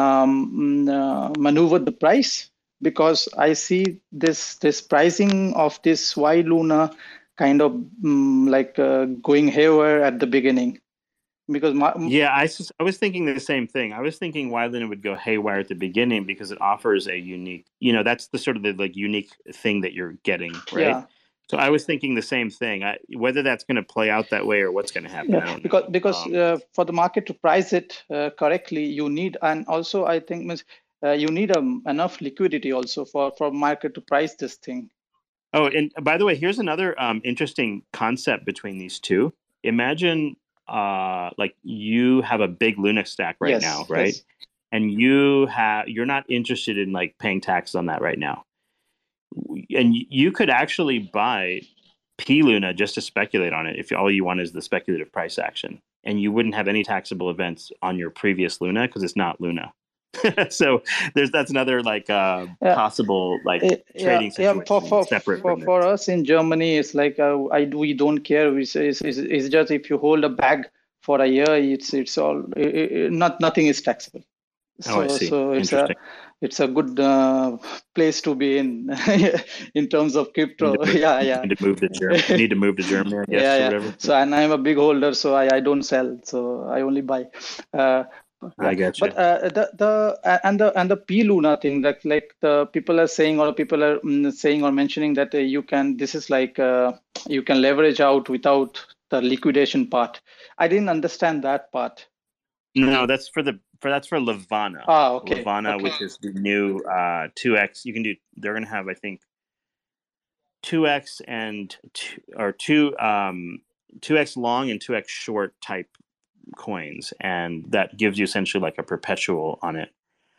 um, uh, maneuver the price? Because I see this this pricing of this Y Luna kind of um, like uh, going haywire at the beginning. Because my, yeah, I, I was thinking the same thing. I was thinking Y Luna would go haywire at the beginning because it offers a unique, you know, that's the sort of the like unique thing that you're getting, right? Yeah. So I was thinking the same thing. I, whether that's going to play out that way or what's going to happen, yeah, I don't because know. because um, uh, for the market to price it uh, correctly, you need, and also I think means uh, you need um, enough liquidity also for for market to price this thing. Oh, and by the way, here's another um, interesting concept between these two. Imagine uh, like you have a big Luna stack right yes, now, right? Yes. And you have you're not interested in like paying taxes on that right now. And you could actually buy P Luna just to speculate on it if all you want is the speculative price action, and you wouldn't have any taxable events on your previous Luna because it's not Luna. So there's that's another like uh, yeah. possible like it, trading yeah, situation yeah, for for separate for, from for us in Germany, it's like uh, I we don't care. It's, it's, it's just if you hold a bag for a year, it's it's all it, it, not nothing is taxable. So, oh, I see. so it's a it's a good uh, place to be in in terms of crypto. You yeah, you yeah. Need to move to Germany. You need to move to Germany, I guess, yeah, or yeah. whatever. So, and I'm a big holder, so I, I don't sell. So I only buy. Uh, yeah. I get you. But uh, the the and the and the P Luna thing, like like the people are saying, or people are mm, saying or mentioning that uh, you can. This is like uh, you can leverage out without the liquidation part. I didn't understand that part. No, that's for the for that's for Levana. Ah, okay. Levana, okay. which is the new uh, two X. You can do. They're going to have, I think, two X and two, or two um, two X long and two X short type coins, and that gives you essentially like a perpetual on it.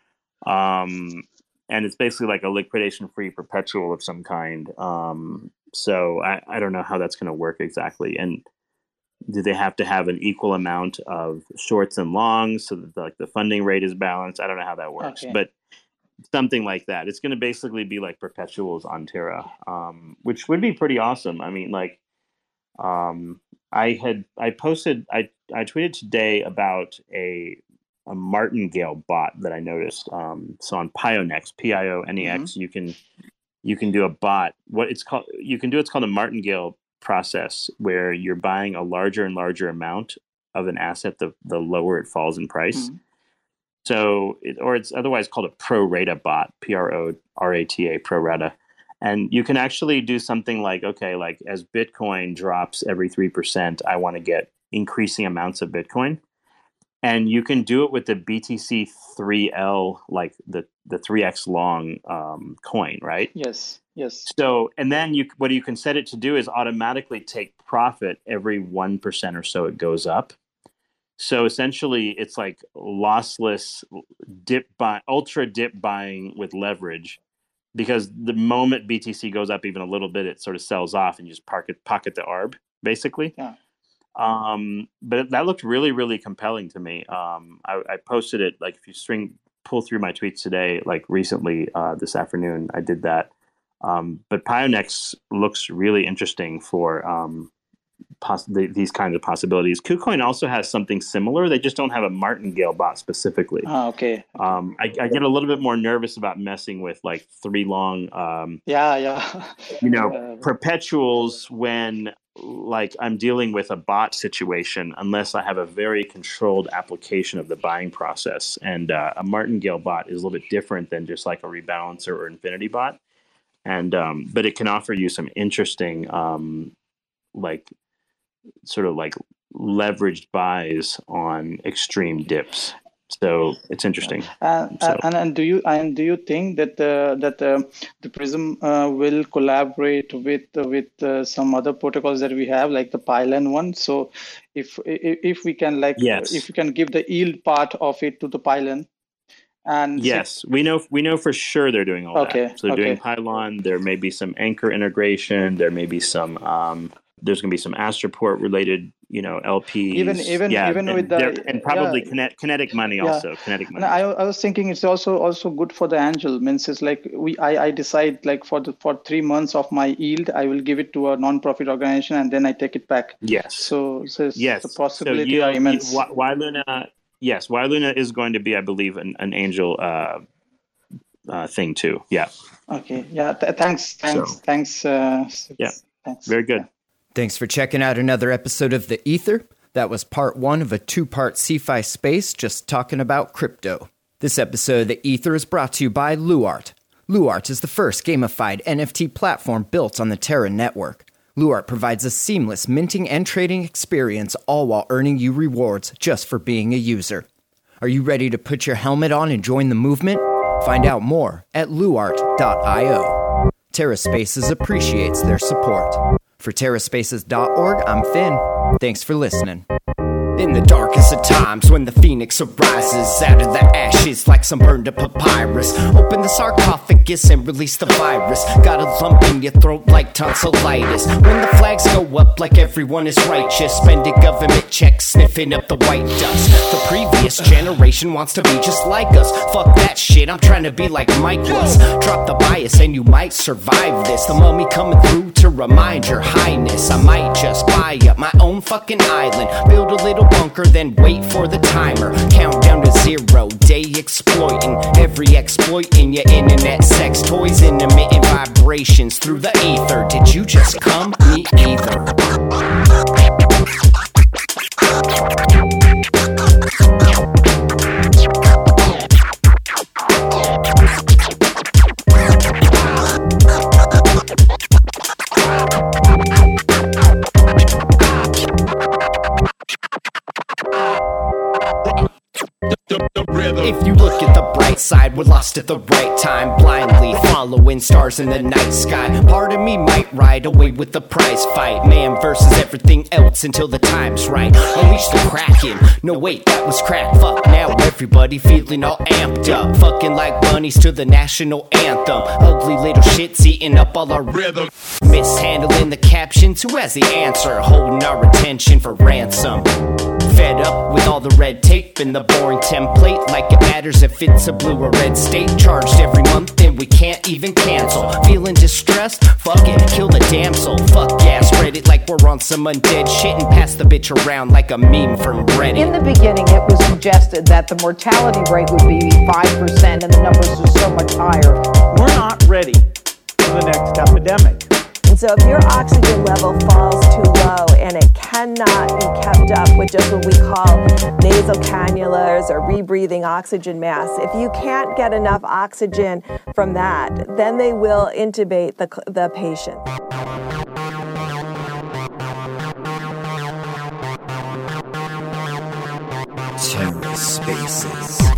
Um, and it's basically like a liquidation free perpetual of some kind. Um, so I, I don't know how that's going to work exactly. And do they have to have an equal amount of shorts and longs so that the, like the funding rate is balanced? I don't know how that works, Okay. but something like that. It's going to basically be like perpetuals on Terra, um, which would be pretty awesome. I mean, like, um, I had I posted I I tweeted today about a a martingale bot that I noticed. Um, so on Pionex, P I O N E X, Mm-hmm. you can you can do a bot. What it's called, you can do it's called a martingale process, where you're buying a larger and larger amount of an asset the the lower it falls in price. Mm-hmm. So, it, or it's otherwise called a pro rata bot, P R O R A T A, pro rata. And you can actually do something like, okay, like as Bitcoin drops every three percent, I want to get increasing amounts of Bitcoin. And you can do it with the B T C three L, like the, the three X long um, coin, right? Yes, yes. So, and then you, what you can set it to do is automatically take profit every one percent or so it goes up. So essentially, it's like lossless dip buy, ultra dip buying with leverage, because the moment B T C goes up even a little bit, it sort of sells off and you just pocket pocket the arb, basically. Yeah. Um, but that looked really, really compelling to me. Um, I, I posted it, like if you string pull through my tweets today, like recently uh, this afternoon, I did that. Um, but Pionex looks really interesting for um, Poss- the, these kinds of possibilities. KuCoin also has something similar. They just don't have a martingale bot specifically. Ah, okay. Um, I, I get a little bit more nervous about messing with like three long, um, Yeah, yeah. you know, Uh, perpetuals when like I'm dealing with a bot situation, unless I have a very controlled application of the buying process. And uh, a martingale bot is a little bit different than just like a rebalancer or infinity bot. And um, but it can offer you some interesting, um, like sort of like leveraged buys on extreme dips. So it's interesting. And, So and and do you and do you think that uh, that uh, the Prism uh, will collaborate with uh, with uh, some other protocols that we have, like the Pylon one? So if if, if we can like yes, if we can give the yield part of it to the Pylon, and so, yes, we know we know for sure they're doing all okay, that. So they're doing okay, Pylon. There may be some Anchor integration. There may be some. Um, there's going to be some Astroport related, you know, L Ps. even even Yeah, even and with there, the and probably yeah. kinet, kinetic money Yeah, also. Kinetic and money. I I was thinking it's also also good for the angel. Means it's like we I, I decide like for the for three months of my yield, I will give it to a non-profit organization and then I take it back. Yes. So so it's, the Yes. So possibility you, are you immense. Y Y Luna, yes, Y Luna is going to be, I believe, an, an angel uh, uh, thing too. Yeah. Okay. Yeah. Th- thanks. Thanks. So Thanks. Uh, yeah, thanks. very good. Thanks for checking out another episode of The Ether. That was part one of a two-part CeFi space just talking about crypto. This episode of The Ether is brought to you by Luart. Luart is the first gamified N F T platform built on the Terra network. Luart provides a seamless minting and trading experience, all while earning you rewards just for being a user. Are you ready to put your helmet on and join the movement? Find out more at luart dot io. TerraSpaces appreciates their support. For terraspaces dot org, I'm Finn. Thanks for listening. In the darkest of times, when the phoenix arises out of the ashes like some burned up papyrus, open the sarcophagus and release the virus. Got a lump in your throat like tonsillitis. When the flags go up like everyone is righteous, spending government checks, sniffing up the white dust. The previous generation wants to be just like us. Fuck that shit, I'm trying to be like Mike was. Drop the bias and you might survive this. The mummy coming through to remind your highness. I might just buy up my own fucking island, build a little bunker, then wait for the timer. Count down to zero, day exploiting every exploit in your internet sex toys, intermittent vibrations through the ether. Did you just come? Me either. If you look at the bright right side. We're lost at the right time, blindly following stars in the night sky. Part of me might ride away with the prize fight, man versus everything else until the time's right. Unleash the Kraken, no wait, that was crack. Fuck now, everybody feeling all amped up, fucking like bunnies to the national anthem. Ugly little shits eating up all our rhythm. Mishandling the captions, who has the answer? Holding our attention for ransom. Fed up with all the red tape and the boring template, like it matters if it's a blue or red state. Charged every month and we can't even cancel. Feeling distressed? Fuck it, kill the damsel. Fuck yeah, spread it like we're on some undead shit and pass the bitch around like a meme from Reddit. In the beginning, it was suggested that the mortality rate would be five percent and the numbers are so much higher. We're not ready for the next epidemic. And so if your oxygen level falls too low and it cannot be kept up with just what we call nasal cannulas or rebreathing oxygen masks, if you can't get enough oxygen from that, then they will intubate the, the patient. TerraSpaces.